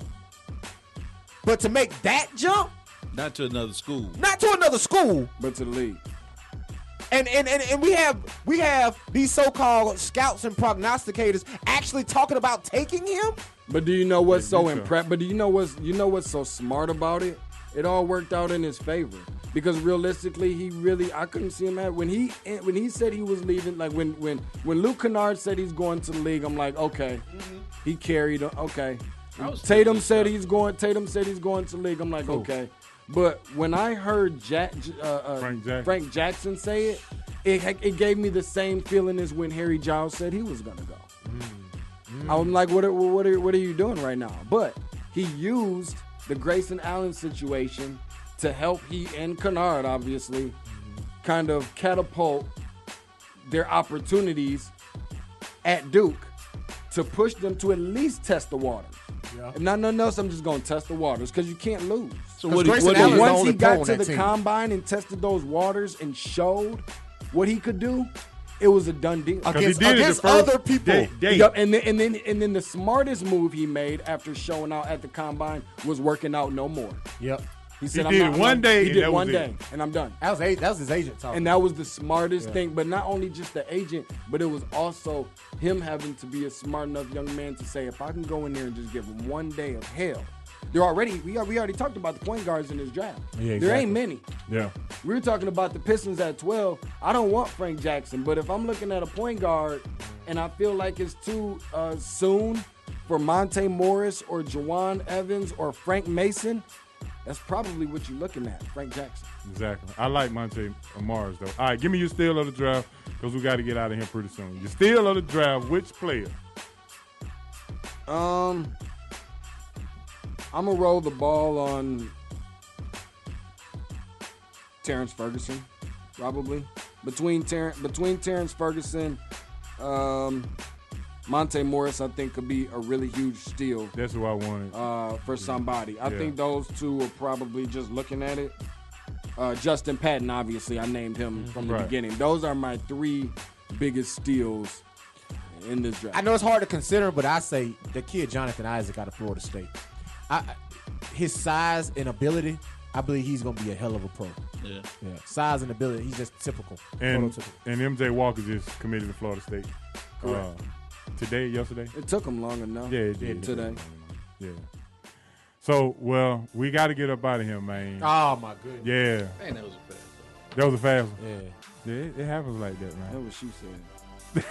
But to make that jump, Not to another school. not to another school, But to the league. and and, and, and we have we have these so-called scouts and prognosticators actually talking about taking him. But do you know what's Yeah, so you impressive? But do you know what's you know what's so smart about it? It all worked out in his favor because realistically, he really I couldn't see him at when he when he said he was leaving. Like when when when Luke Kennard said he's going to the league, I'm like, okay, he carried. Okay, I was Tatum just said shocked. he's going. Tatum said he's going to the league. I'm like, okay, but when I heard Jack, uh, uh, Frank Jackson. Frank Jackson say it, it it gave me the same feeling as when Harry Giles said he was going to go. I'm like, what are, what are what are you doing right now? But he used the Grayson Allen situation to help he and Kennard obviously kind of catapult their opportunities at Duke to push them to at least test the waters. Yeah. If not nothing else, I'm just going to test the waters because you can't lose. So what? do- Grayson what do Allen's you- the Once only he pro got on to that the team. combine and tested those waters and showed what he could do, it was a done deal. Because he Against- did it the against first other people. day- day. Yup, and then and then and then the smartest move he made after showing out at the combine was working out no more. Yep. He said, did I'm not, it one I'm not- day He and did that was one it. day, and I'm done. That was a, that was his agent talking. And that was the smartest thing. But not only just the agent, but it was also him having to be a smart enough young man to say, if I can go in there and just give him one day of hell. They're already we we already talked about the point guards in this draft. Yeah, There ain't exactly. many. Yeah. We were talking about the Pistons at twelve. I don't want Frank Jackson, but if I'm looking at a point guard and I feel like it's too uh, soon for Monte Morris or Jawan Evans or Frank Mason, that's probably what you're looking at, Frank Jackson. Exactly. I like Monte Morris, though. All right, give me your steal of the draft because we got to get out of here pretty soon. Your steal of the draft, which player? Um, I'm going to roll the ball on Terrence Ferguson, probably. Between, Ter- between Terrence Ferguson, um, Monte Morris, I think, could be a really huge steal. That's who I wanted. Uh, for somebody. I Yeah. think those two are probably just looking at it. Uh, Justin Patton, obviously, I named him from the Right. beginning. Those are my three biggest steals in this draft. I know it's hard to consider, but I say the kid Jonathan Isaac out of Florida State. I, his size and ability, I believe he's going to be a hell of a pro. Yeah. Yeah, size and ability, he's just typical. And Prototypical. and M J Walker just committed to Florida State. Correct. Uh, today, yesterday? It took him long enough. Yeah, it did. Today. Yeah. So, well, we got to get up out of here, man. Oh, my goodness. Yeah. Man, that was a fast one. That was a fast one. Yeah. Yeah, it, it happens like that, man. That's what she said.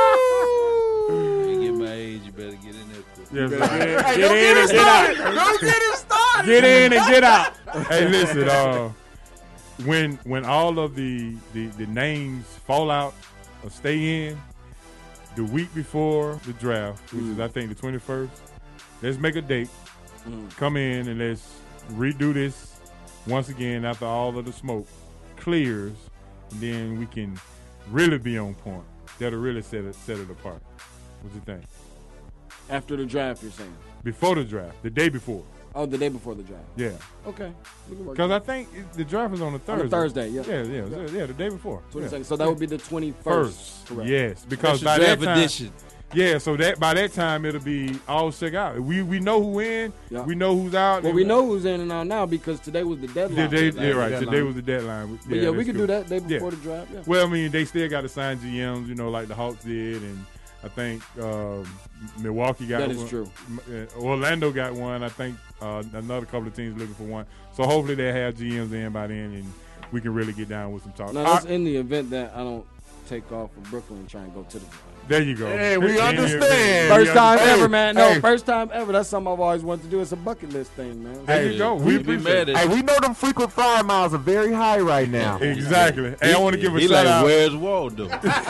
You get my age, you better get in there quick. Yes, Hey, get, don't get get in it and get started. out. Don't get it started. Get in and get out. Hey, listen, uh, when when all of the, the, the names fall out or stay in, the week before the draft, which Mm. is I think the twenty-first, let's make a date, Mm. come in and let's redo this once again after all of the smoke clears, and then we can really be on point. That'll really set it set it apart. What you think? After the draft, you're saying? Before the draft, the day before. Oh, the day before the draft. Yeah. Okay. We can work Because it. I think it- the draft is on a Thursday. On a Thursday, yeah. Yeah, yeah, yeah, yeah, the day before. twenty-second. Yeah. So that would be the twenty-first. First, Correct. yes, because Special by that draft time, edition. yeah, so that by that time it'll be all shook out. We we know who in, Yeah. we know who's out. Well, we know who's in and out now because today was the The deadline. day, Today yeah, was right. the Today deadline. was the deadline. But yeah, we that's could cool. do that day before Yeah. the draft. Yeah. Well, I mean, they still got to sign G Ms, you know, like the Hawks did, and I think um, Milwaukee got That is one. true. M- uh, Orlando got one. I think uh, another couple of teams looking for one. So hopefully they have G Ms in by then, and we can really get down with some talk. Now, All that's right, in the event that I don't take off from Brooklyn and try and go to the draft. there you go. Hey, we Then you- understand. we First time understand. ever, man. No, hey. first time ever. That's something I've always wanted to do. It's a bucket list thing, man. There you go. We You be appreciate mad it. at Hey, we know them frequent flyer miles are very high right now. Exactly. Hey, I want to give a He shout like, out. where's Waldo?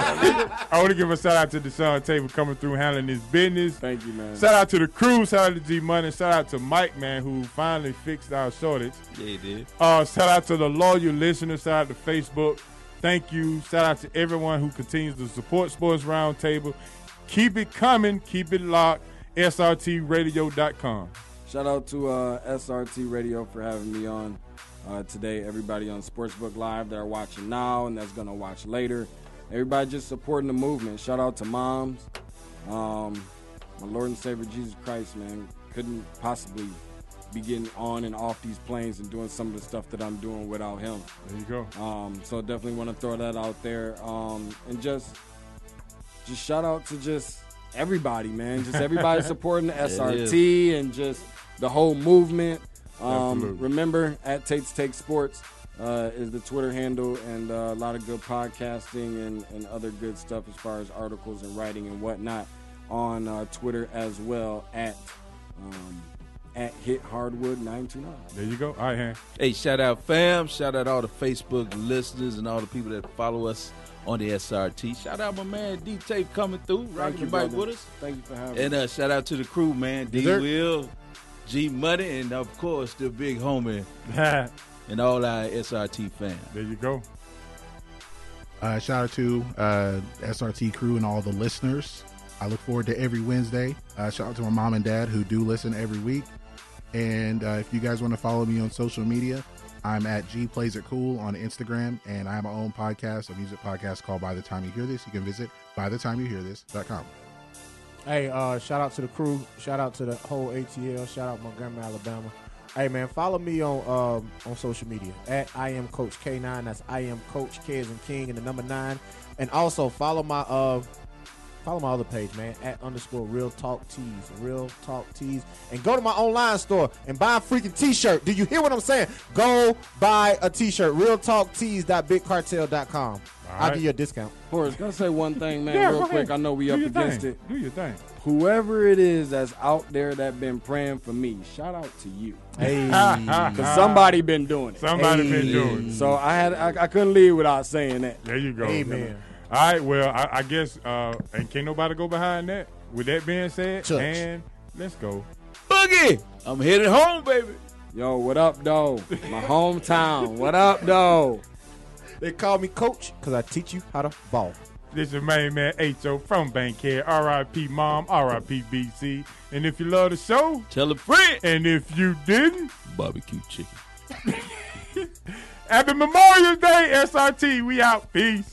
I want to give a shout out to Deshaun Tate for coming through handling his business. Thank you, man. Shout out to the crew. Shout out to G Money. Shout out to Mike, man, who finally fixed our shortage. Yeah, he did. Uh, shout out to the loyal listeners. Shout out to Facebook. Thank you. Shout out to everyone who continues to support Sports Roundtable. Keep it coming. Keep it locked. S R T radio dot com. Shout out to uh, S R T Radio for having me on uh, today. Everybody on Sportsbook Live that are watching now and that's going to watch later. Everybody just supporting the movement. Shout out to moms. Um, my Lord and Savior Jesus Christ, man, couldn't possibly be getting on and off these planes and doing some of the stuff that I'm doing without him. There you go. Um, so definitely want to throw that out there. Um, and just just shout out to just everybody, man. Just everybody supporting the S R T and just the whole movement. Um, Absolutely. remember, at Tate's Take Sports uh, is the Twitter handle, and uh, a lot of good podcasting and, and other good stuff as far as articles and writing and whatnot on uh, Twitter as well at um, at Hit Hardwood nine two nine. There you go. All right, Han. Hey, shout out fam. Shout out all the Facebook listeners and all the people that follow us on the S R T. Shout out my man D-Tape coming through, rocking the you, bike brother. with us. Thank you for having And me. uh, shout out to the crew, man. D-Will, G-Money, and of course the big homie and all our S R T fans. There you go. Uh, shout out to uh, S R T crew and all the listeners. I look forward to every Wednesday. Uh, shout out to my mom and dad who do listen every week. And uh, if you guys want to follow me on social media, I'm at G Plays It Cool on Instagram, and I have my own podcast, a music podcast called By the Time You Hear This. You can visit by the time you hear this dot com. Hey, uh, shout out to the crew. Shout out to the whole A T L. Shout out Montgomery, Alabama. Hey, man, follow me on um, on social media at I am Coach K nine. That's I am Coach K as in King and the number nine. And also follow my uh, follow my other page, man, at underscore Real Talk Tees. Real Talk Tees. And go to my online store and buy a freaking t-shirt. Do you hear what I'm saying? Go buy a t-shirt. real talk tees dot big cartel dot com. I'll right. give you a discount. Horace, can I say one thing, man, Yeah, real go quick? ahead. I know we Do up your against thing. it. Do your thing. Whoever it is that's out there that been praying for me, shout out to you. Hey. Because somebody been doing it. Somebody Hey. been doing it. So I had I, I couldn't leave without saying that. There you go. Amen. All right, well, I, I guess, uh, and can't nobody go behind that. With that being said, Church. and let's go. Boogie, I'm headed home, baby. Yo, what up, though? My hometown. What up, though? They call me Coach because I teach you how to ball. This is your main man H O from Bankhead. R I P Mom, R I P B C. And if you love the show, Tell a friend. and if you didn't, Barbecue chicken. happy Memorial Day, S R T. We out. Peace.